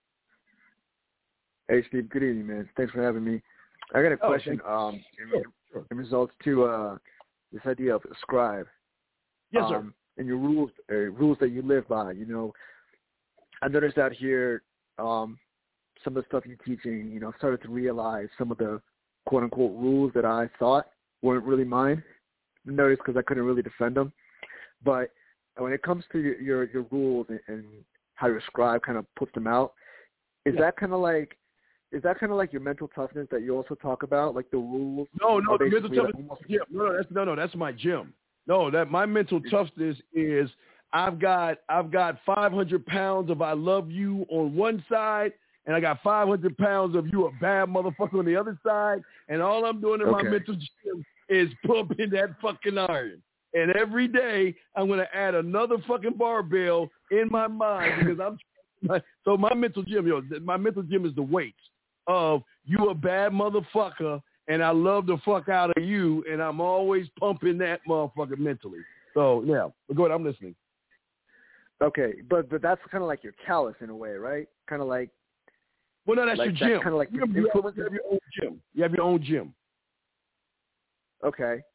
Hey, Steve. Good evening, man. Thanks for having me. I got a oh, question um, in, sure, sure. in results to uh, this idea of scribe. Yes, um, sir. And your rules, uh, rules that you live by. You know, I noticed out here um, some of the stuff you're teaching. You know, I started to realize some of the quote unquote rules that I thought weren't really mine. I noticed because I couldn't really defend them. But when it comes to your your, your rules and, and how your scribe kind of puts them out, is yeah. that kind of like Is that kind of like your mental toughness that you also talk about, like the rules? No, no, the mental toughness. Like almost... yeah, no, no, that's no, no, that's my gym. No, that my mental toughness is I've got I've got five hundred pounds of I love you on one side, and I got five hundred pounds of you a bad motherfucker on the other side, and all I'm doing in okay. my mental gym is pumping that fucking iron. And every day I'm gonna add another fucking barbell in my mind because I'm. So my mental gym, yo, my mental gym is the weights. Of you a bad motherfucker, and I love the fuck out of you, and I'm always pumping that motherfucker mentally. So, yeah, but go ahead, I'm listening. Okay, but but that's kind of like your callous in a way, right? Kind of like. Well, no, that's like, your gym. Kind of like you, have, you, have, you have your own gym. You have your own gym. Okay.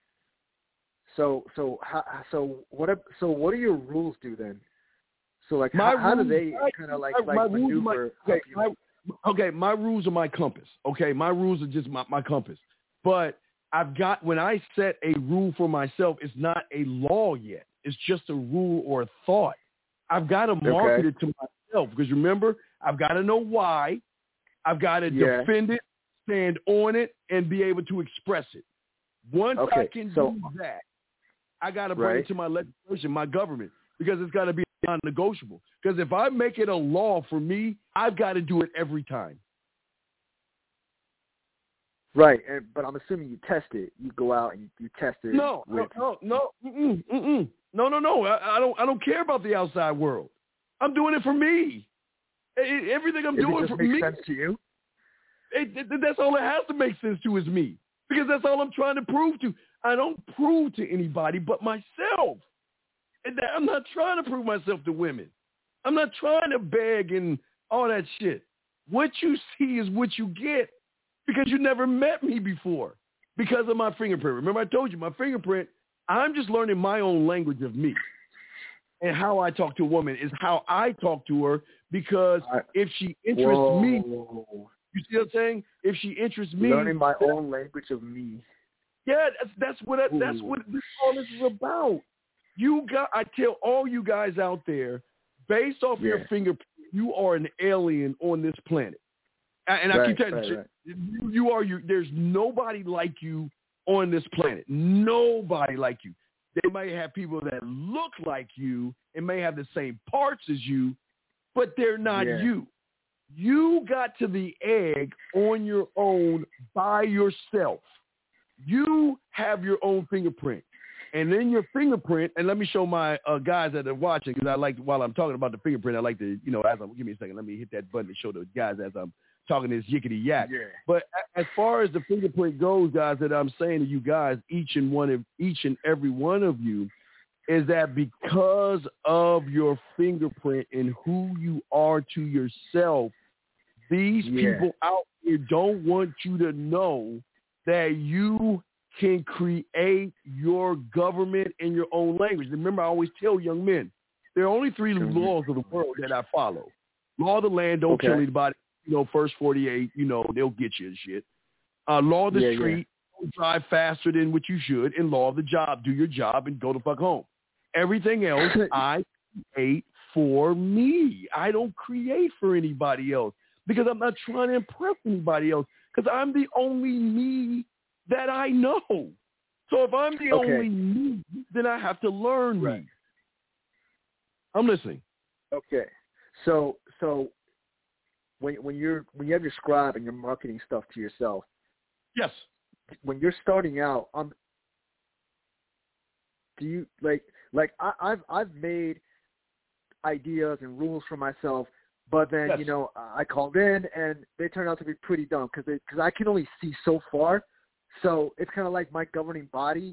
So so how, so what so what do your rules do then? So like my how, how rules, do they kind of like my, like my maneuver? My, okay, my, okay, my rules are my compass. Okay, my rules are just my, my compass. But I've got when I set a rule for myself, it's not a law yet. It's just a rule or a thought. I've got to market okay. it to myself because remember, I've got to know why. I've got to yeah. defend it, stand on it, and be able to express it. Once okay. I can so, do that, I got to bring right. it to my legislation, my government, because it's got to be non-negotiable. Because if I make it a law for me, I've got to do it every time. Right, and, but I'm assuming you test it. You go out and you test it. No, with... no, no, no, mm-mm, mm-mm. no, no, no. I, I don't. I don't care about the outside world. I'm doing it for me. It, it, everything I'm Does doing it just for make me. sense to you? It, it, that's all it has to make sense to is me, because that's all I'm trying to prove to. I don't prove to anybody but myself. And I'm not trying to prove myself to women. I'm not trying to beg and all that shit. What you see is what you get because you never met me before because of my fingerprint. Remember I told you my fingerprint, I'm just learning my own language of me. and how I talk to a woman is how I talk to her, because I, if she interests whoa. me, you see what I'm saying? If she interests me, learning my own language of me. Yeah, that's that's what I, that's what this, all this is about. You got, I tell all you guys out there, based off yeah. your fingerprint, you are an alien on this planet. And right, I keep telling right, you, right. you, you are you. There's nobody like you on this planet. Nobody like you. They may have people that look like you and may have the same parts as you, but they're not yeah. you. You got to the egg on your own by yourself. You have your own fingerprint. And then your fingerprint, and let me show my uh, guys that are watching, because I like, while I'm talking about the fingerprint, I like to, you know, as I'm, give me a second, let me hit that button to show the guys as I'm talking this yickety yak. Yeah. But as far as the fingerprint goes, guys, that I'm saying to you guys, each and one of, each and every one of you, is that because of your fingerprint and who you are to yourself, these yeah. people out here don't want you to know that you can create your government in your own language. Remember, I always tell young men, there are only three mm-hmm. laws of the world that I follow. Law of the land, don't okay. kill anybody. You know, first forty-eight, you know, they'll get you and shit. Uh, law of the yeah, street, yeah. don't drive faster than what you should. And law of the job, do your job and go the fuck home. Everything else, I create for me. I don't create for anybody else because I'm not trying to impress anybody else, because I'm the only me that I know. So if I'm the okay. only me, then I have to learn right. me. I'm listening. Okay. So so when when you're when you have your scribe and you're marketing stuff to yourself, yes. When you're starting out, um, do you like like I, I've I've made ideas and rules for myself, but then yes. you know I called in and they turned out to be pretty dumb because because I can only see so far. So it's kind of like my governing body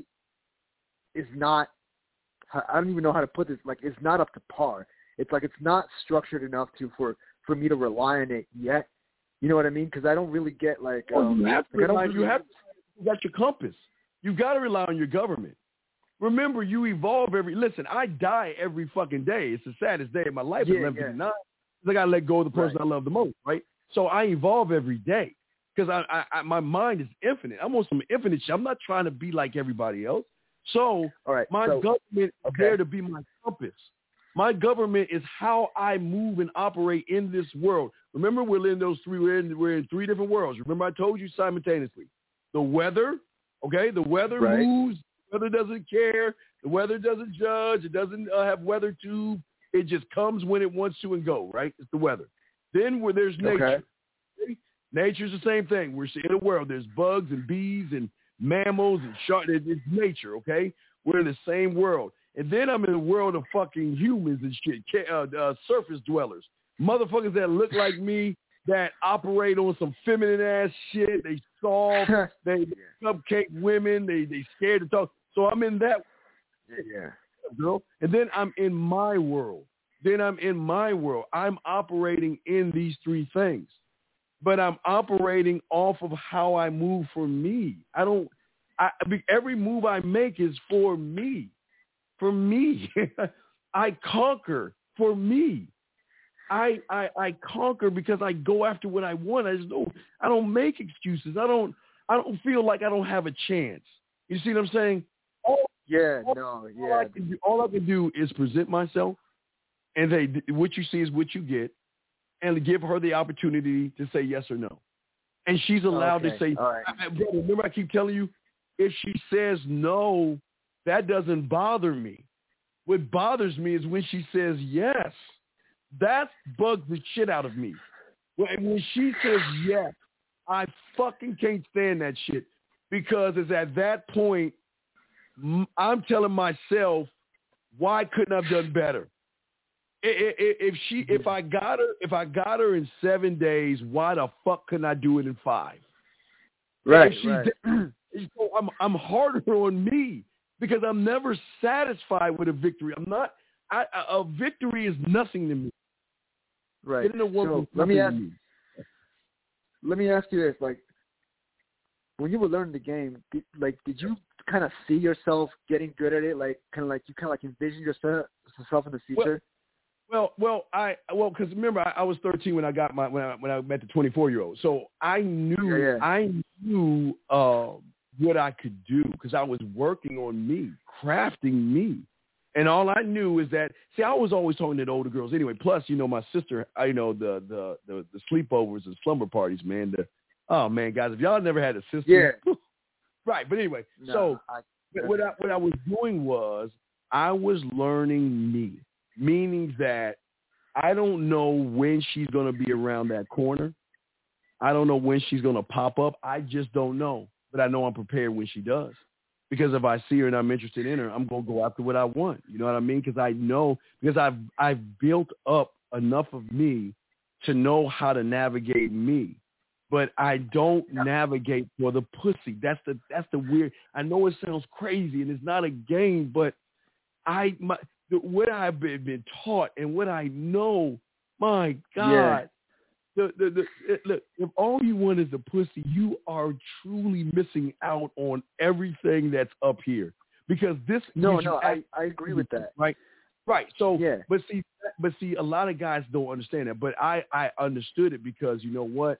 is not, I don't even know how to put this, like it's not up to par. It's like it's not structured enough to for, for me to rely on it yet. You know what I mean? Because I don't really get like, well, um, you have to like rely, really, you have to, you got your compass. You got to rely on your government. Remember, you evolve every, listen, I die every fucking day. It's the saddest day of my life yeah, at eleven fifty-nine. Yeah. I got to let go of the person right. I love the most, right? So I evolve every day. Because I, I, I, my mind is infinite. I'm on some infinite shit. I'm not trying to be like everybody else. So All right, my so, government is okay. there to be my compass. My government is how I move and operate in this world. Remember, we're in those three. We're in, we're in three different worlds. Remember, I told you simultaneously. The weather, okay? The weather right. moves. The weather doesn't care. The weather doesn't judge. It doesn't uh, have weather tube. It just comes when it wants to and go, right? It's the weather. Then where there's nature. Okay. Nature's the same thing. We're in the world. There's bugs and bees and mammals and sharks. It's nature, okay? We're in the same world. And then I'm in the world of fucking humans and shit, uh, uh, surface dwellers. Motherfuckers that look like me, that operate on some feminine-ass shit. They soft. they cupcake women. They they scared to talk. So I'm in that. Yeah. Girl. And then I'm in my world. Then I'm in my world. I'm operating in these three things. But I'm operating off of how I move for me. I don't, I, every move I make is for me. For me. I conquer for me. I, I I conquer because I go after what I want. I just don't, I don't make excuses. I don't, I don't feel like I don't have a chance. You see what I'm saying? All, yeah, all, no, yeah. All I, can do, all I can do is present myself, and they, what you see is what you get. And give her the opportunity to say yes or no. And she's allowed okay. to say, All right. I, brother, remember I keep telling you, if she says no, that doesn't bother me. What bothers me is when she says yes. That bugs the shit out of me. When, when she says yes, I fucking can't stand that shit, because it's at that point, I'm telling myself, why couldn't I have done better? If she, if I got her, if I got her in seven days, why the fuck couldn't I do it in five? Right, if she right. Did, I'm, I'm harder on me because I'm never satisfied with a victory. I'm not. I, a victory is nothing to me. Right. So let me ask. Me. Let me ask you this: like, when you were learning the game, did, like, did you kind of see yourself getting good at it? Like kind of like you kind of like envision yourself yourself in the future? Well, well, well I well because remember I, I was thirteen when I got my when I when I met the twenty-four year old. So I knew yeah, yeah. I knew uh, what I could do because I was working on me, crafting me. And all I knew is that, see, I was always talking to the older girls anyway. Plus, you know, my sister, I you know, the, the the the sleepovers and slumber parties, man. The, oh, man, guys, if y'all never had a sister. Yeah. Right, but anyway, no, so I, what, I, what I was doing was I was learning me, meaning that I don't know when she's going to be around that corner. I don't know when she's going to pop up. I just don't know. But I know I'm prepared when she does. Because if I see her and I'm interested in her, I'm going to go after what I want. You know what I mean? Because I know, because I've I've built up enough of me to know how to navigate me. But I don't navigate for the pussy. That's the that's the weird. I know it sounds crazy and it's not a game, but I my, the, what I've been, been taught and what I know, my God. Yeah. The, the, the, look, if all you want is a pussy, you are truly missing out on everything that's up here. Because this, no, no, I, I agree with that. Right, right. So, yeah. but see, but see, a lot of guys don't understand that. But I, I understood it because you know what?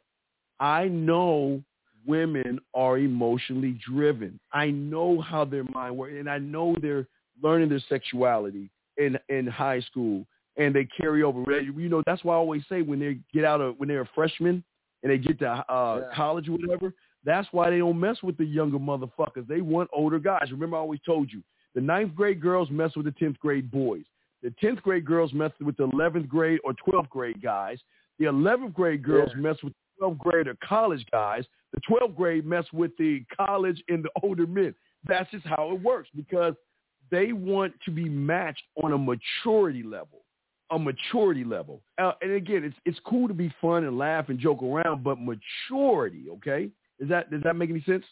I know women are emotionally driven. I know how their mind works, and I know they're learning their sexuality in in high school. And they carry over. You know, that's why I always say when they get out of, when they're a freshman and they get to uh, yeah. college or whatever, that's why they don't mess with the younger motherfuckers. They want older guys. Remember, I always told you, the ninth grade girls mess with the tenth grade boys. The tenth grade girls mess with the eleventh grade or twelfth grade guys. The eleventh grade girls yeah. mess with the twelfth grade or college guys. The twelfth grade mess with the college and the older men. That's just how it works because they want to be matched on a maturity level. A maturity level. Uh, and again, it's it's cool to be fun and laugh and joke around, but maturity, okay? Is that does that make any sense?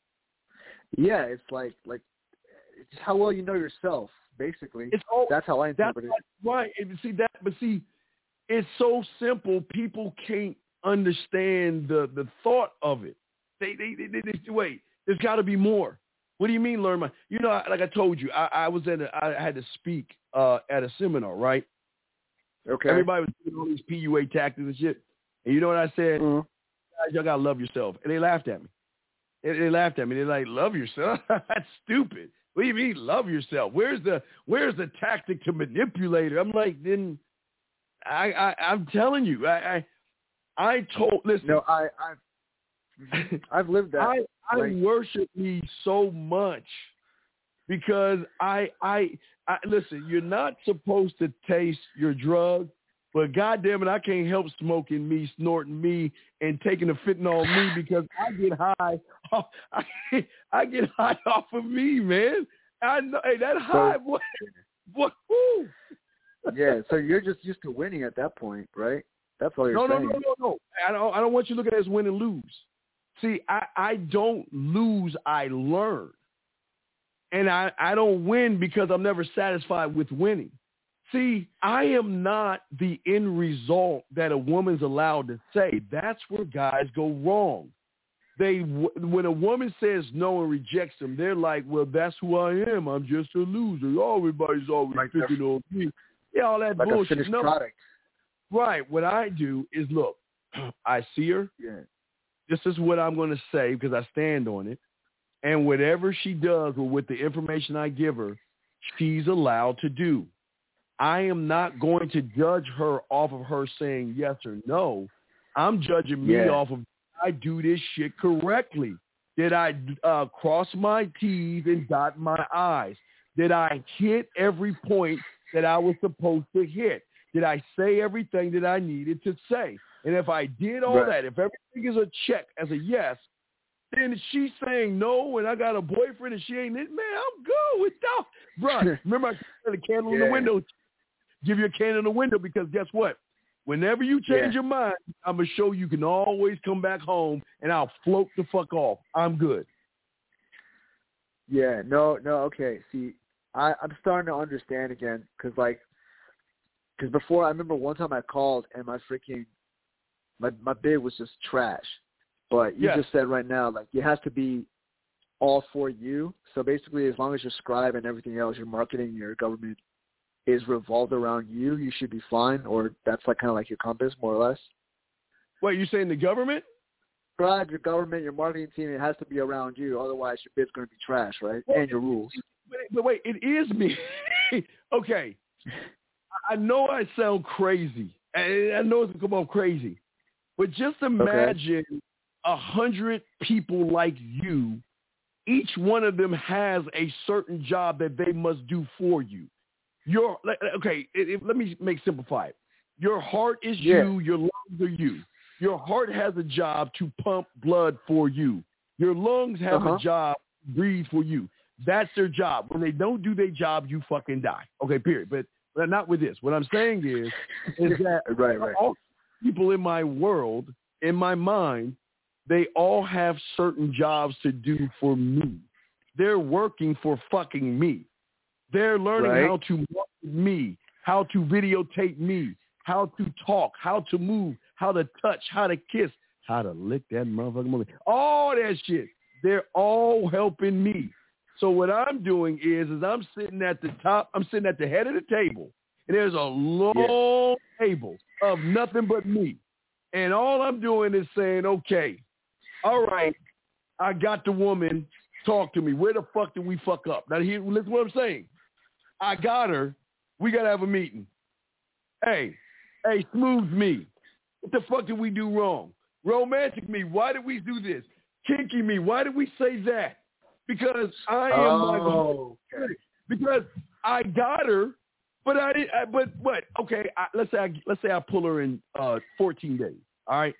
Yeah, it's like like it's how well you know yourself, basically. It's all, that's how I interpret it. Right. And see that, but see, it's so simple. People can't understand the the thought of it. They they they, they, they wait. There's got to be more. What do you mean, learn my? You know, like I told you, I, I was at a, I had to speak uh, at a seminar, right? Okay. Everybody was doing all these P U A tactics and shit. And you know what I said? Mm-hmm. Guys, y'all got to love yourself. And they laughed at me. They, they laughed at me. They're like, love yourself? That's stupid. What do you mean love yourself? Where's the Where's the tactic to manipulate her? I'm like, then I, I, I'm telling you, I, I, I told, listen. No, I, I've, I've lived that. I, I like, worship me so much because I, I, I, listen, you're not supposed to taste your drug, but goddamn it, I can't help smoking me, snorting me, and taking a fentanyl me because I get high. I, I get high off of me, man. I know hey, that high, boy. What? Woo. Yeah, so you're just used to winning at that point, right? That's all you're no, saying. No, no, no, no, no. I don't. I don't want you to look at it as win and lose. See, I, I don't lose. I learn. And I, I don't win because I'm never satisfied with winning. See, I am not the end result that a woman's allowed to say. That's where guys go wrong. They when a woman says no and rejects them, they're like, well, that's who I am. I'm just a loser. Everybody's always like picking on me. Yeah, all that like bullshit. A finished no. product. Right. What I do is, look, I see her. Yeah. This is what I'm going to say because I stand on it. And whatever she does or with the information I give her, she's allowed to do. I am not going to judge her off of her saying yes or no. I'm judging me yeah. off of I do this shit correctly. Did I uh, cross my T's and dot my I's? Did I hit every point that I was supposed to hit? Did I say everything that I needed to say? And if I did all right. that, if everything is a check as a yes, then she's saying no, and I got a boyfriend, and she ain't it. Man, I'm good without. Bro, remember I said a candle yeah. in the window. Give you a candle in the window because guess what? Whenever you change yeah. your mind, I'm gonna show you can always come back home, and I'll float the fuck off. I'm good. Yeah. No. No. Okay. See, I, I'm starting to understand again because like, because before I remember one time I called and my freaking my my bid was just trash. But you yes. just said right now, like, it has to be all for you. So basically, as long as your scribe and everything else, your marketing, your government is revolved around you, you should be fine. Or that's like kind of like your compass, more or less. Wait, you saying the government? Scribe, your government, your marketing team, it has to be around you. Otherwise, your bid's going to be trash, right? And your rules. But wait, it is me. Okay. I know I sound crazy. I know it's going to come off crazy. But just imagine a okay. hundred people like you. Each one of them has a certain job that they must do for you. Your okay, it, it, let me make simplify it. Your heart is yeah. you. Your lungs are you. Your heart has a job to pump blood for you. Your lungs have uh-huh. a job to breathe for you. That's their job. When they don't do their job, you fucking die. Okay, period. But, but not with this. What I'm saying is, is that right, right. all people in my world, in my mind, they all have certain jobs to do for me. They're working for fucking me. They're learning right. how to market me, how to videotape me, how to talk, how to move, how to touch, how to kiss, how to lick that motherfucking movie. All that shit. They're all helping me. So what I'm doing is, is I'm sitting at the top. I'm sitting at the head of the table, and there's a long yeah. table of nothing but me. And all I'm doing is saying, okay, all right, I got the woman. Talk to me. Where the fuck did we fuck up? Now, here, listen to what I'm saying. I got her. We got to have a meeting. Hey, hey, smooth me. What the fuck did we do wrong? Romantic me. Why did we do this? Kinky me. Why did we say that? Because I am oh, my okay. because I got her, but I did. I, but what? Okay, I, let's say I, let's say I pull her in uh, fourteen days. All right,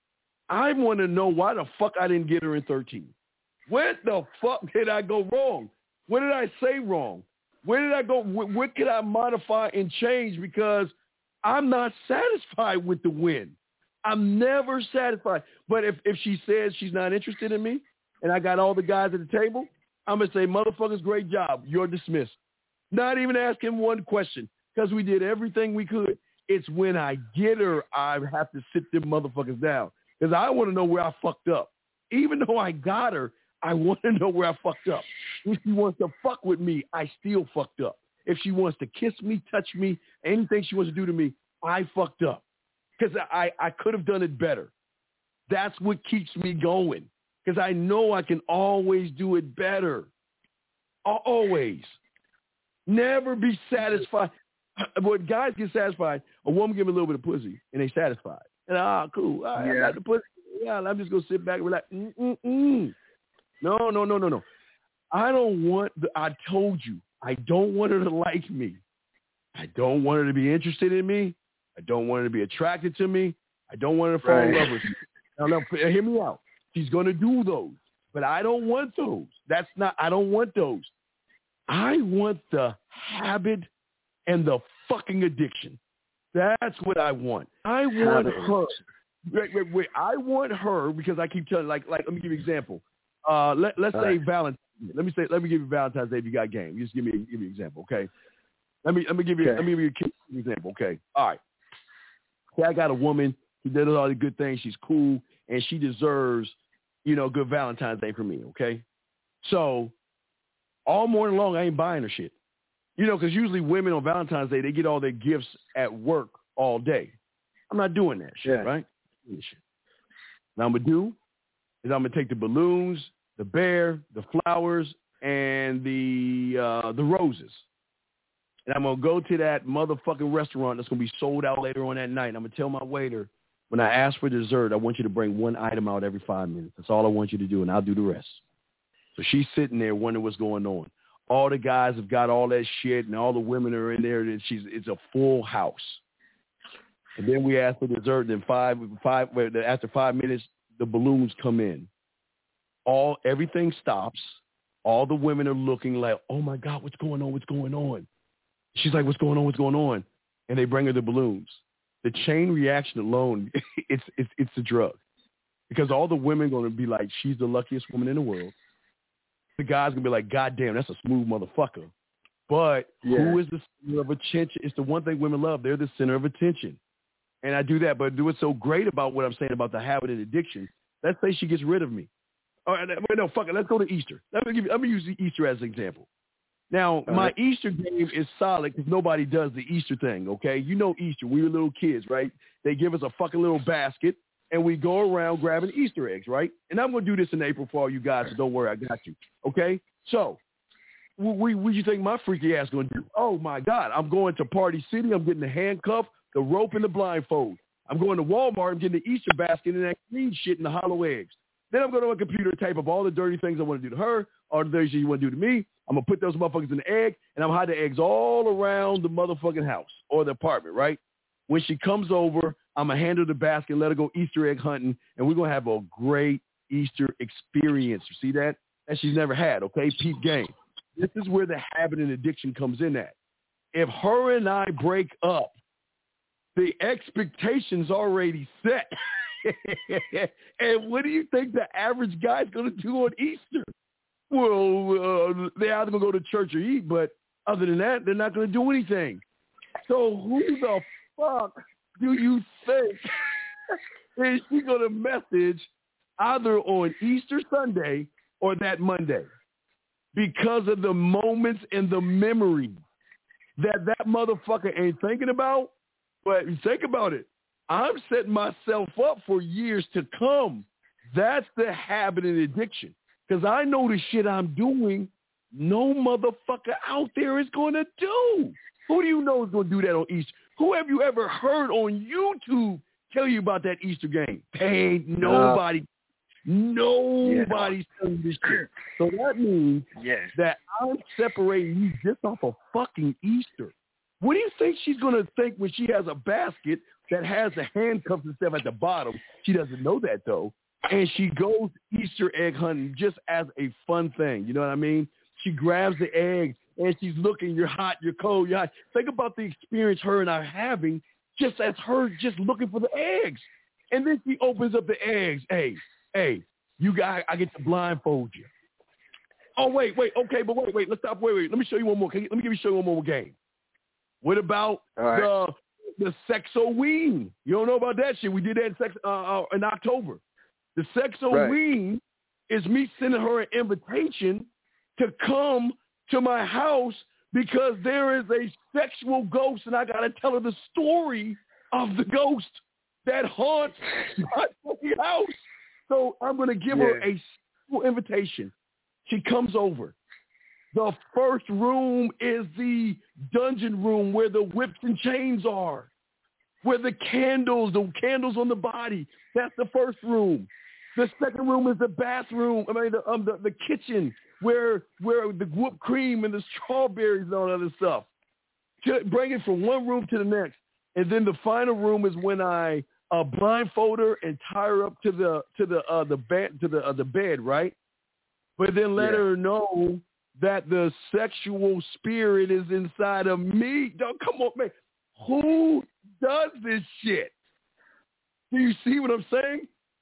I want to know why the fuck I didn't get her in thirteen. Where the fuck did I go wrong? What did I say wrong? Where did I go? What, what could I modify and change? Because I'm not satisfied with the win. I'm never satisfied. But if, if she says she's not interested in me and I got all the guys at the table, I'm going to say, motherfuckers, great job. You're dismissed. Not even asking one question because we did everything we could. It's when I get her, I have to sit them motherfuckers down because I want to know where I fucked up. Even though I got her, I want to know where I fucked up. If she wants to fuck with me, I still fucked up. If she wants to kiss me, touch me, anything she wants to do to me, I fucked up. Because I, I could have done it better. That's what keeps me going. Because I know I can always do it better. Always. Never be satisfied. When guys get satisfied, a woman give a little bit of pussy, and they satisfied. And ah, cool. All right, yeah. I got the pussy. Yeah, I'm just going to sit back and relax. Mm-mm-mm. No, no, no, no, no. I don't want, the, I told you, I don't want her to like me. I don't want her to be interested in me. I don't want her to be attracted to me. I don't want her to fall right. in love with me. Now, now, hear me out. She's going to do those, but I don't want those. That's not, I don't want those. I want the habit and the fucking addiction. That's what I want. I want habit. her. Wait, wait, wait. I want her because I keep telling, like, like, let me give you an example. Uh, let, let's All say right. Valentine's. Let me say, let me give you Valentine's Day if you got game. You just give me, give me an example, okay? Let me, let me give you, okay. let me give you an example, okay? All right. Okay, I got a woman. She did all the good things. She's cool, and she deserves, you know, good Valentine's Day for me, okay? So all morning long, I ain't buying her shit. You know, because usually women on Valentine's Day, they get all their gifts at work all day. I'm not doing that shit, yeah. right? Now I'm going to do is I'm going to take the balloons, the bear, the flowers, and the uh, the roses. And I'm going to go to that motherfucking restaurant that's going to be sold out later on that night. And I'm going to tell my waiter, when I ask for dessert, I want you to bring one item out every five minutes. That's all I want you to do, and I'll do the rest. So she's sitting there wondering what's going on. All the guys have got all that shit, and all the women are in there, and she's it's a full house. And then we ask for dessert, and then five, five, after five minutes, the balloons come in. All everything stops. All the women are looking like, oh, my God, what's going on? What's going on? She's like, what's going on? What's going on? And they bring her the balloons. The chain reaction alone, it's it's it's a drug. Because all the women are going to be like, she's the luckiest woman in the world. The guy's going to be like, God damn, that's a smooth motherfucker. But yeah. who is the center of attention? It's the one thing women love. They're the center of attention. And I do that. But do what's so great about what I'm saying about the habit and addiction, let's say she gets rid of me. All right, wait, no, fuck it. Let's go to Easter. Let me give you, let me use the Easter as an example. Now, All my right. Easter game is solid because nobody does the Easter thing, okay? You know Easter. We were little kids, right? They give us a fucking little basket, and we go around grabbing Easter eggs, right? And I'm going to do this in April for all you guys, so don't worry, I got you, okay? So, what, what do you think my freaky ass going to do? Oh, my God, I'm going to Party City. I'm getting the handcuff, the rope, and the blindfold. I'm going to Walmart. I'm getting the Easter basket and that green shit and the hollow eggs. Then I'm going to a computer type up all the dirty things I want to do to her, or the dirty shit you want to do to me. I'm going to put those motherfuckers in the egg, and I'm going to hide the eggs all around the motherfucking house or the apartment, right? When she comes over, I'm going to hand her the basket and let her go Easter egg hunting, and we're going to have a great Easter experience. You see that? That she's never had, okay? Peep game. This is where the habit and addiction comes in at. If her and I break up, the expectation's already set. And what do you think the average guy's going to do on Easter? Well, uh, they're either going to go to church or eat, but other than that, they're not going to do anything. So who the fuck do you think is she going to message either on Easter Sunday or that Monday? Because of the moments and the memory that that motherfucker ain't thinking about. But think about it. I'm setting myself up for years to come. That's the habit and addiction. Because I know the shit I'm doing, no motherfucker out there is going to do. Who do you know is going to do that on Easter? Who have you ever heard on YouTube tell you about that Easter game? Paid nobody. Uh, Nobody's yeah. telling this shit. So that means yes. that I'm separating you just off of fucking Easter. What do you think she's going to think when she has a basket that has the handcuffs and stuff at the bottom? She doesn't know that, though. And she goes Easter egg hunting just as a fun thing. You know what I mean? She grabs the eggs, and she's looking, you're hot, you're cold, you're hot. Think about the experience her and I are having just as her just looking for the eggs. And then she opens up the eggs. Hey, hey, you got, I get to blindfold you. Oh, wait, wait, okay, but wait, wait, let's stop, wait, wait. Let me show you one more. Let me give you show you one more game. What about right. the the Sexoween? You don't know about that shit. We did that in, sex, uh, uh, in October. The Sexoween right. is me sending her an invitation to come to my house because there is a sexual ghost, and I got to tell her the story of the ghost that haunts my house. So I'm going to give yeah. her a sexual invitation. She comes over. The first room is the dungeon room where the whips and chains are, where the candles, the candles on the body. That's the first room. The second room is the bathroom. I mean, the, um, the, the kitchen where where the whipped cream and the strawberries and all that other stuff. To bring it from one room to the next, and then the final room is when I uh, blindfold her and tie her up to the to the uh, the bed to the uh, the bed, right? But then let yeah. her know that the sexual spirit is inside of me. Don't come on, man. Who does this shit? Do you see what I'm saying?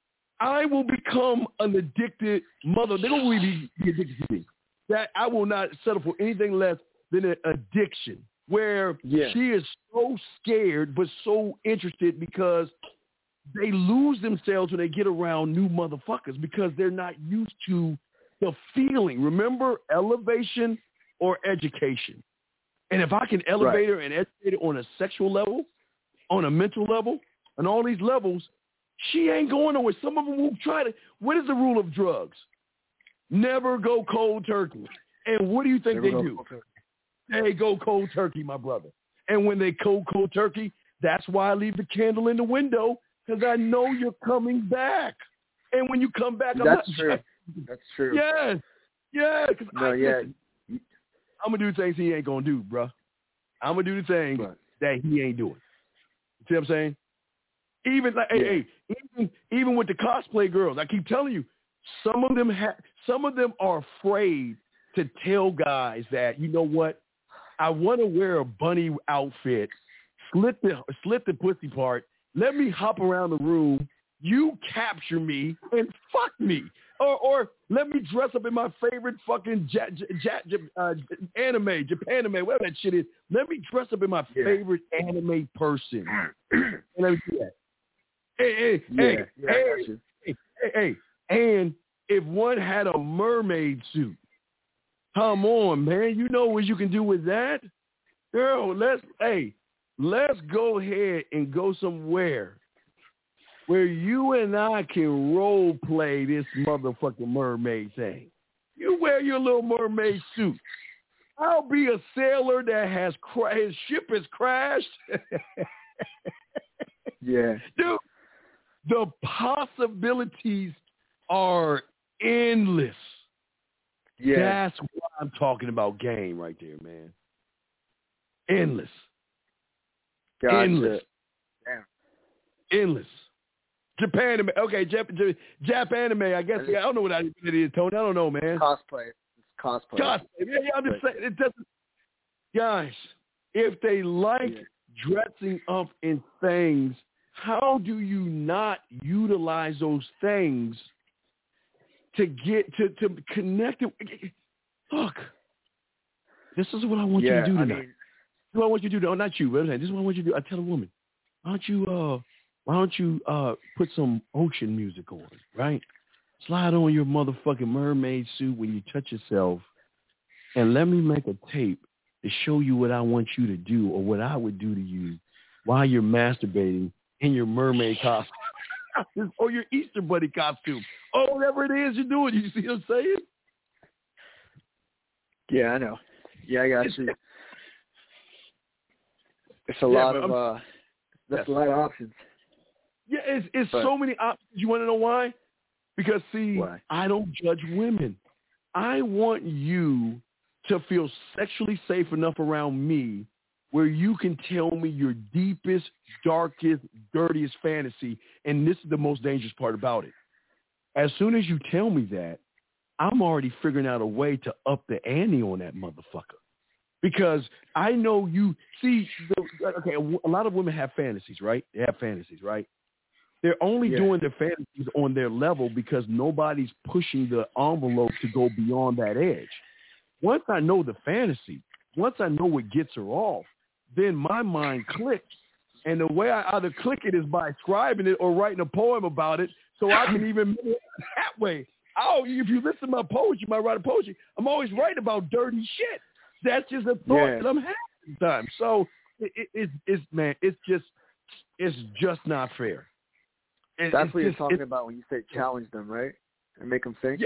I will become an addicted mother. They're going to really be addicted to me. That I will not settle for anything less than an addiction where yeah. she is so scared but so interested because they lose themselves when they get around new motherfuckers because they're not used to the feeling. Remember, elevation or education. And if I can elevate right. her and educate her on a sexual level, on a mental level, and all these levels, she ain't going nowhere. Some of them will try to. What is the rule of drugs? Never go cold turkey. And what do you think Never they do? They go cold turkey, my brother. And when they cold, cold turkey, that's why I leave the candle in the window, because I know you're coming back. And when you come back, I'm that's not true. That's true. Yes. Yeah. Cause no, I, yeah. Listen, I'm going to do things he ain't going to do, bro. I'm going to do the things right. that he ain't doing. You see what I'm saying? Even like, yeah. hey, hey, even even with the cosplay girls, I keep telling you, some of them ha- some of them are afraid to tell guys that, you know what, I want to wear a bunny outfit, slit the slit the pussy part, let me hop around the room, you capture me and fuck me, or or let me dress up in my favorite fucking ja- ja- ja- uh, anime, Japanime, whatever that shit is. Let me dress up in my yeah. favorite anime person, and let me do that. Hey, hey, yeah, hey, yeah, hey, hey, hey, hey, and if one had a mermaid suit. Come on, man. You know what you can do with that? Girl, let's, hey, let's go ahead and go somewhere where you and I can role play this motherfucking mermaid thing. You wear your little mermaid suit. I'll be a sailor that has cra- his ship has crashed. Yeah. Dude, the possibilities are endless. Yeah. That's what I'm talking about game right there, man. Endless. Gotcha. Endless. Damn. Endless. Japan anime. Okay, Jap, Jap, Jap anime. I guess. Yeah, I don't know what it is, Tony. I don't know, man. Cosplay. It's cosplay. Cosplay. Yeah, yeah, I'm just saying. It doesn't. Guys, if they like yeah. dressing up in things, how do you not utilize those things to get to to connect it? Look, this is what I want yeah, you to do tonight. I mean, this is what I want you to do. No, not you. But this is what I want you to do. I tell a woman, why don't you uh. Why don't you uh, put some ocean music on, right? Slide on your motherfucking mermaid suit when you touch yourself, and let me make a tape to show you what I want you to do or what I would do to you while you're masturbating in your mermaid costume or your Easter Bunny costume or whatever it is you're doing. You see what I'm saying? Yeah, I know. Yeah, I got you. It's a yeah, lot of uh, that's yes. a lot of options. Yeah, it's it's but, so many options. You want to know why? Because, see, why? I don't judge women. I want you to feel sexually safe enough around me where you can tell me your deepest, darkest, dirtiest fantasy, and this is the most dangerous part about it. As soon as you tell me that, I'm already figuring out a way to up the ante on that motherfucker. Because I know you, see, the, okay, a lot of women have fantasies, right? They have fantasies, right? They're only yeah. doing their fantasies on their level because nobody's pushing the envelope to go beyond that edge. Once I know the fantasy, once I know what gets her off, then my mind clicks. And the way I either click it is by scribing it or writing a poem about it so I can even that way. Oh, if you listen to my poetry, you might write a poetry. I'm always writing about dirty shit. That's just a thought yeah. that I'm having at the time. So it, it, it's, it's, man, it's just, it's just not fair. And that's what just, you're talking about when you say challenge them, right? And make them think? Yeah.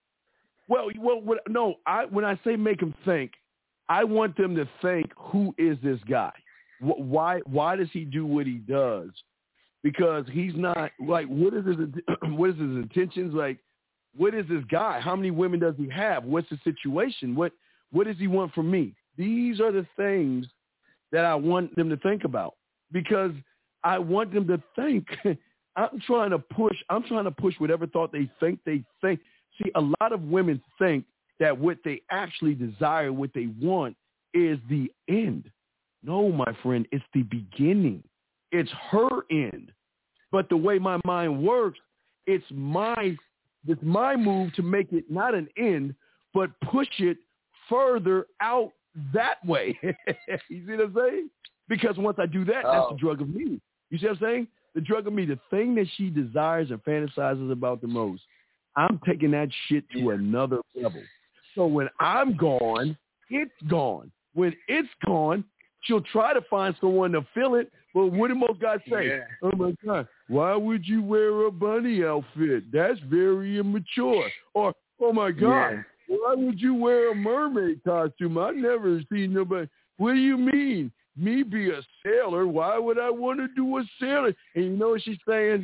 Well, well, what, no, I, when I say make them think, I want them to think, who is this guy? Why, why does he do what he does? Because he's not, like, what is his, what is his intentions? Like, what is this guy? How many women does he have? What's the situation? What, what does he want from me? These are the things that I want them to think about, because I want them to think. I'm trying to push. I'm trying to push whatever thought they think they think. See, a lot of women think that what they actually desire, what they want, is the end. No, my friend, it's the beginning. It's her end. But the way my mind works, it's my it's my move to make it not an end, but push it further out that way. You see what I'm saying? Because once I do that, oh. that's the drug of me. You see what I'm saying? The drug of me, the thing that she desires and fantasizes about the most, I'm taking that shit to another level. So when I'm gone, it's gone. When it's gone, she'll try to find someone to fill it. But what do most guys say? Yeah. Oh, my God, why would you wear a bunny outfit? That's very immature. Or, oh, my God, yeah. why would you wear a mermaid costume? I've never seen nobody. What do you mean? Me be a sailor? Why would I want to do a sailor? And you know what she's saying?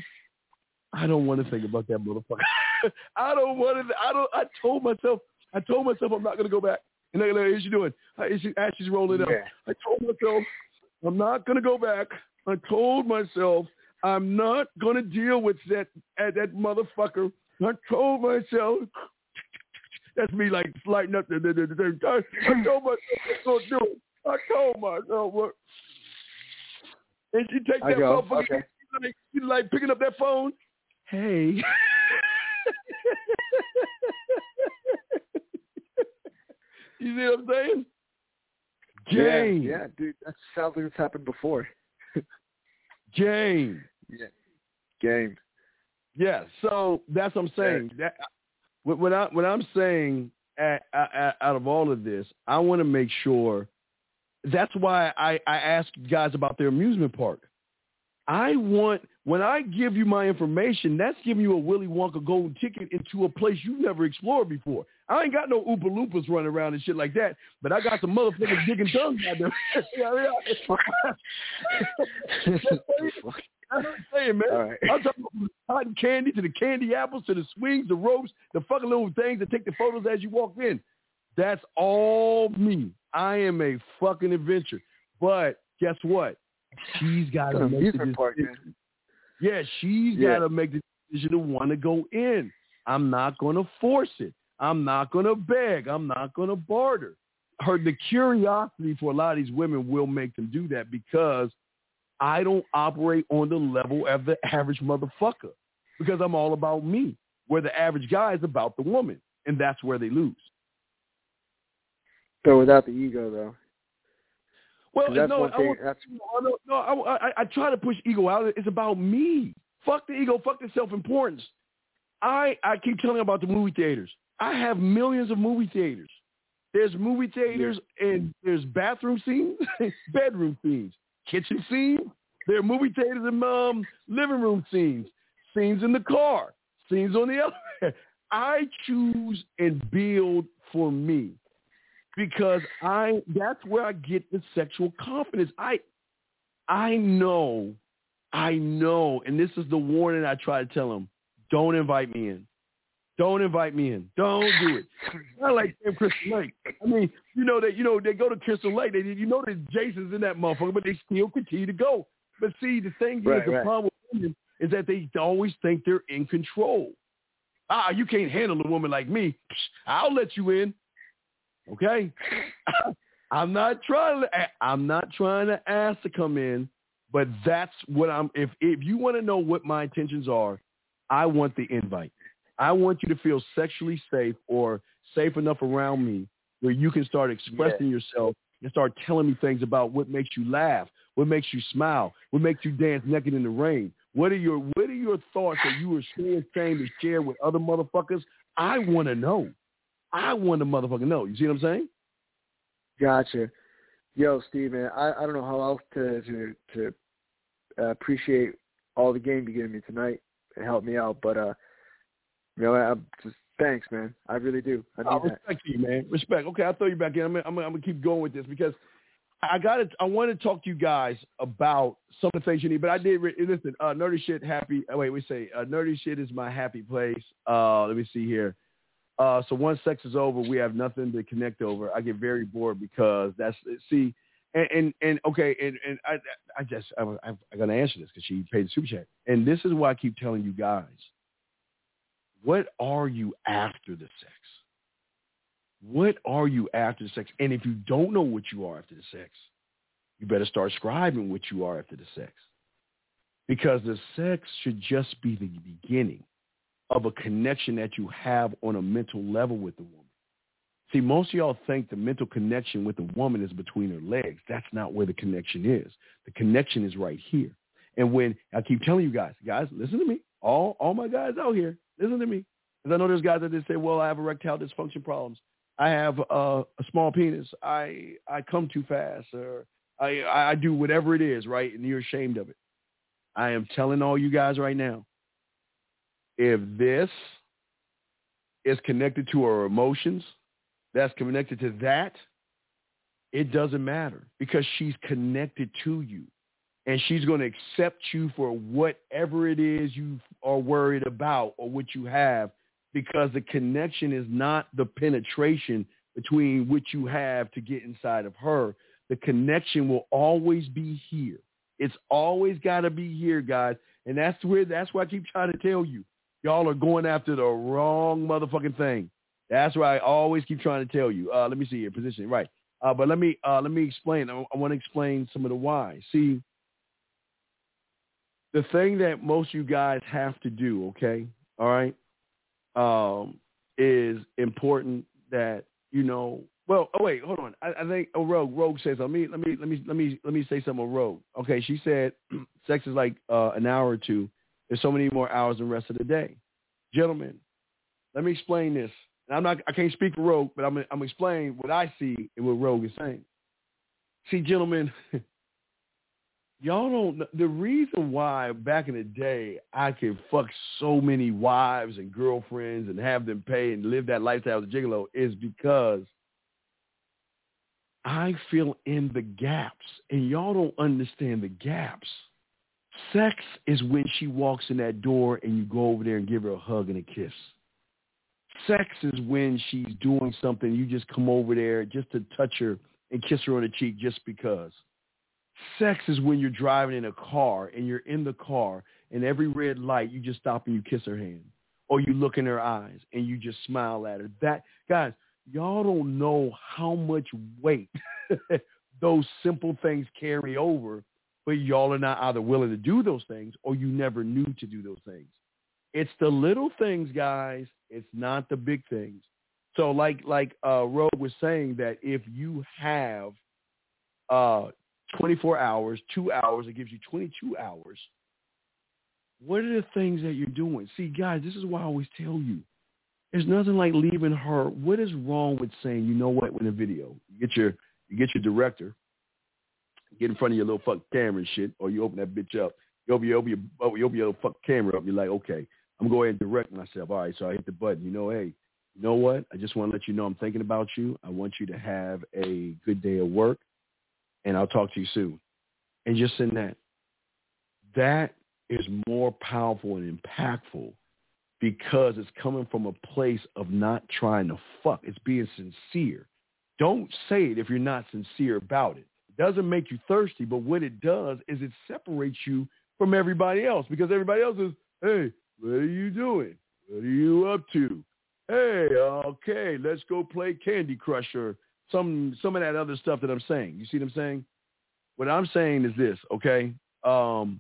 I don't want to think about that motherfucker. I don't want to. I don't. I told myself. I told myself I'm not going to go back. And like, like, how's she doing? She, as she's rolling up. Yeah. I told myself I'm not going to go back. I told myself I'm not going to deal with that uh, that motherfucker. I told myself. That's me like lighting up the, the, the, the, the I told myself I'm going to do it. I told myself what. And she takes that go. motherfucker. Okay. She's like, she's like picking up that phone. Hey. You see what I'm saying? Jane. Yeah, yeah, dude. That sounds like it's happened before. Jane. Yeah. Game. Yeah. So that's what I'm saying. That, what, what, I, what I'm saying at, at, out of all of this, I want to make sure. That's why I, I ask guys about their amusement park. I want, when I give you my information, that's giving you a Willy Wonka golden ticket into a place you've never explored before. I ain't got no Oompa Loompas running around and shit like that, but I got some motherfuckers digging tongues out there. That's what I'm saying, man. Right. I'm talking about the cotton candy to the candy apples to the swings, the ropes, the fucking little things that take the photos as you walk in. That's all me. I am a fucking adventure. But guess what? She's got to make the decision. Yeah, she's yeah. got to make the decision to want to go in. I'm not going to force it. I'm not going to beg. I'm not going to barter. Her the curiosity for a lot of these women will make them do that because I don't operate on the level of the average motherfucker because I'm all about me, where the average guy is about the woman, and that's where they lose. So without the ego, though. Well, that's no, one I, thing, that's... no, no, I, I, I try to push ego out. It's about me. Fuck the ego. Fuck the self-importance. I, I keep telling you about the movie theaters. I have millions of movie theaters. There's movie theaters yeah. and there's bathroom scenes, bedroom scenes, kitchen scenes. There are movie theaters and um, living room scenes, scenes in the car, scenes on the elevator. I choose and build for me. Because I that's where I get the sexual confidence. I I know, I know, and this is the warning I try to tell them, don't invite me in. Don't invite me in. Don't do it. I like them Crystal Lake. I mean, you know that you know they go to Crystal Lake. They you know that Jason's in that motherfucker, but they still continue to go. But see, the thing right, is, the right. problem with women is that they always think they're in control. Ah, you can't handle a woman like me. I'll let you in. Okay, I'm not trying to. I'm not trying to ask to come in, but that's what I'm. If if you want to know what my intentions are, I want the invite. I want you to feel sexually safe or safe enough around me where you can start expressing yeah. yourself and start telling me things about what makes you laugh, what makes you smile, what makes you dance naked in the rain. What are your What are your thoughts that you are so ashamed to share with other motherfuckers? I want to know. I want to motherfucking know. You see what I'm saying? Gotcha. Yo, Steve, man, I, I don't know how else to to, to uh, appreciate all the game you're giving me tonight. It helped me out, but uh, you know, I'm just thanks, man. I really do. I need oh, respect that. to you, man. Respect. Okay, I'll throw you back in. I'm gonna, I'm gonna, I'm gonna keep going with this because I got to. I want to talk to you guys about some of the things you need. But I did re- listen. Uh, nerdy shit, happy. Oh, wait, we say uh, nerdy shit is my happy place. Uh, let me see here. Uh, so once sex is over, we have nothing to connect over. I get very bored because that's see, and and, and okay, and, and I I just I, I, I gotta answer this because she paid the super chat, and this is why I keep telling you guys, what are you after the sex? What are you after the sex? And if you don't know what you are after the sex, you better start scribing what you are after the sex, because the sex should just be the beginning of a connection that you have on a mental level with the woman. See, most of y'all think the mental connection with the woman is between her legs. That's not where the connection is. The connection is right here. And when I keep telling you guys, guys, listen to me. All all my guys out here, listen to me. Because I know there's guys that just say, well, I have erectile dysfunction problems. I have uh, a small penis. I I come too fast. Or I, I do whatever it is, right? And you're ashamed of it. I am telling all you guys right now, if this is connected to her emotions, that's connected to that, it doesn't matter because she's connected to you and she's going to accept you for whatever it is you are worried about or what you have, because the connection is not the penetration between what you have to get inside of her. The connection will always be here. It's always got to be here, guys. And that's where, that's why I keep trying to tell you. Y'all are going after the wrong motherfucking thing. That's why I always keep trying to tell you. Uh, let me see your position. Right. Uh, but let me uh, let me explain. I, I want to explain some of the why. See, the thing that most of you guys have to do, okay, all right, um, is important that, you know, well, oh, wait, hold on. I, I think oh, Rogue, Rogue says, let me, let me, let me, let me, let me say something on Rogue. Okay. She said sex is like uh, an hour or two. There's so many more hours than the rest of the day. Gentlemen, let me explain this. And I'm not, I can't speak for Rogue, but I'm, I'm explaining what I see and what Rogue is saying. See, gentlemen, y'all don't know. The reason why back in the day I could fuck so many wives and girlfriends and have them pay and live that lifestyle as a gigolo is because I fill in the gaps, and y'all don't understand the gaps. Sex is when she walks in that door and you go over there and give her a hug and a kiss. Sex is when she's doing something, you just come over there just to touch her and kiss her on the cheek just because. Sex is when you're driving in a car and you're in the car and every red light, you just stop and you kiss her hand. Or you look in her eyes and you just smile at her. That, guys, y'all don't know how much weight those simple things carry over, but y'all are not either willing to do those things or you never knew to do those things. It's the little things, guys. It's not the big things. So like like uh, Rogue was saying that if you have uh, twenty-four hours, two hours, it gives you twenty-two hours. What are the things that you're doing? See, guys, this is why I always tell you. There's nothing like leaving her. What is wrong with saying, you know what, in a video? You get your you get your director, get in front of your little fuck camera and shit, or you open that bitch up. You open your, open your, you open your little fuck camera up. You're like, okay, I'm going to go ahead and direct myself. All right, so I hit the button. You know, hey, you know what? I just want to let you know I'm thinking about you. I want you to have a good day of work, and I'll talk to you soon. And just in that, that is more powerful and impactful because it's coming from a place of not trying to fuck. It's being sincere. Don't say it if you're not sincere about it. It doesn't make you thirsty, but what it does is it separates you from everybody else because everybody else is, hey, what are you doing? What are you up to? Hey, okay, let's go play Candy Crush or some some of that other stuff that I'm saying. You see what I'm saying? What I'm saying is this, okay? Um,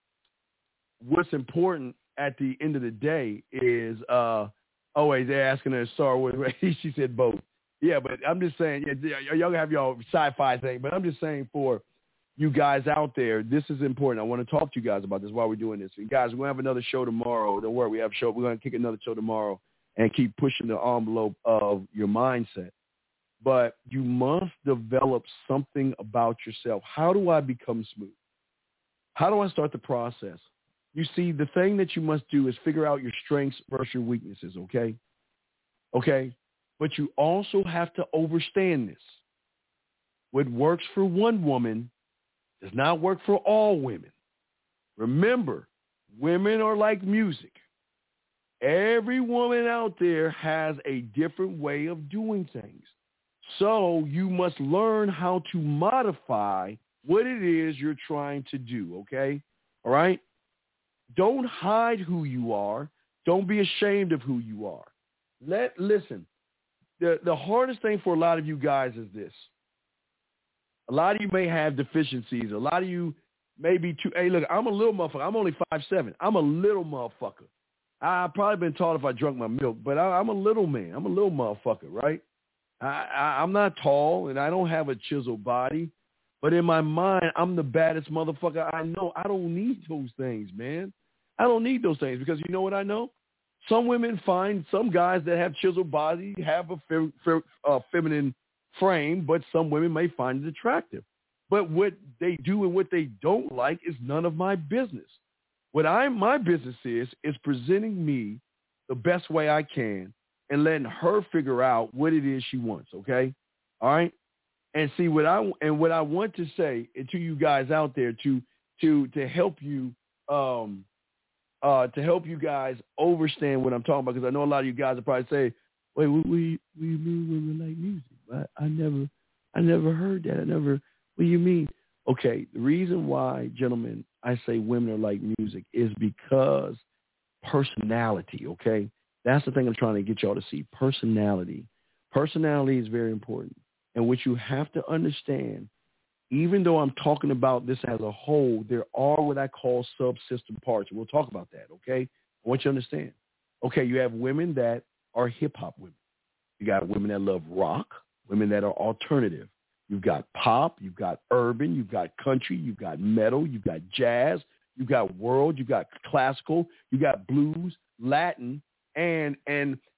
what's important at the end of the day is, uh, oh, wait, they're asking her Star Wars. She said both. Yeah, but I'm just saying, yeah, y'all have y'all sci-fi thing, but I'm just saying for you guys out there, this is important. I want to talk to you guys about this while we're doing this. And guys, we're going to have another show tomorrow. Don't worry, we have a show. We're going to kick another show tomorrow and keep pushing the envelope of your mindset. But you must develop something about yourself. How do I become smooth? How do I start the process? You see, the thing that you must do is figure out your strengths versus your weaknesses, okay? Okay? But you also have to understand this. What works for one woman does not work for all women. Remember, women are like music. Every woman out there has a different way of doing things. So you must learn how to modify what it is you're trying to do, okay? All right? Don't hide who you are. Don't be ashamed of who you are. Let listen, the, the hardest thing for a lot of you guys is this. A lot of you may have deficiencies. A lot of you may be too, hey, look, I'm a little motherfucker. I'm only five seven. I'm a little motherfucker. I've probably been taught if I drunk my milk, but I, I'm a little man. I'm a little motherfucker, right? I, I, I'm not tall, and I don't have a chiseled body. But in my mind, I'm the baddest motherfucker I know. I don't need those things, man. I don't need those things because you know what I know? Some women find some guys that have chiseled body have a fem, fem, uh, feminine frame, but some women may find it attractive. But what they do and what they don't like is none of my business. What I my business is is presenting me the best way I can and letting her figure out what it is she wants. Okay, all right. And see what I and what I want to say to you guys out there to to to help you um uh to help you guys understand what I'm talking about, because I know a lot of you guys will probably say, wait, what do you mean women like music? I, I never I never heard that. I never what do you mean? Okay, the reason why, gentlemen, I say women are like music is because personality, okay? That's the thing I'm trying to get y'all to see. Personality. Personality is very important. And what you have to understand, even though I'm talking about this as a whole, there are what I call subsystem parts. We'll talk about that, okay? I want you to understand. Okay, you have women that are hip-hop women. You got women that love rock, women that are alternative. You've got pop, you've got urban, you've got country, you've got metal, you've got jazz, you've got world, you've got classical, you got blues, Latin, and and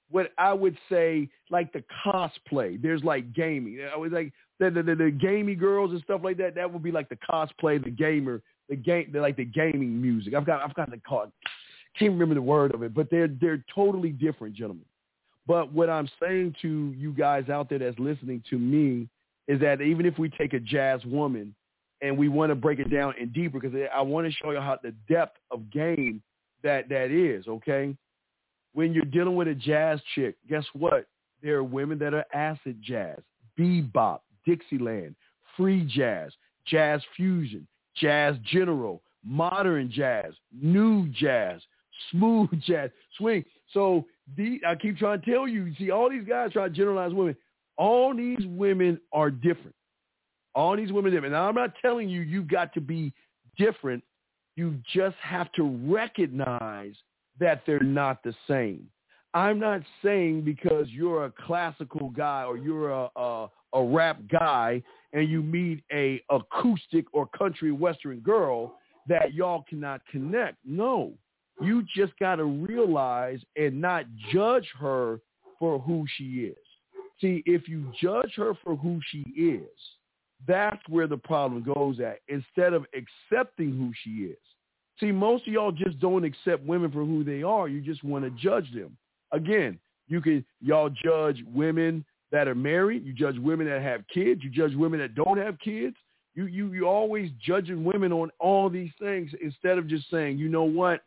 what I would say like the cosplay. There's like gaming. I was like the the, the the gaming girls and stuff like that. That would be like the cosplay, the gamer, the game, the, like the gaming music. I've got I've got the card. Can't remember the word of it, but they're they're totally different, gentlemen. But what I'm saying to you guys out there that's listening to me is that even if we take a jazz woman and we want to break it down in deeper, because I want to show you how the depth of game that that is, okay? When you're dealing with a jazz chick, guess what? There are women that are acid jazz, bebop, Dixieland, free jazz, jazz fusion, jazz general, modern jazz, new jazz, smooth jazz, swing. So the, I keep trying to tell you, you see, all these guys try to generalize women. All these women are different. All these women are different. Now, I'm not telling you you've got to be different. You just have to recognize that they're not the same. I'm not saying because you're a classical guy or you're a, a, a rap guy and you meet a acoustic or country western girl that y'all cannot connect. No. You just got to realize and not judge her for who she is. See, if you judge her for who she is, that's where the problem goes at, instead of accepting who she is. See, most of y'all just don't accept women for who they are. You just want to judge them. Again, you can y'all judge women that are married. You judge women that have kids. You judge women that don't have kids. You you you always judging women on all these things instead of just saying, you know what?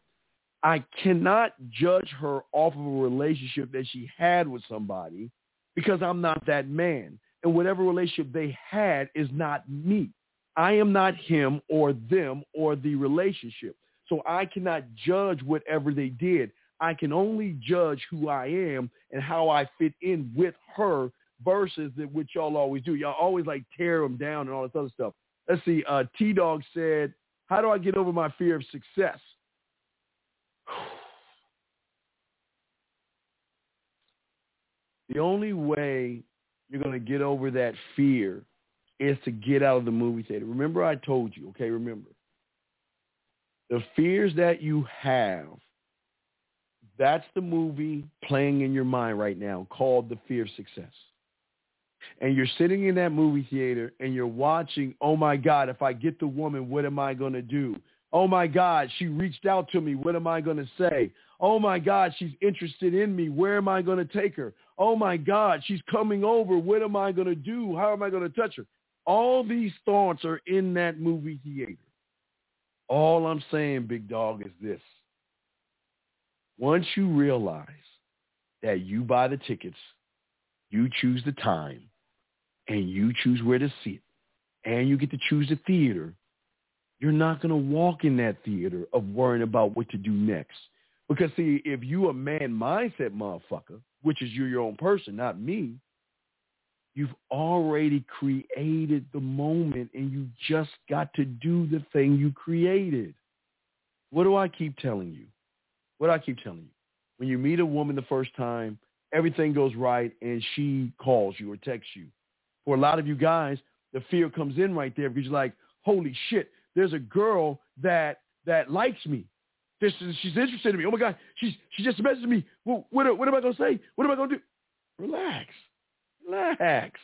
I cannot judge her off of a relationship that she had with somebody because I'm not that man. And whatever relationship they had is not me. I am not him or them or the relationship. So I cannot judge whatever they did. I can only judge who I am and how I fit in with her versus that what y'all always do. Y'all always like tear them down and all this other stuff. Let's see. Uh, T-Dog said, how do I get over my fear of success? The only way you're going to get over that fear is to get out of the movie theater. Remember I told you, okay, remember. The fears that you have, that's the movie playing in your mind right now called The Fear of Success. And you're sitting in that movie theater and you're watching, oh, my God, if I get the woman, what am I going to do? Oh, my God, she reached out to me. What am I going to say? Oh, my God, she's interested in me. Where am I going to take her? Oh, my God, she's coming over. What am I going to do? How am I going to touch her? All these thoughts are in that movie theater. All I'm saying, big dog, is this. Once you realize that you buy the tickets, you choose the time, and you choose where to sit, and you get to choose the theater, you're not going to walk in that theater of worrying about what to do next. Because, see, if you a man mindset motherfucker, which is you're your own person, not me, you've already created the moment and you just got to do the thing you created. What do I keep telling you? What do I keep telling you? When you meet a woman the first time, everything goes right and she calls you or texts you. For a lot of you guys, the fear comes in right there because you're like, holy shit, there's a girl that that likes me. This is, she's interested in me. Oh, my God, she's, she just messaged me. Well, what, what am I going to say? What am I going to do? Relax. Relax.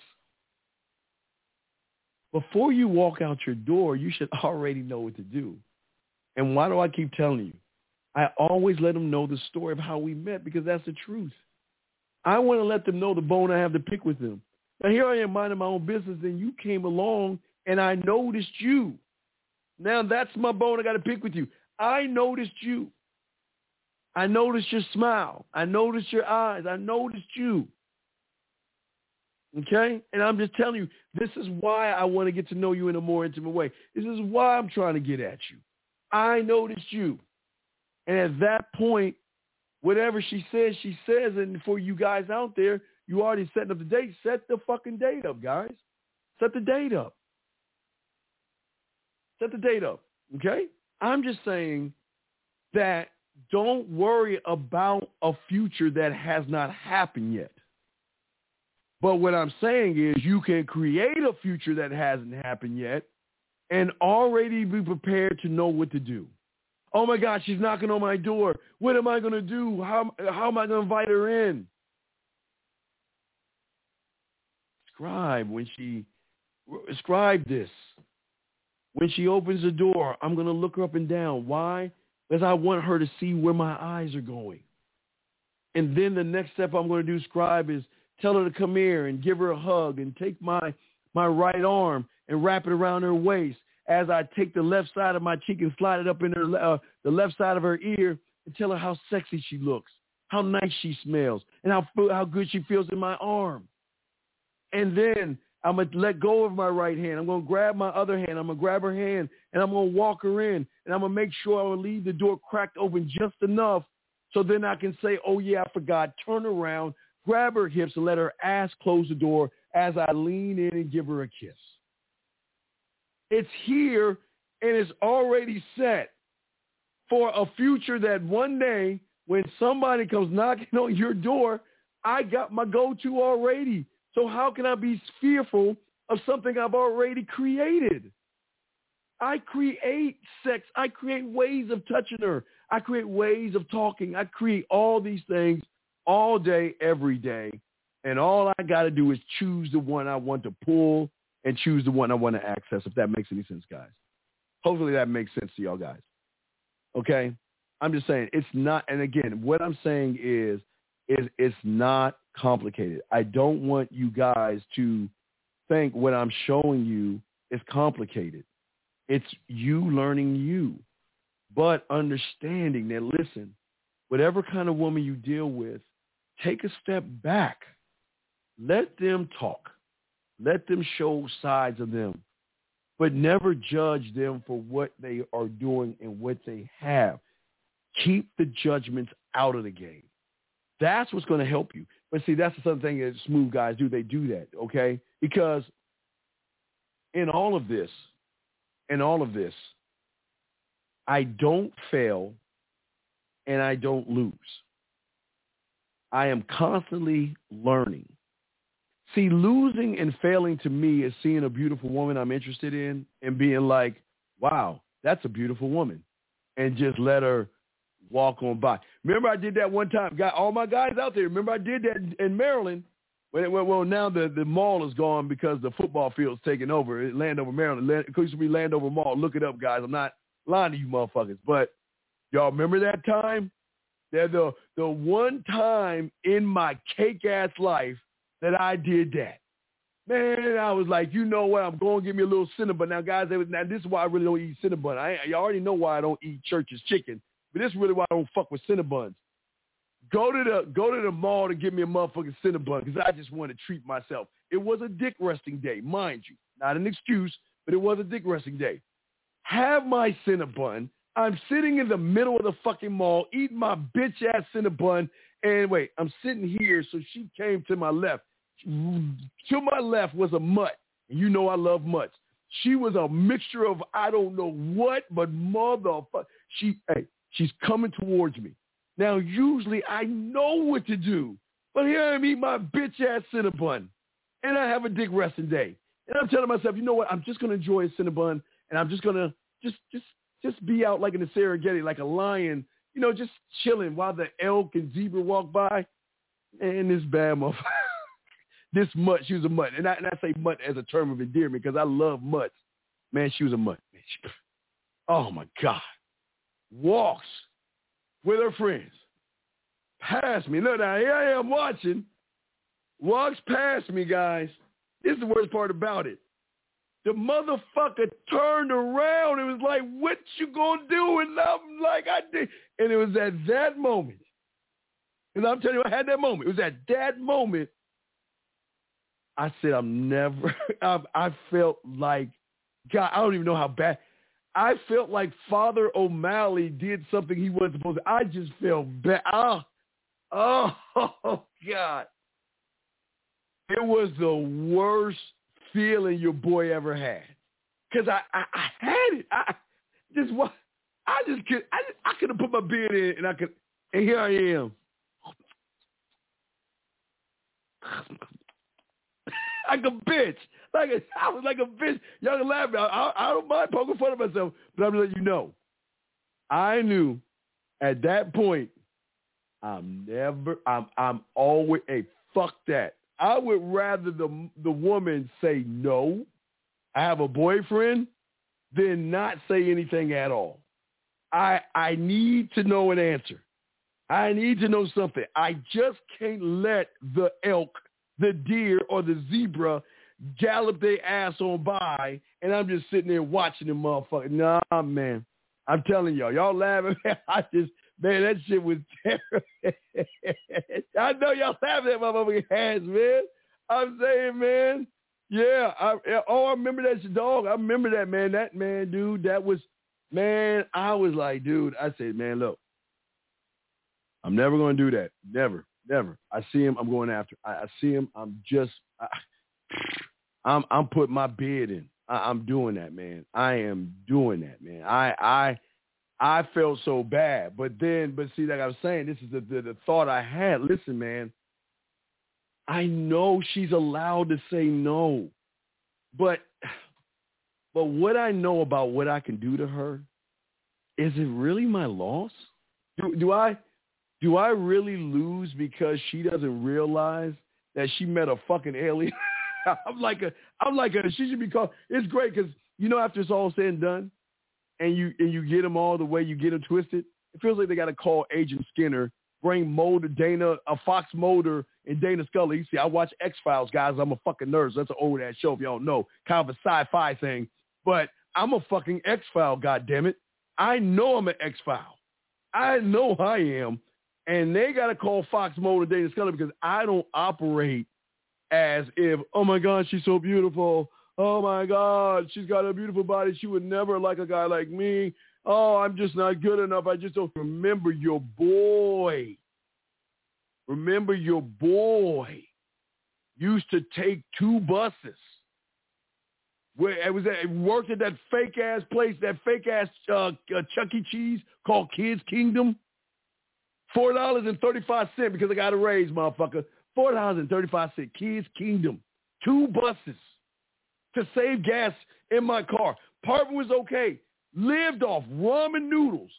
Before you walk out your door, you should already know what to do. And why do I keep telling you? I always let them know the story of how we met because that's the truth. I want to let them know the bone I have to pick with them. Now, here I am minding my own business, and you came along, and I noticed you. Now, that's my bone I got to pick with you. I noticed you. I noticed your smile. I noticed your eyes. I noticed you. Okay? And I'm just telling you, this is why I want to get to know you in a more intimate way. This is why I'm trying to get at you. I noticed you. And at that point, whatever she says, she says. And for you guys out there, you already setting up the date. Set the fucking date up, guys. Set the date up. Set the date up. Okay? I'm just saying that don't worry about a future that has not happened yet. But what I'm saying is you can create a future that hasn't happened yet and already be prepared to know what to do. Oh, my God, she's knocking on my door. What am I going to do? How, how am I going to invite her in? scribe when she, scribe this. When she opens the door, I'm going to look her up and down. Why? Because I want her to see where my eyes are going. And then the next step I'm going to do, scribe, is tell her to come here and give her a hug and take my, my right arm and wrap it around her waist as I take the left side of my cheek and slide it up in her, uh, the left side of her ear and tell her how sexy she looks, how nice she smells, and how, how good she feels in my arm. And then I'm going to let go of my right hand. I'm going to grab my other hand. I'm going to grab her hand, and I'm going to walk her in, and I'm going to make sure I will leave the door cracked open just enough so then I can say, oh, yeah, I forgot. Turn around, grab her hips, and let her ass close the door as I lean in and give her a kiss. It's here, and it's already set for a future that one day when somebody comes knocking on your door, I got my go-to already. So how can I be fearful of something I've already created? I create sex. I create ways of touching her. I create ways of talking. I create all these things all day, every day. And all I got to do is choose the one I want to pull and choose the one I want to access, if that makes any sense, guys. Hopefully that makes sense to y'all guys. Okay? I'm just saying it's not, and again, what I'm saying is, is it's not complicated. I don't want you guys to think what I'm showing you is complicated. It's you learning you, but understanding that, listen, whatever kind of woman you deal with, take a step back. Let them talk. Let them show sides of them, but never judge them for what they are doing and what they have. Keep the judgments out of the game. That's what's going to help you. But see, that's the other thing that smooth guys do. They do that, okay? Because in all of this, in all of this, I don't fail and I don't lose. I am constantly learning. See, losing and failing to me is seeing a beautiful woman I'm interested in and being like, wow, that's a beautiful woman, and just let her walk on by. Remember I did that one time. Got all my guys out there. Remember I did that in Maryland. Well, well now the, the mall is gone because the football field's taken over. Landover, Maryland. It used to be Landover Mall. Look it up, guys. I'm not lying to you motherfuckers. But y'all remember that time? That the the one time in my cake-ass life that I did that. Man, I was like, you know what? I'm going to give me a little Cinnabon. Now, guys, now this is why I really don't eat Cinnabon. I, you already know why I don't eat Church's chicken. But this is really why I don't fuck with Cinnabons. Go to the go to the mall to get me a motherfucking Cinnabon because I just want to treat myself. It was a dick resting day, mind you. Not an excuse, but it was a dick resting day. Have my Cinnabon. I'm sitting in the middle of the fucking mall eating my bitch-ass Cinnabon. And wait, I'm sitting here, so she came to my left. To my left was a mutt. And you know I love mutts. She was a mixture of I don't know what, but motherfucker. She, hey, she's coming towards me. Now, usually I know what to do, but here I am eating my bitch-ass Cinnabon, and I have a dick resting day. And I'm telling myself, you know what? I'm just going to enjoy a Cinnabon, and I'm just going to just just just be out like in the Serengeti, like a lion, you know, just chilling while the elk and zebra walk by. And this bad motherfucker, this mutt, she was a mutt. And I, and I say mutt as a term of endearment because I love mutts. Man, she was a mutt. Oh, my God. Walks with her friends. Past me. Look, now, here I am watching. Walks past me, guys. This is the worst part about it. The motherfucker turned around and was like, what you gonna do? And I'm like, I did. And it was at that moment. And I'm telling you, I had that moment. It was at that moment. I said, I'm never, I, I felt like, God, I don't even know how bad. I felt like Father O'Malley did something he wasn't supposed to. I just felt bad. Oh, oh, God. It was the worst feeling your boy ever had. Because I, I, I had it. I just what I just could I, just, I could have put my beard in and I could, and here I am. Like a bitch. Like a, I was like a bitch. Y'all can laugh. I, I, I don't mind poking fun of myself, but I'm letting you know. I knew at that point, I'm never, I'm, I'm always, hey, fuck that. I would rather the the woman say no, I have a boyfriend, than not say anything at all. I I need to know an answer. I need to know something. I just can't let the elk, the deer, or the zebra gallop their ass on by, and I'm just sitting there watching them motherfuckers. Nah, man. I'm telling y'all. Y'all laughing. I just, man, that shit was terrible. I know y'all laughing at my motherfucking hands, man. I'm saying, man. Yeah. I, oh, I remember that dog. I remember that, man. That, man, dude, that was, man, I was like, dude, I said, man, look. I'm never going to do that. Never, never. I see him. I'm going after. I, I see him. I'm just, I, I'm, I'm putting my bid in. I, I'm doing that, man. I am doing that, man. I, I, I felt so bad, but then, but see, like I was saying, this is the, the, the thought I had. Listen, man, I know she's allowed to say no, but, but what I know about what I can do to her, is it really my loss? Do, do I? Do I really lose because she doesn't realize that she met a fucking alien? I'm like a, I'm like a, she should be called. It's great because, you know, after it's all said and done and you, and you get them all the way you get them twisted, it feels like they got to call Agent Skinner, bring Mulder, Dana, a Fox Mulder and Dana Scully. You see, I watch X-Files, guys. I'm a fucking nerd. So that's an old ass show if y'all don't know. Kind of a sci-fi thing, but I'm a fucking X-File, goddammit. I know I'm an X-File. I know I am. And they got to call Fox Mulder, Dana Scully, because I don't operate as if, oh, my God, she's so beautiful. Oh, my God, she's got a beautiful body. She would never like a guy like me. Oh, I'm just not good enough. I just don't remember your boy. Remember your boy used to take two buses. Where it was at, worked at that fake-ass place, that fake-ass uh, uh, Chuck E. Cheese called Kids Kingdom. four dollars and thirty-five cents because I got a raise, motherfucker. four dollars and thirty-five cents. Kids Kingdom. Two buses to save gas in my car. Part was okay. Lived off ramen noodles,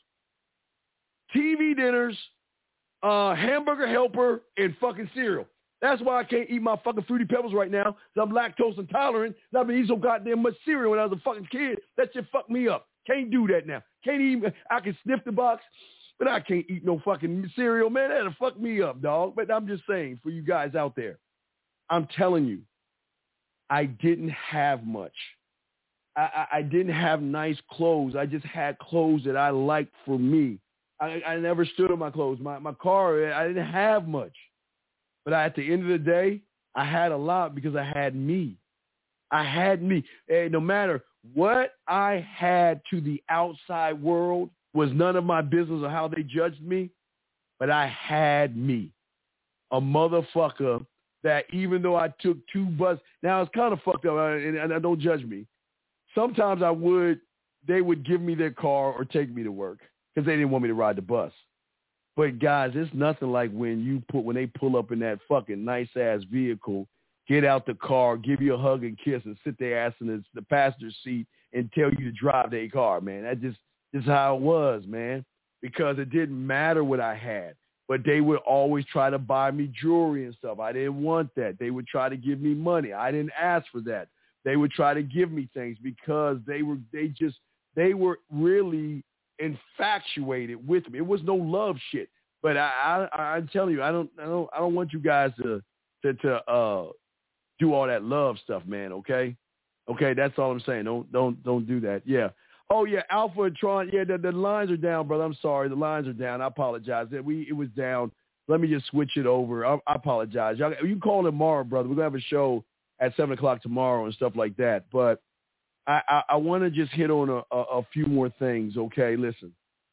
T V dinners, uh, hamburger helper, and fucking cereal. That's why I can't eat my fucking Fruity Pebbles right now because I'm lactose intolerant. And I've been eating so goddamn much cereal when I was a fucking kid. That shit fucked me up. Can't do that now. Can't even, I can sniff the box. But I can't eat no fucking cereal, man. That'll fuck me up, dog. But I'm just saying, for you guys out there, I'm telling you, I didn't have much. I, I, I didn't have nice clothes. I just had clothes that I liked for me. I, I never stood on my clothes. My, my car, I didn't have much. But at the end of the day, I had a lot because I had me. I had me. And no matter what I had to the outside world, was none of my business or how they judged me, but I had me, a motherfucker that even though I took two buses, now it's kind of fucked up, and, and don't judge me. Sometimes I would, they would give me their car or take me to work because they didn't want me to ride the bus. But guys, it's nothing like when you put, when they pull up in that fucking nice ass vehicle, get out the car, give you a hug and kiss, and sit their ass in the, the passenger seat and tell you to drive their car, man. That just, This is how it was, man, because it didn't matter what I had, but they would always try to buy me jewelry and stuff. I didn't want that. They would try to give me money. I didn't ask for that. They would try to give me things because they were, they just, they were really infatuated with me. It was no love shit, but I, I, I'm telling you, I don't, I don't, I don't want you guys to, to, to, uh, do all that love stuff, man. Okay. Okay. That's all I'm saying. Don't, don't, don't do that. Yeah. Oh, yeah, Alpha and Tron. Yeah, the, the lines are down, brother. I'm sorry. The lines are down. I apologize. We It was down. Let me just switch it over. I, I apologize. Y'all, you can call tomorrow, brother. We're going to have a show at seven o'clock tomorrow and stuff like that. But I, I, I want to just hit on a, a, a few more things, okay? Listen.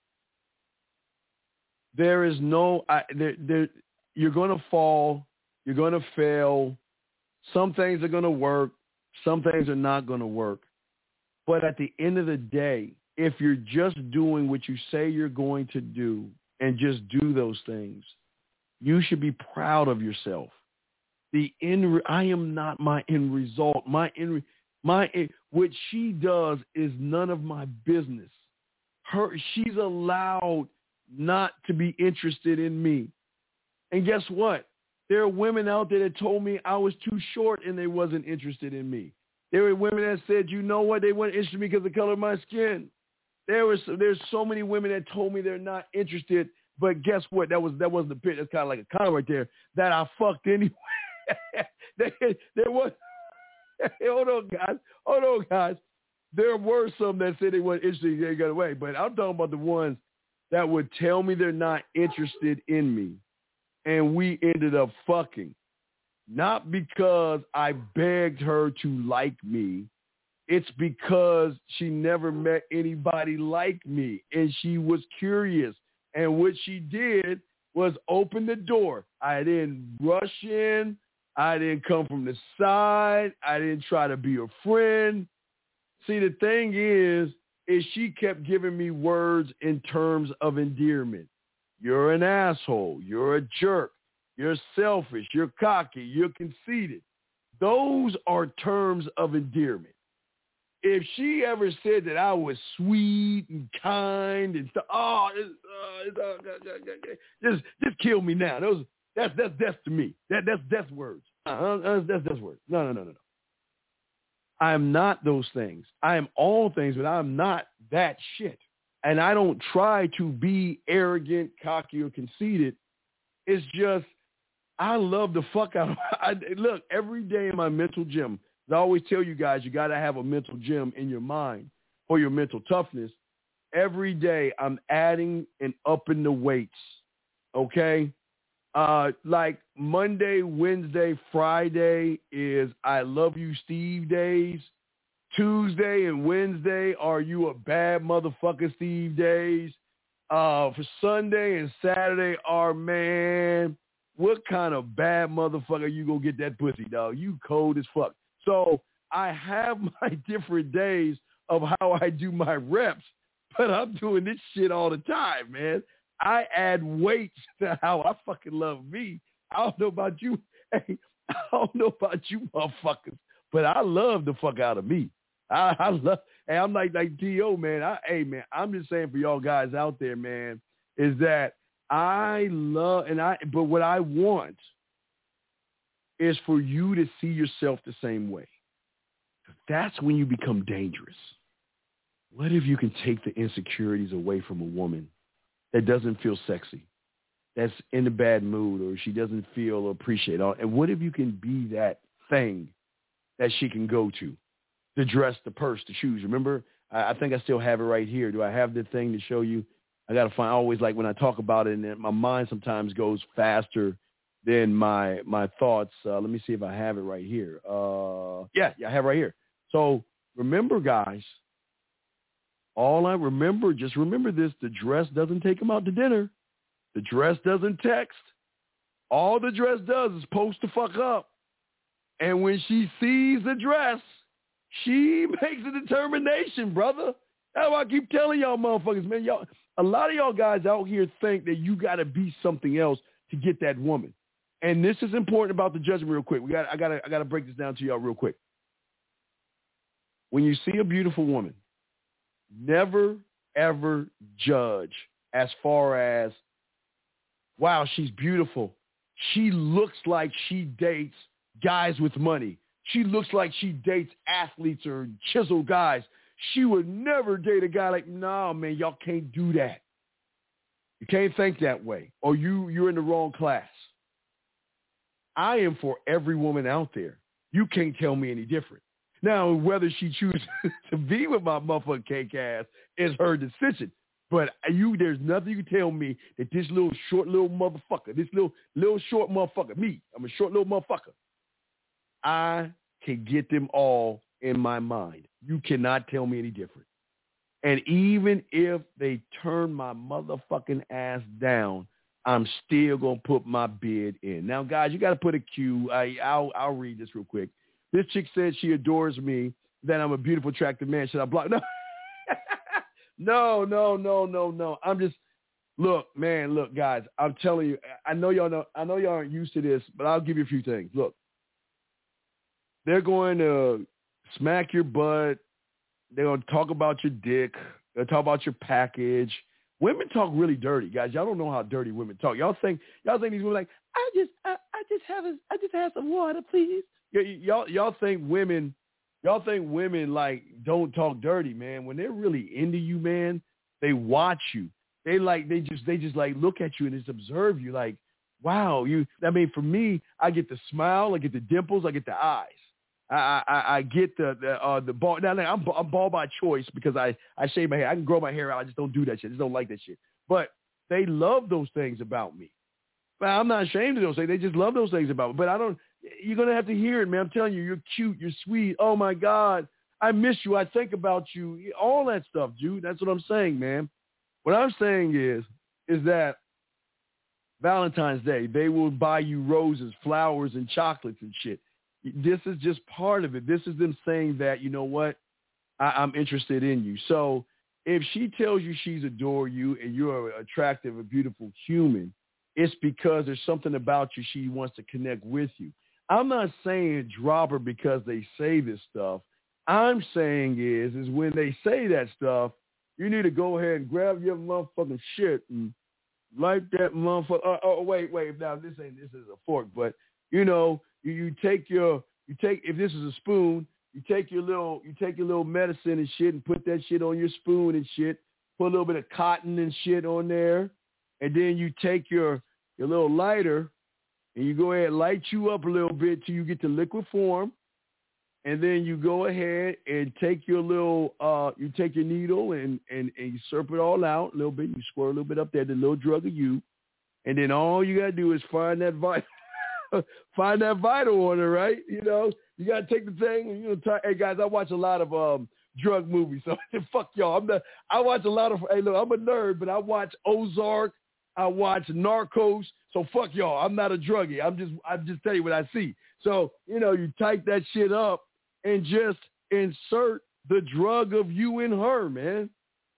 There is no I, there, there, – you're going to fall. You're going to fail. Some things are going to work. Some things are not going to work. But at the end of the day, if you're just doing what you say you're going to do and just do those things, you should be proud of yourself. The end, re- I am not my end result. My end, re- my end, what she does is none of my business. Her, she's allowed not to be interested in me. And guess what? There are women out there that told me I was too short and they wasn't interested in me. There were women that said, you know what, they weren't interested in me because of the color of my skin. There was there's so many women that told me they're not interested, but guess what? That was that wasn't the pitch. That's kind of like a comment right there that I fucked anyway. there, there was. hold on, guys. Hold on, guys. There were some that said they weren't interested, they got away. But I'm talking about the ones that would tell me they're not interested in me, and we ended up fucking. Not because I begged her to like me. It's because she never met anybody like me, and she was curious. And what she did was open the door. I didn't rush in. I didn't come from the side. I didn't try to be a friend. See, the thing is, is she kept giving me words in terms of endearment. You're an asshole. You're a jerk. You're selfish. You're cocky. You're conceited. Those are terms of endearment. If she ever said that I was sweet and kind and stuff, oh, it's, uh, it's, uh, uh, uh, uh, just just kill me now. Those that's that's death to me. That that's death words. Uh, that's death words. No, no, no, no, no. I am not those things. I am all things, but I'm not that shit. And I don't try to be arrogant, cocky, or conceited. It's just I love the fuck out of. I, look, every day in my mental gym. I always tell you guys, you got to have a mental gym in your mind for your mental toughness. Every day I'm adding and upping the weights, okay? Uh, like Monday, Wednesday, Friday is I love you, Steve days. Tuesday and Wednesday are you a bad motherfucker, Steve days. Uh, for Sunday and Saturday are, man, what kind of bad motherfucker you gonna get that pussy, dog? You cold as fuck. So I have my different days of how I do my reps, but I'm doing this shit all the time, man. I add weights to how I fucking love me. I don't know about you. Hey, I don't know about you motherfuckers, but I love the fuck out of me. I, I love, hey, I'm like, like T O, man. I, hey, man, I'm just saying for y'all guys out there, man, is that I love, and I, but what I want is for you to see yourself the same way. That's when you become dangerous. What if you can take the insecurities away from a woman that doesn't feel sexy, that's in a bad mood, or she doesn't feel or appreciate? And what if you can be that thing that she can go to, the dress, the purse, the shoes? Remember, I, I think I still have it right here. Do I have the thing to show you? I got to find, always like when I talk about it, and my mind sometimes goes faster Then my my thoughts. Uh, let me see if I have it right here. Uh, yeah, yeah, I have it right here. So remember, guys, all I remember, just remember this: the dress doesn't take him out to dinner. The dress doesn't text. All the dress does is post the fuck up. And when she sees the dress, she makes a determination, brother. That's why I keep telling y'all motherfuckers, man. Y'all, a lot of y'all guys out here think that you got to be something else to get that woman. And this is important about the judgment real quick. We got, I got to I got to break this down to y'all real quick. When you see a beautiful woman, never, ever judge as far as, wow, she's beautiful. She looks like she dates guys with money. She looks like she dates athletes or chiseled guys. She would never date a guy like, no, man, y'all can't do that. You can't think that way, or you, you're in the wrong class. I am for every woman out there. You can't tell me any different. Now, whether she chooses to be with my motherfucking cake ass is her decision. But you, there's nothing you can tell me that this little short little motherfucker, this little little short motherfucker, me, I'm a short little motherfucker, I can get them all in my mind. You cannot tell me any different. And even if they turn my motherfucking ass down, I'm still going to put my bid in. Now, guys, you got to put a Q. I, I'll, I'll read this real quick. This chick said she adores me, that I'm a beautiful, attractive man. Should I block? No. No, no, no, no, no. I'm just, look, man, look, guys, I'm telling you, I know y'all know, I know y'all aren't used to this, but I'll give you a few things. Look, they're going to smack your butt. They're going to talk about your dick. They'll talk about your package. Women talk really dirty, guys. Y'all don't know how dirty women talk. Y'all think, y'all think these women like, I just, I, I just just have a, I just have some water, please. Y- y- y'all, y'all think women, y'all think women like don't talk dirty, man. When they're really into you, man, they watch you. They like, they just, they just like look at you and just observe you. Like, wow, you. I mean, for me, I get the smile, I get the dimples, I get the eyes. I, I, I get the the, uh, the ball. Now, I'm I'm bald by choice because I, I shave my hair. I can grow my hair out. I just don't do that shit. I just don't like that shit. But they love those things about me. But I'm not ashamed of those things. They just love those things about me. But I don't. You're gonna have to hear it, man. I'm telling you, you're cute. You're sweet. Oh my God, I miss you. I think about you. All that stuff, Jude. That's what I'm saying, man. What I'm saying is, is that Valentine's Day, they will buy you roses, flowers, and chocolates and shit. This is just part of it. This is them saying that, you know what, I, I'm interested in you. So if she tells you she's adore you and you're an attractive, a beautiful human, it's because there's something about you she wants to connect with you. I'm not saying drop her because they say this stuff. I'm saying is, is when they say that stuff, you need to go ahead and grab your motherfucking shit and light that motherfucker. Oh, oh, wait, wait. Now, this ain't, this is a fork, but, you know, You, you take your, you take, if this is a spoon, you take your little, you take your little medicine and shit and put that shit on your spoon and shit, put a little bit of cotton and shit on there. And then you take your, your little lighter and you go ahead and light you up a little bit till you get to liquid form. And then you go ahead and take your little, uh, you take your needle and, and, and you slurp it all out a little bit. You squirt a little bit up there, the little drug of you. And then all you got to do is find that vitamin. Find that vital on her, right? You know, you gotta take the thing. And, you know, t- hey guys, I watch a lot of um drug movies, so fuck y'all. I'm the, I watch a lot of. Hey, look, I'm a nerd, but I watch Ozark, I watch Narcos. So fuck y'all. I'm not a druggie. I'm just, I'm just telling you what I see. So you know, you type that shit up and just insert the drug of you in her, man.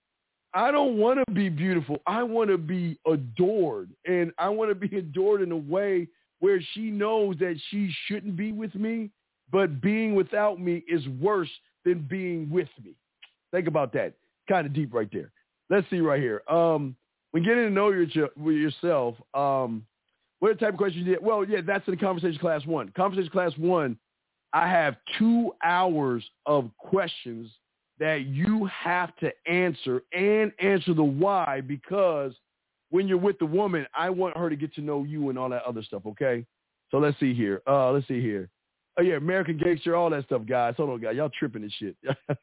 I don't want to be beautiful. I want to be adored, and I want to be adored in a way where she knows that she shouldn't be with me, but being without me is worse than being with me. Think about that. Kind of deep right there. Let's see right here. Um, when getting to know your, yourself, um, what type of questions you did? Well, yeah, that's in the conversation class one. Conversation class one, I have two hours of questions that you have to answer and answer the why, because when you're with the woman, I want her to get to know you and all that other stuff, okay? So let's see here. Uh, let's see here. Oh, yeah, American Gangster, all that stuff, guys. Hold on, guys. Y'all tripping this shit.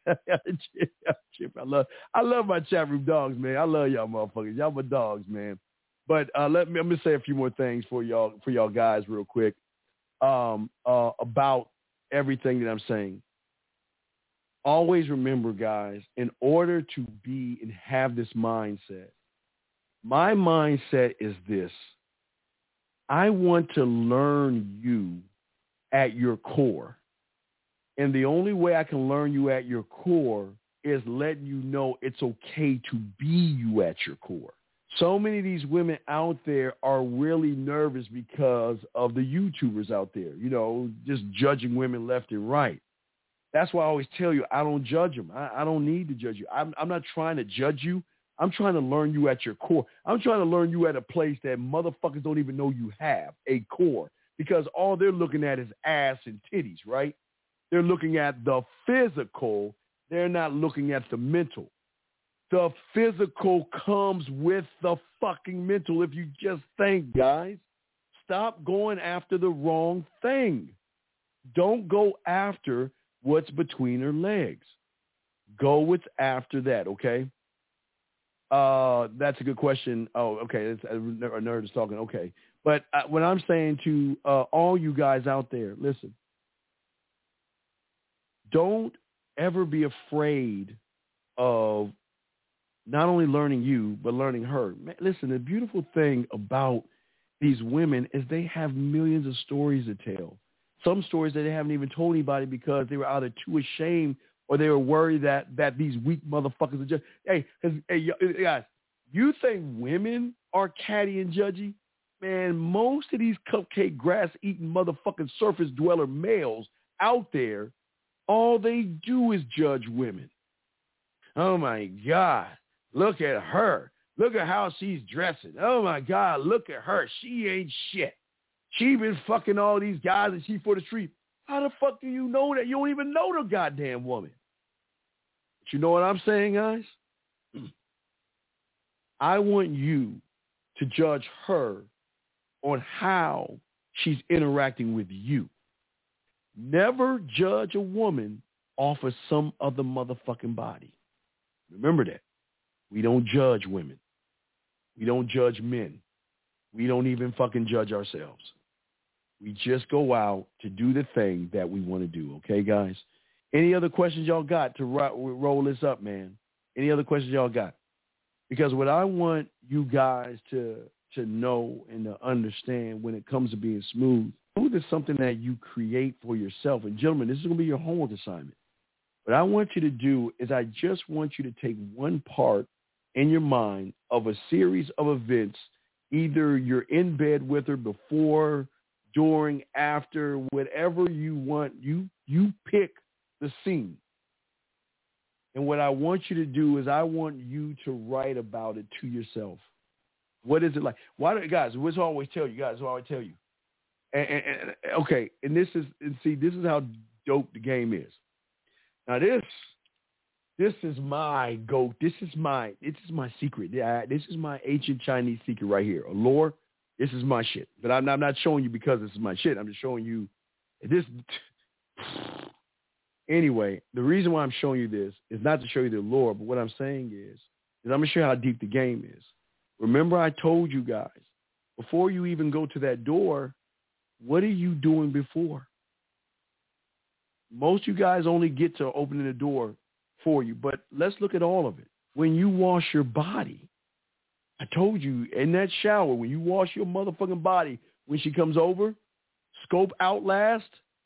I love I love my chat room dogs, man. I love y'all motherfuckers. Y'all my dogs, man. But uh, let me, I'm going to say a few more things for y'all, for y'all guys real quick um, uh, about everything that I'm saying. Always remember, guys, in order to be and have this mindset, my mindset is this. I want to learn you at your core. And the only way I can learn you at your core is letting you know it's okay to be you at your core. So many of these women out there are really nervous because of the YouTubers out there, you know, just judging women left and right. That's why I always tell you, I don't judge them. I, I don't need to judge you. I'm, I'm not trying to judge you. I'm trying to learn you at your core. I'm trying to learn you at a place that motherfuckers don't even know you have, a core, because all they're looking at is ass and titties, right? They're looking at the physical. They're not looking at the mental. The physical comes with the fucking mental. If you just think, guys, stop going after the wrong thing. Don't go after what's between her legs. Go with after that, okay? Uh, that's a good question. Oh, okay. It's, a nerd is talking. Okay. But uh, what I'm saying to uh, all you guys out there, listen, don't ever be afraid of not only learning you, but learning her. Man, listen, the beautiful thing about these women is they have millions of stories to tell. Some stories that they haven't even told anybody because they were either too ashamed or they were worried that, that these weak motherfuckers are just, hey, hey, guys, you think women are catty and judgy? Man, most of these cupcake grass-eating motherfucking surface dweller males out there, all they do is judge women. Oh, my God, look at her. Look at how she's dressing. Oh, my God, look at her. She ain't shit. She been fucking all these guys and she for the street. How the fuck do you know that? You don't even know the goddamn woman. But you know what I'm saying, guys? I want you to judge her on how she's interacting with you. Never judge a woman off of some other motherfucking body. Remember that. We don't judge women. We don't judge men. We don't even fucking judge ourselves. We just go out to do the thing that we want to do. Okay, guys? Any other questions y'all got to ro- roll this up, man? Any other questions y'all got? Because what I want you guys to to know and to understand when it comes to being smooth, smooth is something that you create for yourself. And gentlemen, this is going to be your homework assignment. What I want you to do is I just want you to take one part in your mind of a series of events. Either you're in bed with her before, during, after, whatever you want. You you pick the scene. And what I want you to do is I want you to write about it to yourself. What is it like? Why do guys? What's I always tell you guys? What I always tell you. And, and, and okay, and this is and see, this is how dope the game is. Now this, this is my go. This is my this is my secret. This is my ancient Chinese secret right here. Allure. This is my shit. But I'm not, I'm not showing you because this is my shit. I'm just showing you this. Anyway, the reason why I'm showing you this is not to show you the allure, but what I'm saying is, is I'm going to show you how deep the game is. Remember I told you guys, before you even go to that door, what are you doing before? Most of you guys only get to opening the door for you, but let's look at all of it. When you wash your body, I told you in that shower, when you wash your motherfucking body, when she comes over, scope Outlast,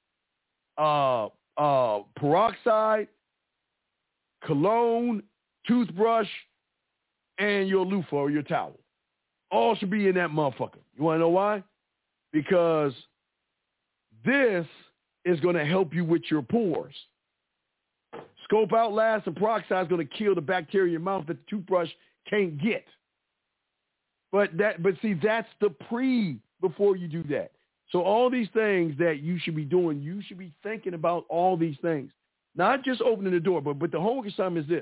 uh, uh, peroxide, cologne, toothbrush, and your loofah or your towel. All should be in that motherfucker. You want to know why? Because this is going to help you with your pores. Scope Outlast and peroxide is going to kill the bacteria in your mouth that the toothbrush can't get. But that, but see, that's the pre before you do that. So all these things that you should be doing, you should be thinking about all these things. Not just opening the door, but, but the homework assignment is this.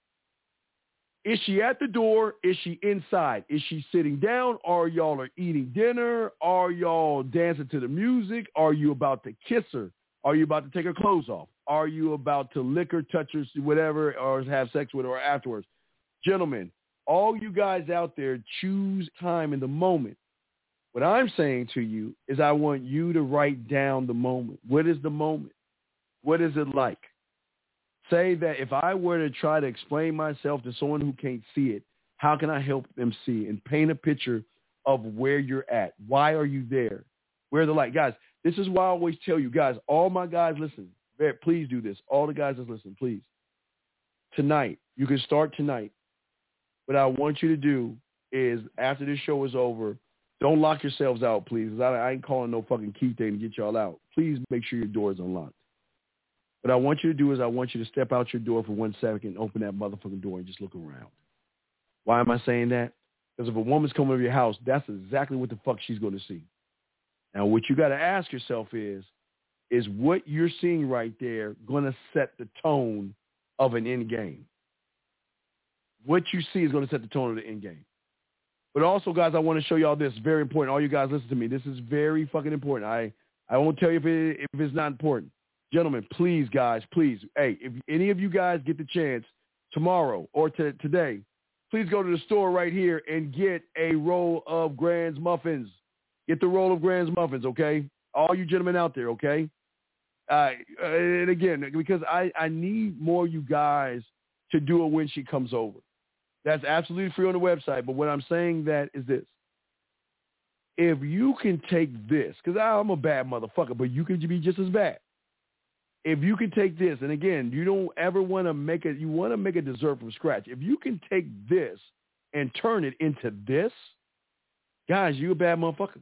Is she at the door? Is she inside? Is she sitting down? Are y'all are eating dinner? Are y'all dancing to the music? Are you about to kiss her? Are you about to take her clothes off? Are you about to lick her, touch her, whatever, or have sex with her afterwards? Gentlemen, all you guys out there, choose time in the moment. What I'm saying to you is I want you to write down the moment. What is the moment? What is it like? Say that if I were to try to explain myself to someone who can't see it, how can I help them see and paint a picture of where you're at? Why are you there? Where the light? Guys, this is why I always tell you, guys, all my guys listen. Please do this. All the guys that listen, please. Tonight, you can start tonight. What I want you to do is after this show is over, don't lock yourselves out, please. I, I ain't calling no fucking key thing to get y'all out. Please make sure your door is unlocked. What I want you to do is I want you to step out your door for one second and open that motherfucking door and just look around. Why am I saying that? Because if a woman's coming over your house, that's exactly what the fuck she's going to see. Now, what you got to ask yourself is, is what you're seeing right there going to set the tone of an end game? What you see is going to set the tone of the end game. But also, guys, I want to show y'all this. Very important. All you guys listen to me. This is very fucking important. I, I won't tell you if, it, if it's not important. Gentlemen, please, guys, please. Hey, if any of you guys get the chance tomorrow or to, today, please go to the store right here and get a roll of Grand's Muffins. Get the roll of Grand's Muffins, okay? All you gentlemen out there, okay? Uh, and again, because I, I need more of you guys to do it when she comes over. That's absolutely free on the website. But what I'm saying that is this. If you can take this, because I'm a bad motherfucker, but you can be just as bad. If you can take this, and again, you don't ever want to make it, you want to make a dessert from scratch. If you can take this and turn it into this, guys, you a bad motherfucker.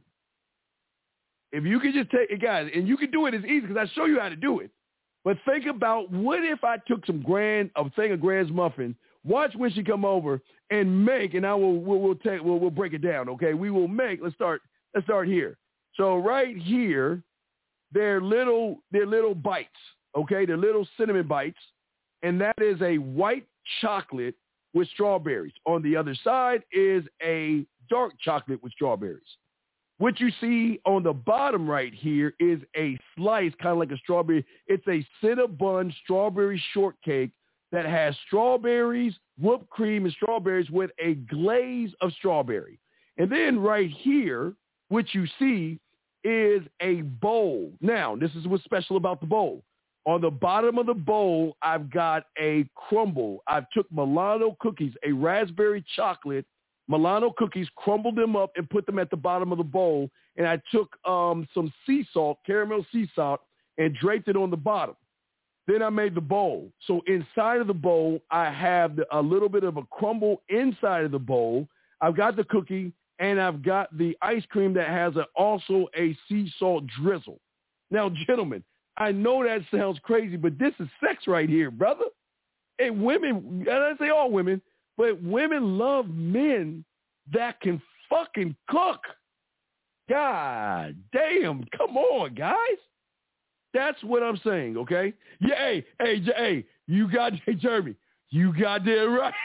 If you can just take it, guys, and you can do it as easy because I show you how to do it. But think about what if I took some grand, a thing of Grand's Muffin, watch when she come over and make, and I will we'll, we'll take we'll, we'll break it down. Okay, we will make. Let's start. Let's start here. So right here, they're little, they're little bites, okay? They're little cinnamon bites, and that is a white chocolate with strawberries. On the other side is a dark chocolate with strawberries. What you see on the bottom right here is a slice, kind of like a strawberry. It's a Cinnabon strawberry shortcake that has strawberries, whipped cream, and strawberries with a glaze of strawberry. And then right here, what you see is a bowl. Now, this is what's special about the bowl. On the bottom of the bowl, I've got a crumble. I took Milano cookies, a raspberry chocolate Milano cookies, crumbled them up and put them at the bottom of the bowl. And I took um, some sea salt, caramel sea salt, and draped it on the bottom. Then I made the bowl. So inside of the bowl, I have the, a little bit of a crumble inside of the bowl. I've got the cookie, and I've got the ice cream that has a, also a sea salt drizzle. Now, gentlemen, I know that sounds crazy, but this is sex right here, brother. And women, and I say all women, but women love men that can fucking cook. God damn, come on, guys. That's what I'm saying, okay? Yeah, hey, hey, hey, you got, hey, Jeremy, you got that right.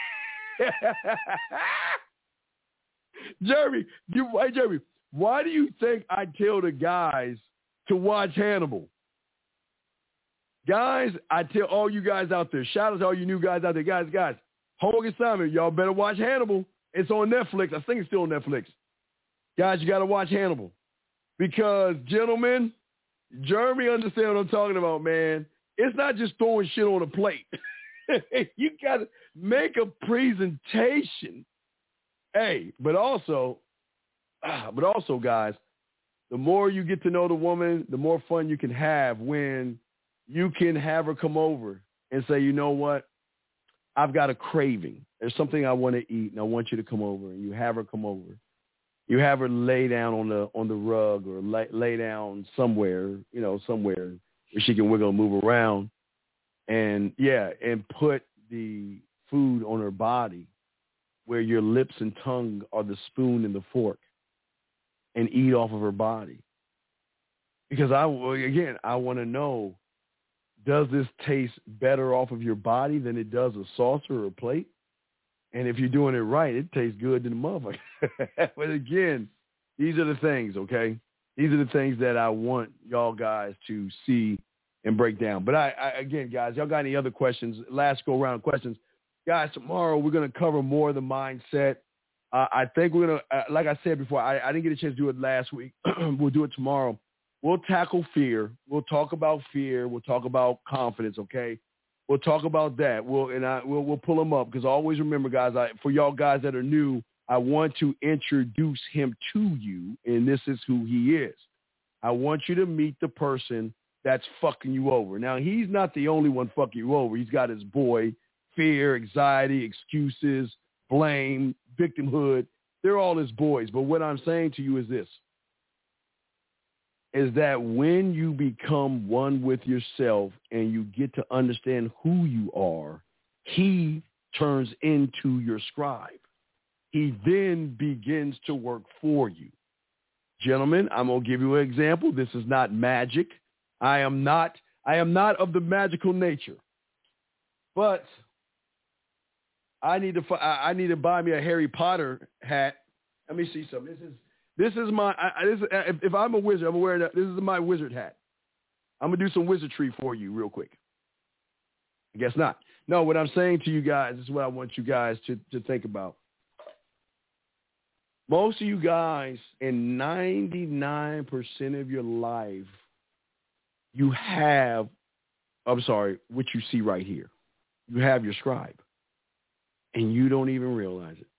Jeremy, you, hey, Jeremy, why do you think I tell the guys to watch Hannibal? Guys, I tell all you guys out there, shout out to all you new guys out there, guys, guys, Hogan Simon, y'all better watch Hannibal. It's on Netflix. I think it's still on Netflix. Guys, you got to watch Hannibal. Because, gentlemen, Jeremy understands what I'm talking about, man. It's not just throwing shit on a plate. You got to make a presentation. Hey, but also, but also, guys, the more you get to know the woman, the more fun you can have when you can have her come over and say, you know what? I've got a craving. There's something I want to eat, and I want you to come over. And you have her come over. You have her lay down on the on the rug or lay, lay down somewhere, you know, somewhere where she can wiggle and move around. And, yeah, and put the food on her body where your lips and tongue are the spoon and the fork, and eat off of her body. Because, I again, I want to know, does this taste better off of your body than it does a saucer or a plate? And if you're doing it right, it tastes good to the motherfucker. But again, these are the things, okay? These are the things that I want y'all guys to see and break down. But I, I again, guys, y'all got any other questions? Last go around questions. Guys, tomorrow we're going to cover more of the mindset. Uh, I think we're going to, uh, like I said before, I, I didn't get a chance to do it last week. We'll do it tomorrow. We'll tackle fear. We'll talk about fear. We'll talk about confidence, okay? We'll talk about that. We'll and I we'll we'll pull him up, because always remember, guys, I, for y'all guys that are new, I want to introduce him to you, and this is who he is. I want you to meet the person that's fucking you over. Now, he's not the only one fucking you over. He's got his boy, fear, anxiety, excuses, blame, victimhood. They're all his boys. But what I'm saying to you is this, is that when you become one with yourself and you get to understand who you are, he turns into your scribe. He then begins to work for you. Gentlemen, I'm going to give you an example. This is not magic. I am not, I am not of the magical nature. But I need to, I need to buy me a Harry Potter hat. Let me see something. This is, This is my, I, this, if, if I'm a wizard, I'm wearing that. This is my wizard hat. I'm going to do some wizardry for you real quick. I guess not. No, what I'm saying to you guys, this is what I want you guys to, to think about. Most of you guys, in ninety-nine percent of your life, you have, I'm sorry, what you see right here. You have your scribe, and you don't even realize it.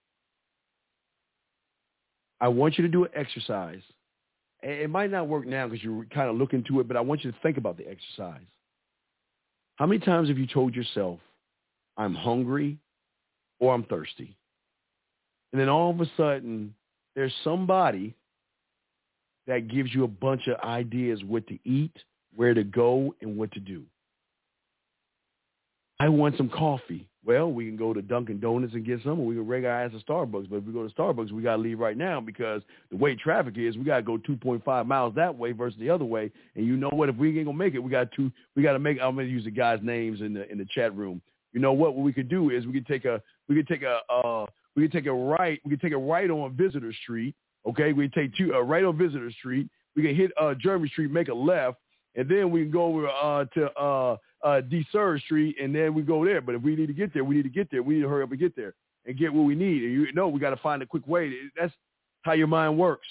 I want you to do an exercise. It might not work now because you're kind of looking to it, but I want you to think about the exercise. How many times have you told yourself, I'm hungry or I'm thirsty? And then all of a sudden, there's somebody that gives you a bunch of ideas what to eat, where to go, and what to do. I want some coffee. Well, we can go to Dunkin' Donuts and get some, or we can rig our ass to Starbucks. But if we go to Starbucks, we got to leave right now because the way traffic is, we got to go two point five miles that way versus the other way. And you know what? If we ain't going to make it, we got to, we got to make, I'm going to use the guys' names in the in the chat room. You know what? What we could do is we could take a, we could take a, uh, we could take a right, we could take a right on Visitor Street. Okay. We take two, uh, right on Visitor Street. We can hit uh, Jeremy Street, make a left. And then we can go over uh, to uh, uh, D third Street, and then we go there. But if we need to get there, we need to get there. We need to hurry up and get there and get what we need. And you know, we got to find a quick way. That's how your mind works.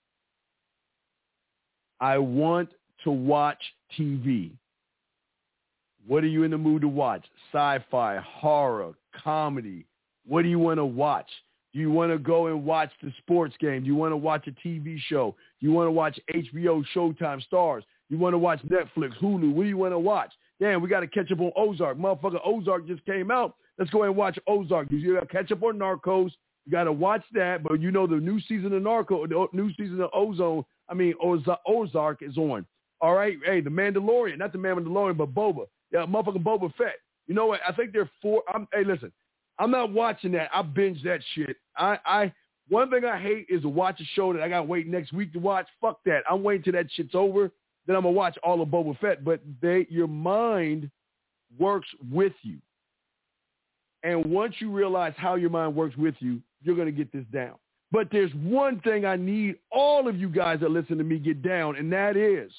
I want to watch T V. What are you in the mood to watch? Sci-fi, horror, comedy. What do you want to watch? Do you want to go and watch the sports game? Do you want to watch a T V show? Do you want to watch H B O, Showtime, Stars? You want to watch Netflix, Hulu? What do you want to watch? Damn, we got to catch up on Ozark. Motherfucker, Ozark just came out. Let's go and watch Ozark. You got to catch up on Narcos. You got to watch that. But you know the new season of Narco, the new season of Ozone, I mean, Ozark is on. All right? Hey, the Mandalorian, not the Mandalorian, but Boba. Yeah, motherfucking Boba Fett. You know what? I think they're four. I'm, hey, listen, I'm not watching that. I binge that shit. I, I, one thing I hate is to watch a show that I got to wait next week to watch. Fuck that. I'm waiting till that shit's over. Then I'm going to watch all of Boba Fett. But they, your mind works with you. And once you realize how your mind works with you, you're going to get this down. But there's one thing I need all of you guys that listen to me get down, and that is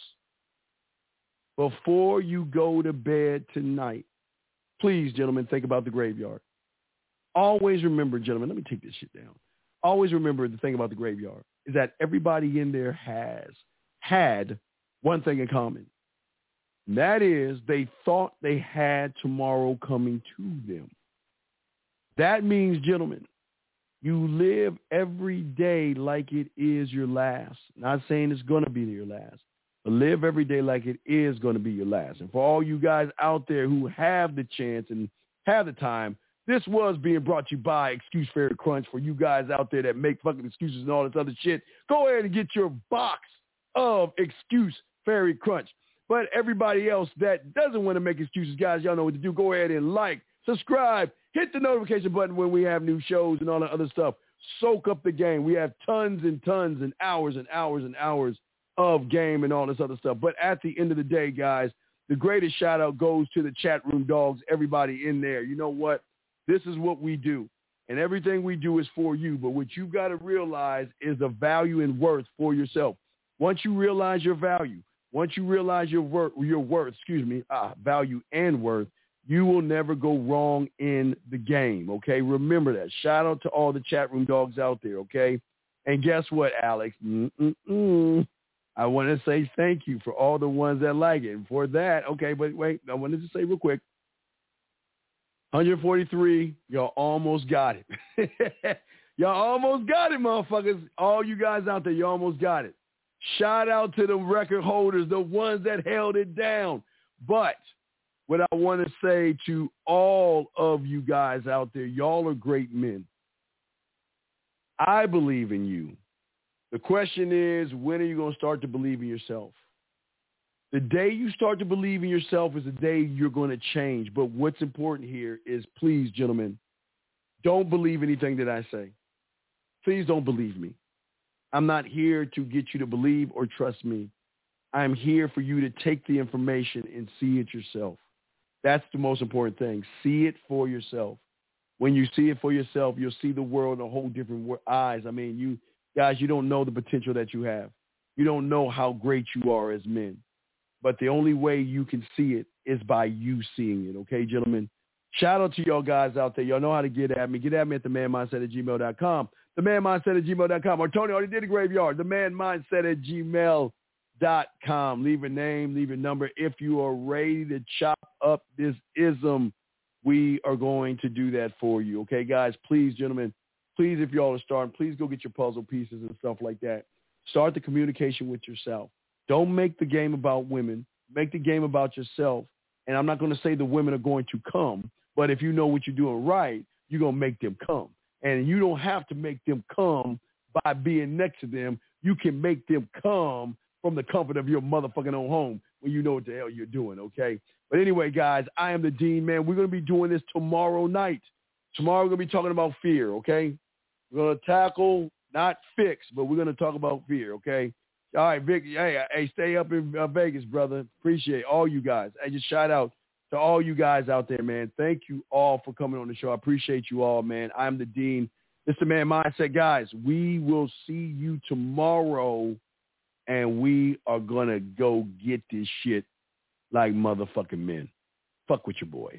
before you go to bed tonight, please, gentlemen, think about the graveyard. Always remember, gentlemen, let me take this shit down. Always remember the thing about the graveyard is that everybody in there has had one thing in common. And that is they thought they had tomorrow coming to them. That means, gentlemen, you live every day like it is your last. Not saying it's going to be your last, but live every day like it is going to be your last. And for all you guys out there who have the chance and have the time, this was being brought to you by Excuse Fairy Crunch. For you guys out there that make fucking excuses and all this other shit, go ahead and get your box of Excuse Fairy Crunch. But everybody else that doesn't want to make excuses, guys, y'all know what to do. Go ahead and like, subscribe, hit the notification button when we have new shows and all that other stuff. Soak up the game. We have tons and tons and hours and hours and hours of game and all this other stuff. But at the end of the day, guys, the greatest shout out goes to the chat room dogs, everybody in there. You know what? This is what we do. And everything we do is for you. But what you've got to realize is the value and worth for yourself. Once you realize your value, once you realize your worth, your worth, excuse me, ah, value and worth, you will never go wrong in the game, okay? Remember that. Shout out to all the chat room dogs out there, okay? And guess what, Alex? Mm-mm-mm. I want to say thank you for all the ones that like it. And for that, okay, but wait, I wanted to say real quick, one forty-three, y'all almost got it. Y'all almost got it, motherfuckers. All you guys out there, you almost got it. Shout out to the record holders, the ones that held it down. But what I want to say to all of you guys out there, y'all are great men. I believe in you. The question is, when are you going to start to believe in yourself? The day you start to believe in yourself is the day you're going to change. But what's important here is, please, gentlemen, don't believe anything that I say. Please don't believe me. I'm not here to get you to believe or trust me. I'm here for you to take the information and see it yourself. That's the most important thing. See it for yourself. When you see it for yourself, you'll see the world in a whole different eyes. I mean, you guys, you don't know the potential that you have. You don't know how great you are as men. But the only way you can see it is by you seeing it. Okay, gentlemen? Shout out to y'all guys out there. Y'all know how to get at me. Get at me at the man mindset at gmail dot com. the man mindset at gmail dot com. Or Tony already did a graveyard. the man mindset at gmail dot com. Leave a name, leave a number. If you are ready to chop up this ism, we are going to do that for you. Okay, guys? Please, gentlemen, please, if y'all are starting, please go get your puzzle pieces and stuff like that. Start the communication with yourself. Don't make the game about women. Make the game about yourself. And I'm not going to say the women are going to come, but if you know what you're doing right, you're going to make them come. And you don't have to make them come by being next to them. You can make them come from the comfort of your motherfucking own home when you know what the hell you're doing, okay? But anyway, guys, I am the Dean, man. We're going to be doing this tomorrow night. Tomorrow we're going to be talking about fear, okay? We're going to tackle, not fix, but we're going to talk about fear, okay? All right, Vic, hey, hey, stay up in uh, Vegas, brother. Appreciate all you guys. I just shout out to all you guys out there, man. Thank you all for coming on the show. I appreciate you all, man. I'm the Dean. It's the Man Mindset, guys. We will see you tomorrow, and we are going to go get this shit like motherfucking men. Fuck with your boy.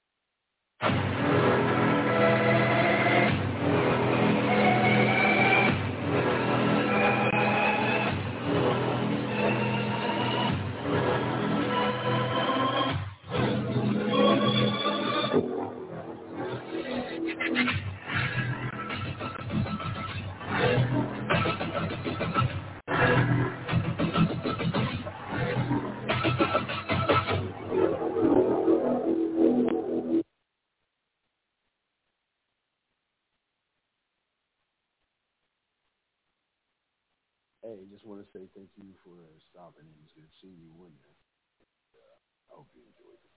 Hey, just want to say thank you for stopping. It was good seeing you, wasn't it? Uh, I hope you enjoyed it.